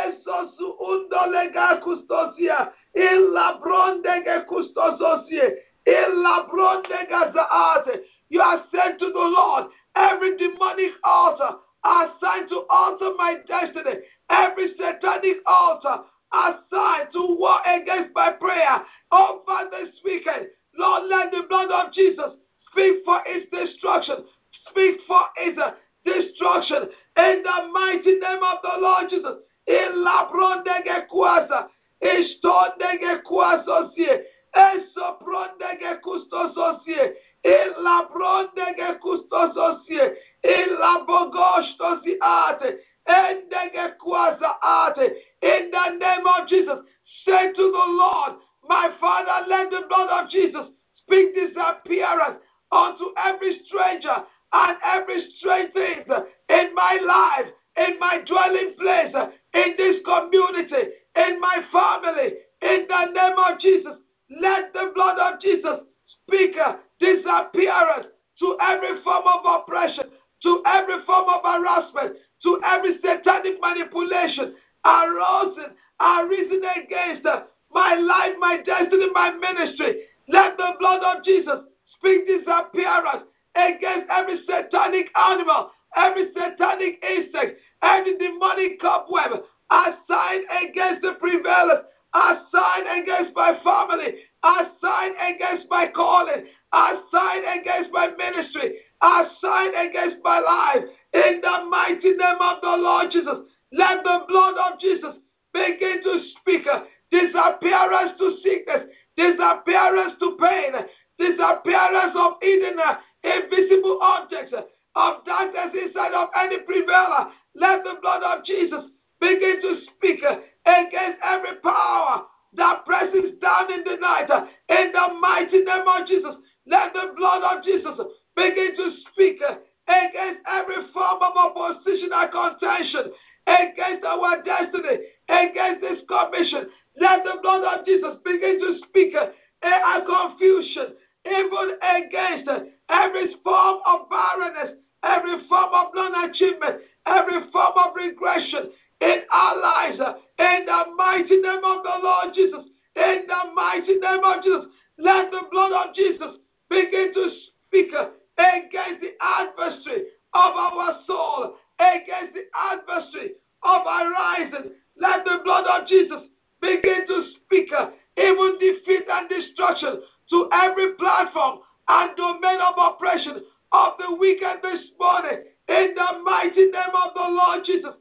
ezosu undolega kustosia, in la brondege kustososie, in la brondega zaate. You are sent to the Lord. Every demonic altar assigned to alter my destiny, every satanic altar assigned to war against my prayer over this weekend, Lord, let the blood of Jesus speak for its destruction. Speak for its uh, destruction. In the mighty name of the Lord Jesus. In la brondege kwasa. Istondege kwasosie. Eso brondege kustososie. In la brondege kustososie. In la bogostosi ate. Endege kwasa ate. In the name of Jesus. Say to the Lord, my Father, let the blood of Jesus speak disappearance unto every stranger and every strange thing in my life, in my dwelling place, in this community, in my family. In the name of Jesus, let the blood of Jesus speak disappearance to every form of oppression, to every form of harassment, to every satanic manipulation arisen, arisen against my life, my destiny, my ministry. Let the blood of Jesus speak disappearance against every satanic animal, every satanic insect, every demonic cobweb assigned against the prevalence, assigned against my family, assigned against my calling, assigned against my ministry, assigned against my life. In the mighty name of the Lord Jesus, let the blood of Jesus begin to speak disappearance to sickness, disappearance to pain, disappearance of hidden uh, invisible objects uh, of darkness inside of any prevailer. Let the blood of Jesus begin to speak uh, against every power that presses down in the night. Uh, in the mighty name of Jesus, let the blood of Jesus begin to speak uh, against every form of opposition and contention, against our destiny, against this commission. Let the blood of Jesus begin to speak uh, a confusion, even against uh, every form of barrenness, every form of non-achievement, every form of regression in our lives. Uh, in the mighty name of the Lord Jesus, in the mighty name of Jesus, let the blood of Jesus begin to speak uh, against the adversary of our soul, against the adversary of our rising. Let the blood of Jesus begin to speak uh, even defeat and destruction to every platform and domain of oppression of the wicked this morning. In the mighty name of the Lord Jesus.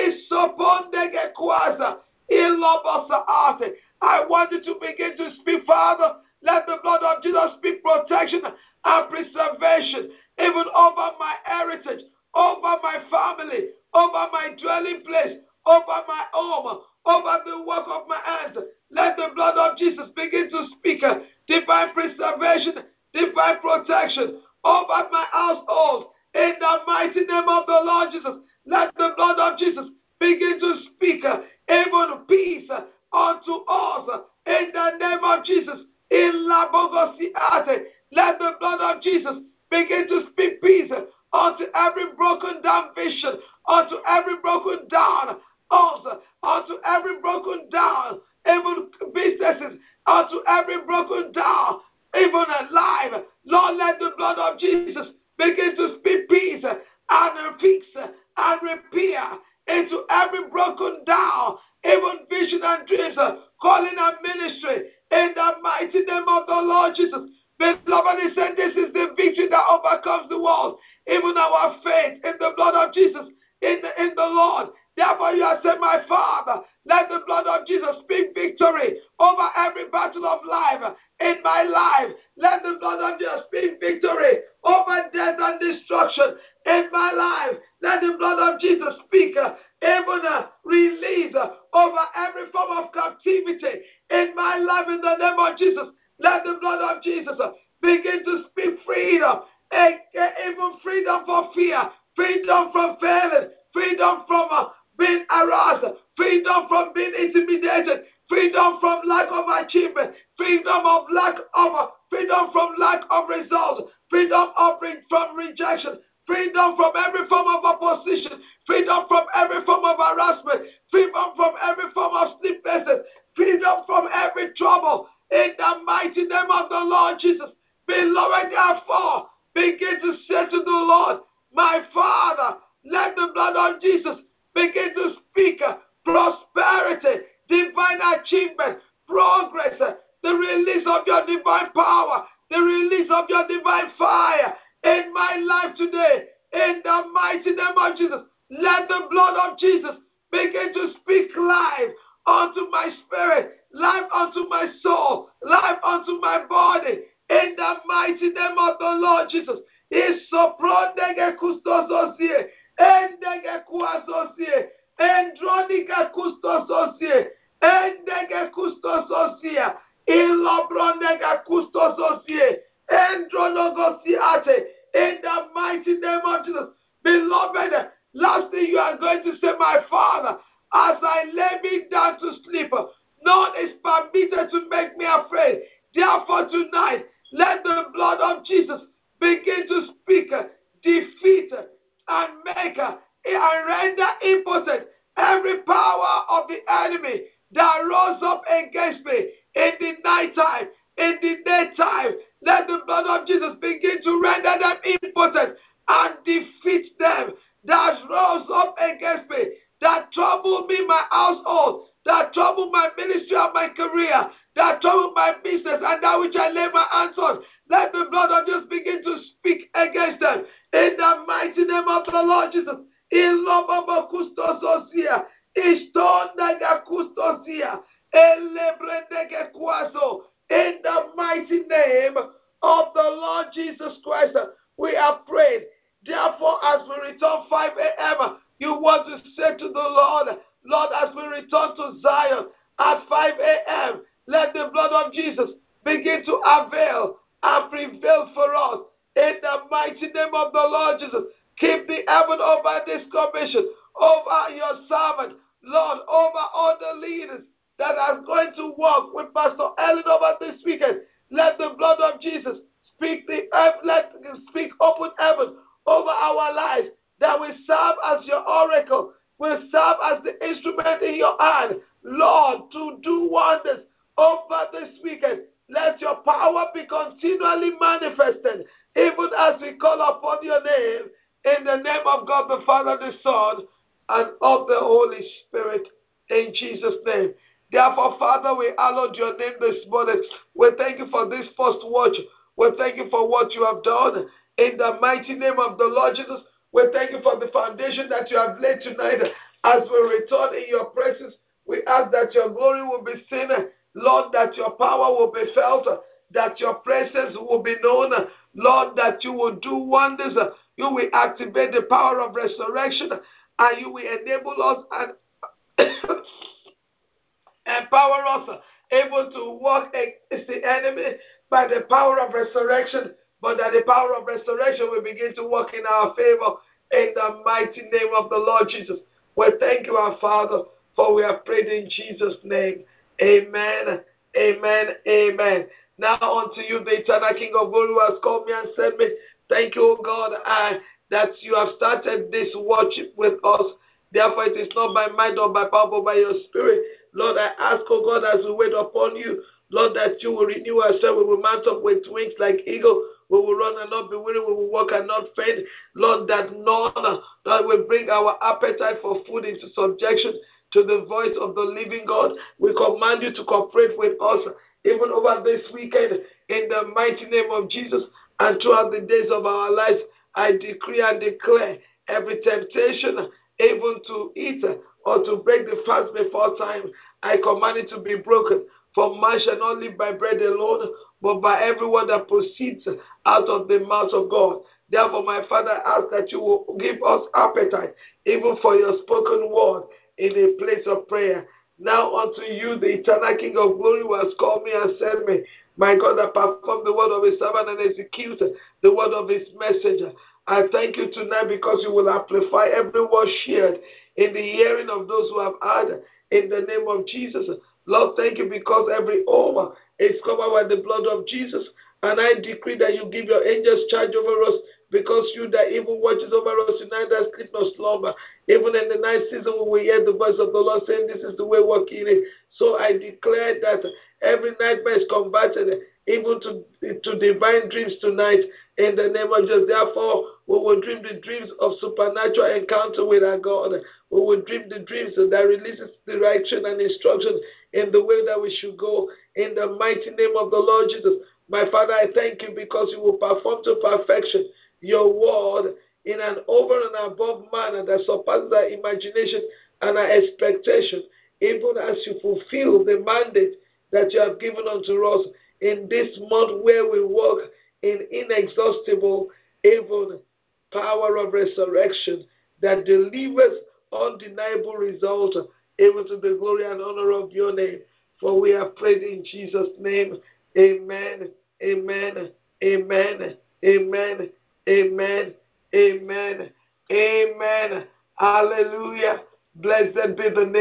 I want you to begin to speak, Father. Let the blood of Jesus speak protection and preservation even over my heritage, over my family, over my dwelling place, over my home, over the work of my hands. Let the blood of Jesus begin to speak uh, divine preservation, divine protection over my household. In the mighty name of the Lord Jesus, let the blood of Jesus begin to speak uh, even peace uh, unto us. Uh, in the name of Jesus, in La Bogosiate, let the blood of Jesus begin to speak peace uh, unto every broken down vision down homes, unto every broken down, even businesses, unto every broken down, even alive. Lord, let the blood of Jesus begin to speak peace and fix and repair into every broken down, even vision and dreams, calling and ministry, in the mighty name of the Lord Jesus. Beloved, he said this is the victory that overcomes the world, even our faith in the blood of Jesus, in the, in the Lord. Therefore you have said, my Father, let the blood of Jesus speak victory over every battle of life in my life. Let the blood of Jesus speak victory over death and destruction in my life. Let the blood of Jesus speak uh, even uh, release uh, over every form of captivity in my life in the name of Jesus. Let the blood of Jesus uh, begin to speak freedom, uh, even freedom from fear, freedom from failing, freedom from uh, being harassed, freedom from being intimidated, freedom from lack of achievement, freedom of lack of freedom from lack of results, freedom of from rejection, freedom from every form of opposition, freedom from every form of harassment, freedom from every form of sleeplessness, freedom from every trouble. In the mighty name of the Lord Jesus, beloved, therefore, begin to say to the Lord, my Father, let the blood of Jesus begin to speak uh, prosperity, divine achievement, progress, uh, the release of your divine power, the release of your divine fire in my life today. In the mighty name of Jesus, let the blood of Jesus begin to speak life unto my spirit, life unto my soul, life unto my body. In the mighty name of the Lord Jesus. Isopronege kustososie, endege kuasosie, endronika kustososie, endege kustososie, ilobronega kustososie, endronogosiate. In the mighty name of Jesus. Beloved, lastly, you are going to say, my Father, as I lay me down to sleep, none is permitted to make me afraid. Therefore, tonight, let the blood of Jesus begin to speak, defeat, and make, and render impotent every power of the enemy that rose up against me in the nighttime, in the daytime. Let the blood of Jesus begin to render them impotent and defeat them that rose up against me, that troubled me, my household, that troubled my ministry and my career, that troubled my business and that which I lay my hands on. Let the blood of Jesus begin to speak against them in the mighty name of the Lord Jesus. Ilobobo kustososia, istondaga kustosia, elebrendege kwaso. In the mighty name of the Lord Jesus Christ, we have prayed. Therefore, as we return five a.m., you want to say to the Lord, Lord, as we return to Zion at five a.m., let the blood of Jesus begin to avail and prevail for us. In the mighty name of the Lord Jesus, keep the heaven over this commission, over your servant, Lord, over all the leaders that are going to work with Pastor Ellen over this weekend. Let the blood of Jesus speak the earth, let speak open heaven over our lives, that we serve as your oracle, we serve as the instrument in your hand, Lord, to do wonders over this weekend. Let your power be continually manifested, even as we call upon your name, in the name of God the Father, the Son, and of the Holy Spirit, in Jesus' name. Therefore, Father, we hallowed your name this morning. We thank you for this first watch. We thank you for what you have done. In the mighty name of the Lord Jesus, we thank you for the foundation that you have laid tonight. As we return in your presence, we ask that your glory will be seen. Lord, that your power will be felt, that your presence will be known. Lord, that you will do wonders. You will activate the power of resurrection, and you will enable us and empower us, able to walk against the enemy by the power of resurrection, but that the power of resurrection will begin to work in our favor in the mighty name of the Lord Jesus. We thank you, our Father, for we have prayed in Jesus' name. Amen, amen, amen. Now unto you, the eternal King of glory, who has called me and sent me. Thank you, O God, uh, that you have started this worship with us. Therefore, it is not by might or by power, but by your Spirit. Lord, I ask, oh God, as we wait upon you, Lord, that you will renew ourselves. We will mount up with wings like eagle. We will run and not be weary. We will walk and not faint. Lord, that none that will bring our appetite for food into subjection to the voice of the living God. We command you to cooperate with us even over this weekend in the mighty name of Jesus and throughout the days of our lives. I decree and declare every temptation, even to eat or to break the fast before time, I command it to be broken. For man shall not live by bread alone, but by every word that proceeds out of the mouth of God. Therefore, my Father, I ask that you will give us appetite, even for your spoken word, in a place of prayer. Now unto you, the eternal King of glory, who has called me and sent me, my God, that perform the word of his servant and execute the word of his messenger. I thank you tonight because you will amplify every word shared in the hearing of those who have heard, in the name of Jesus. Lord, thank you because every home is covered by the blood of Jesus. And I decree that you give your angels charge over us, because you that even watches over us tonight, that sleep nor slumber. Even in the night season, when we hear the voice of the Lord saying, this is the way, walk in it. So I declare that every nightmare is converted even to, to divine dreams tonight, in the name of Jesus. Therefore, we will dream the dreams of supernatural encounter with our God. We will dream the dreams that releases direction and instruction in the way that we should go, in the mighty name of the Lord Jesus. My Father, I thank you because you will perform to perfection your word in an over and above manner that surpasses our imagination and our expectation, even as you fulfill the mandate that you have given unto us in this month, where we walk in inexhaustible, even power of resurrection that delivers undeniable results, even to the glory and honor of your name. For we have prayed in Jesus' name. Amen. Amen. Amen. Amen. Amen. Amen. Amen. Hallelujah. Blessed be the name.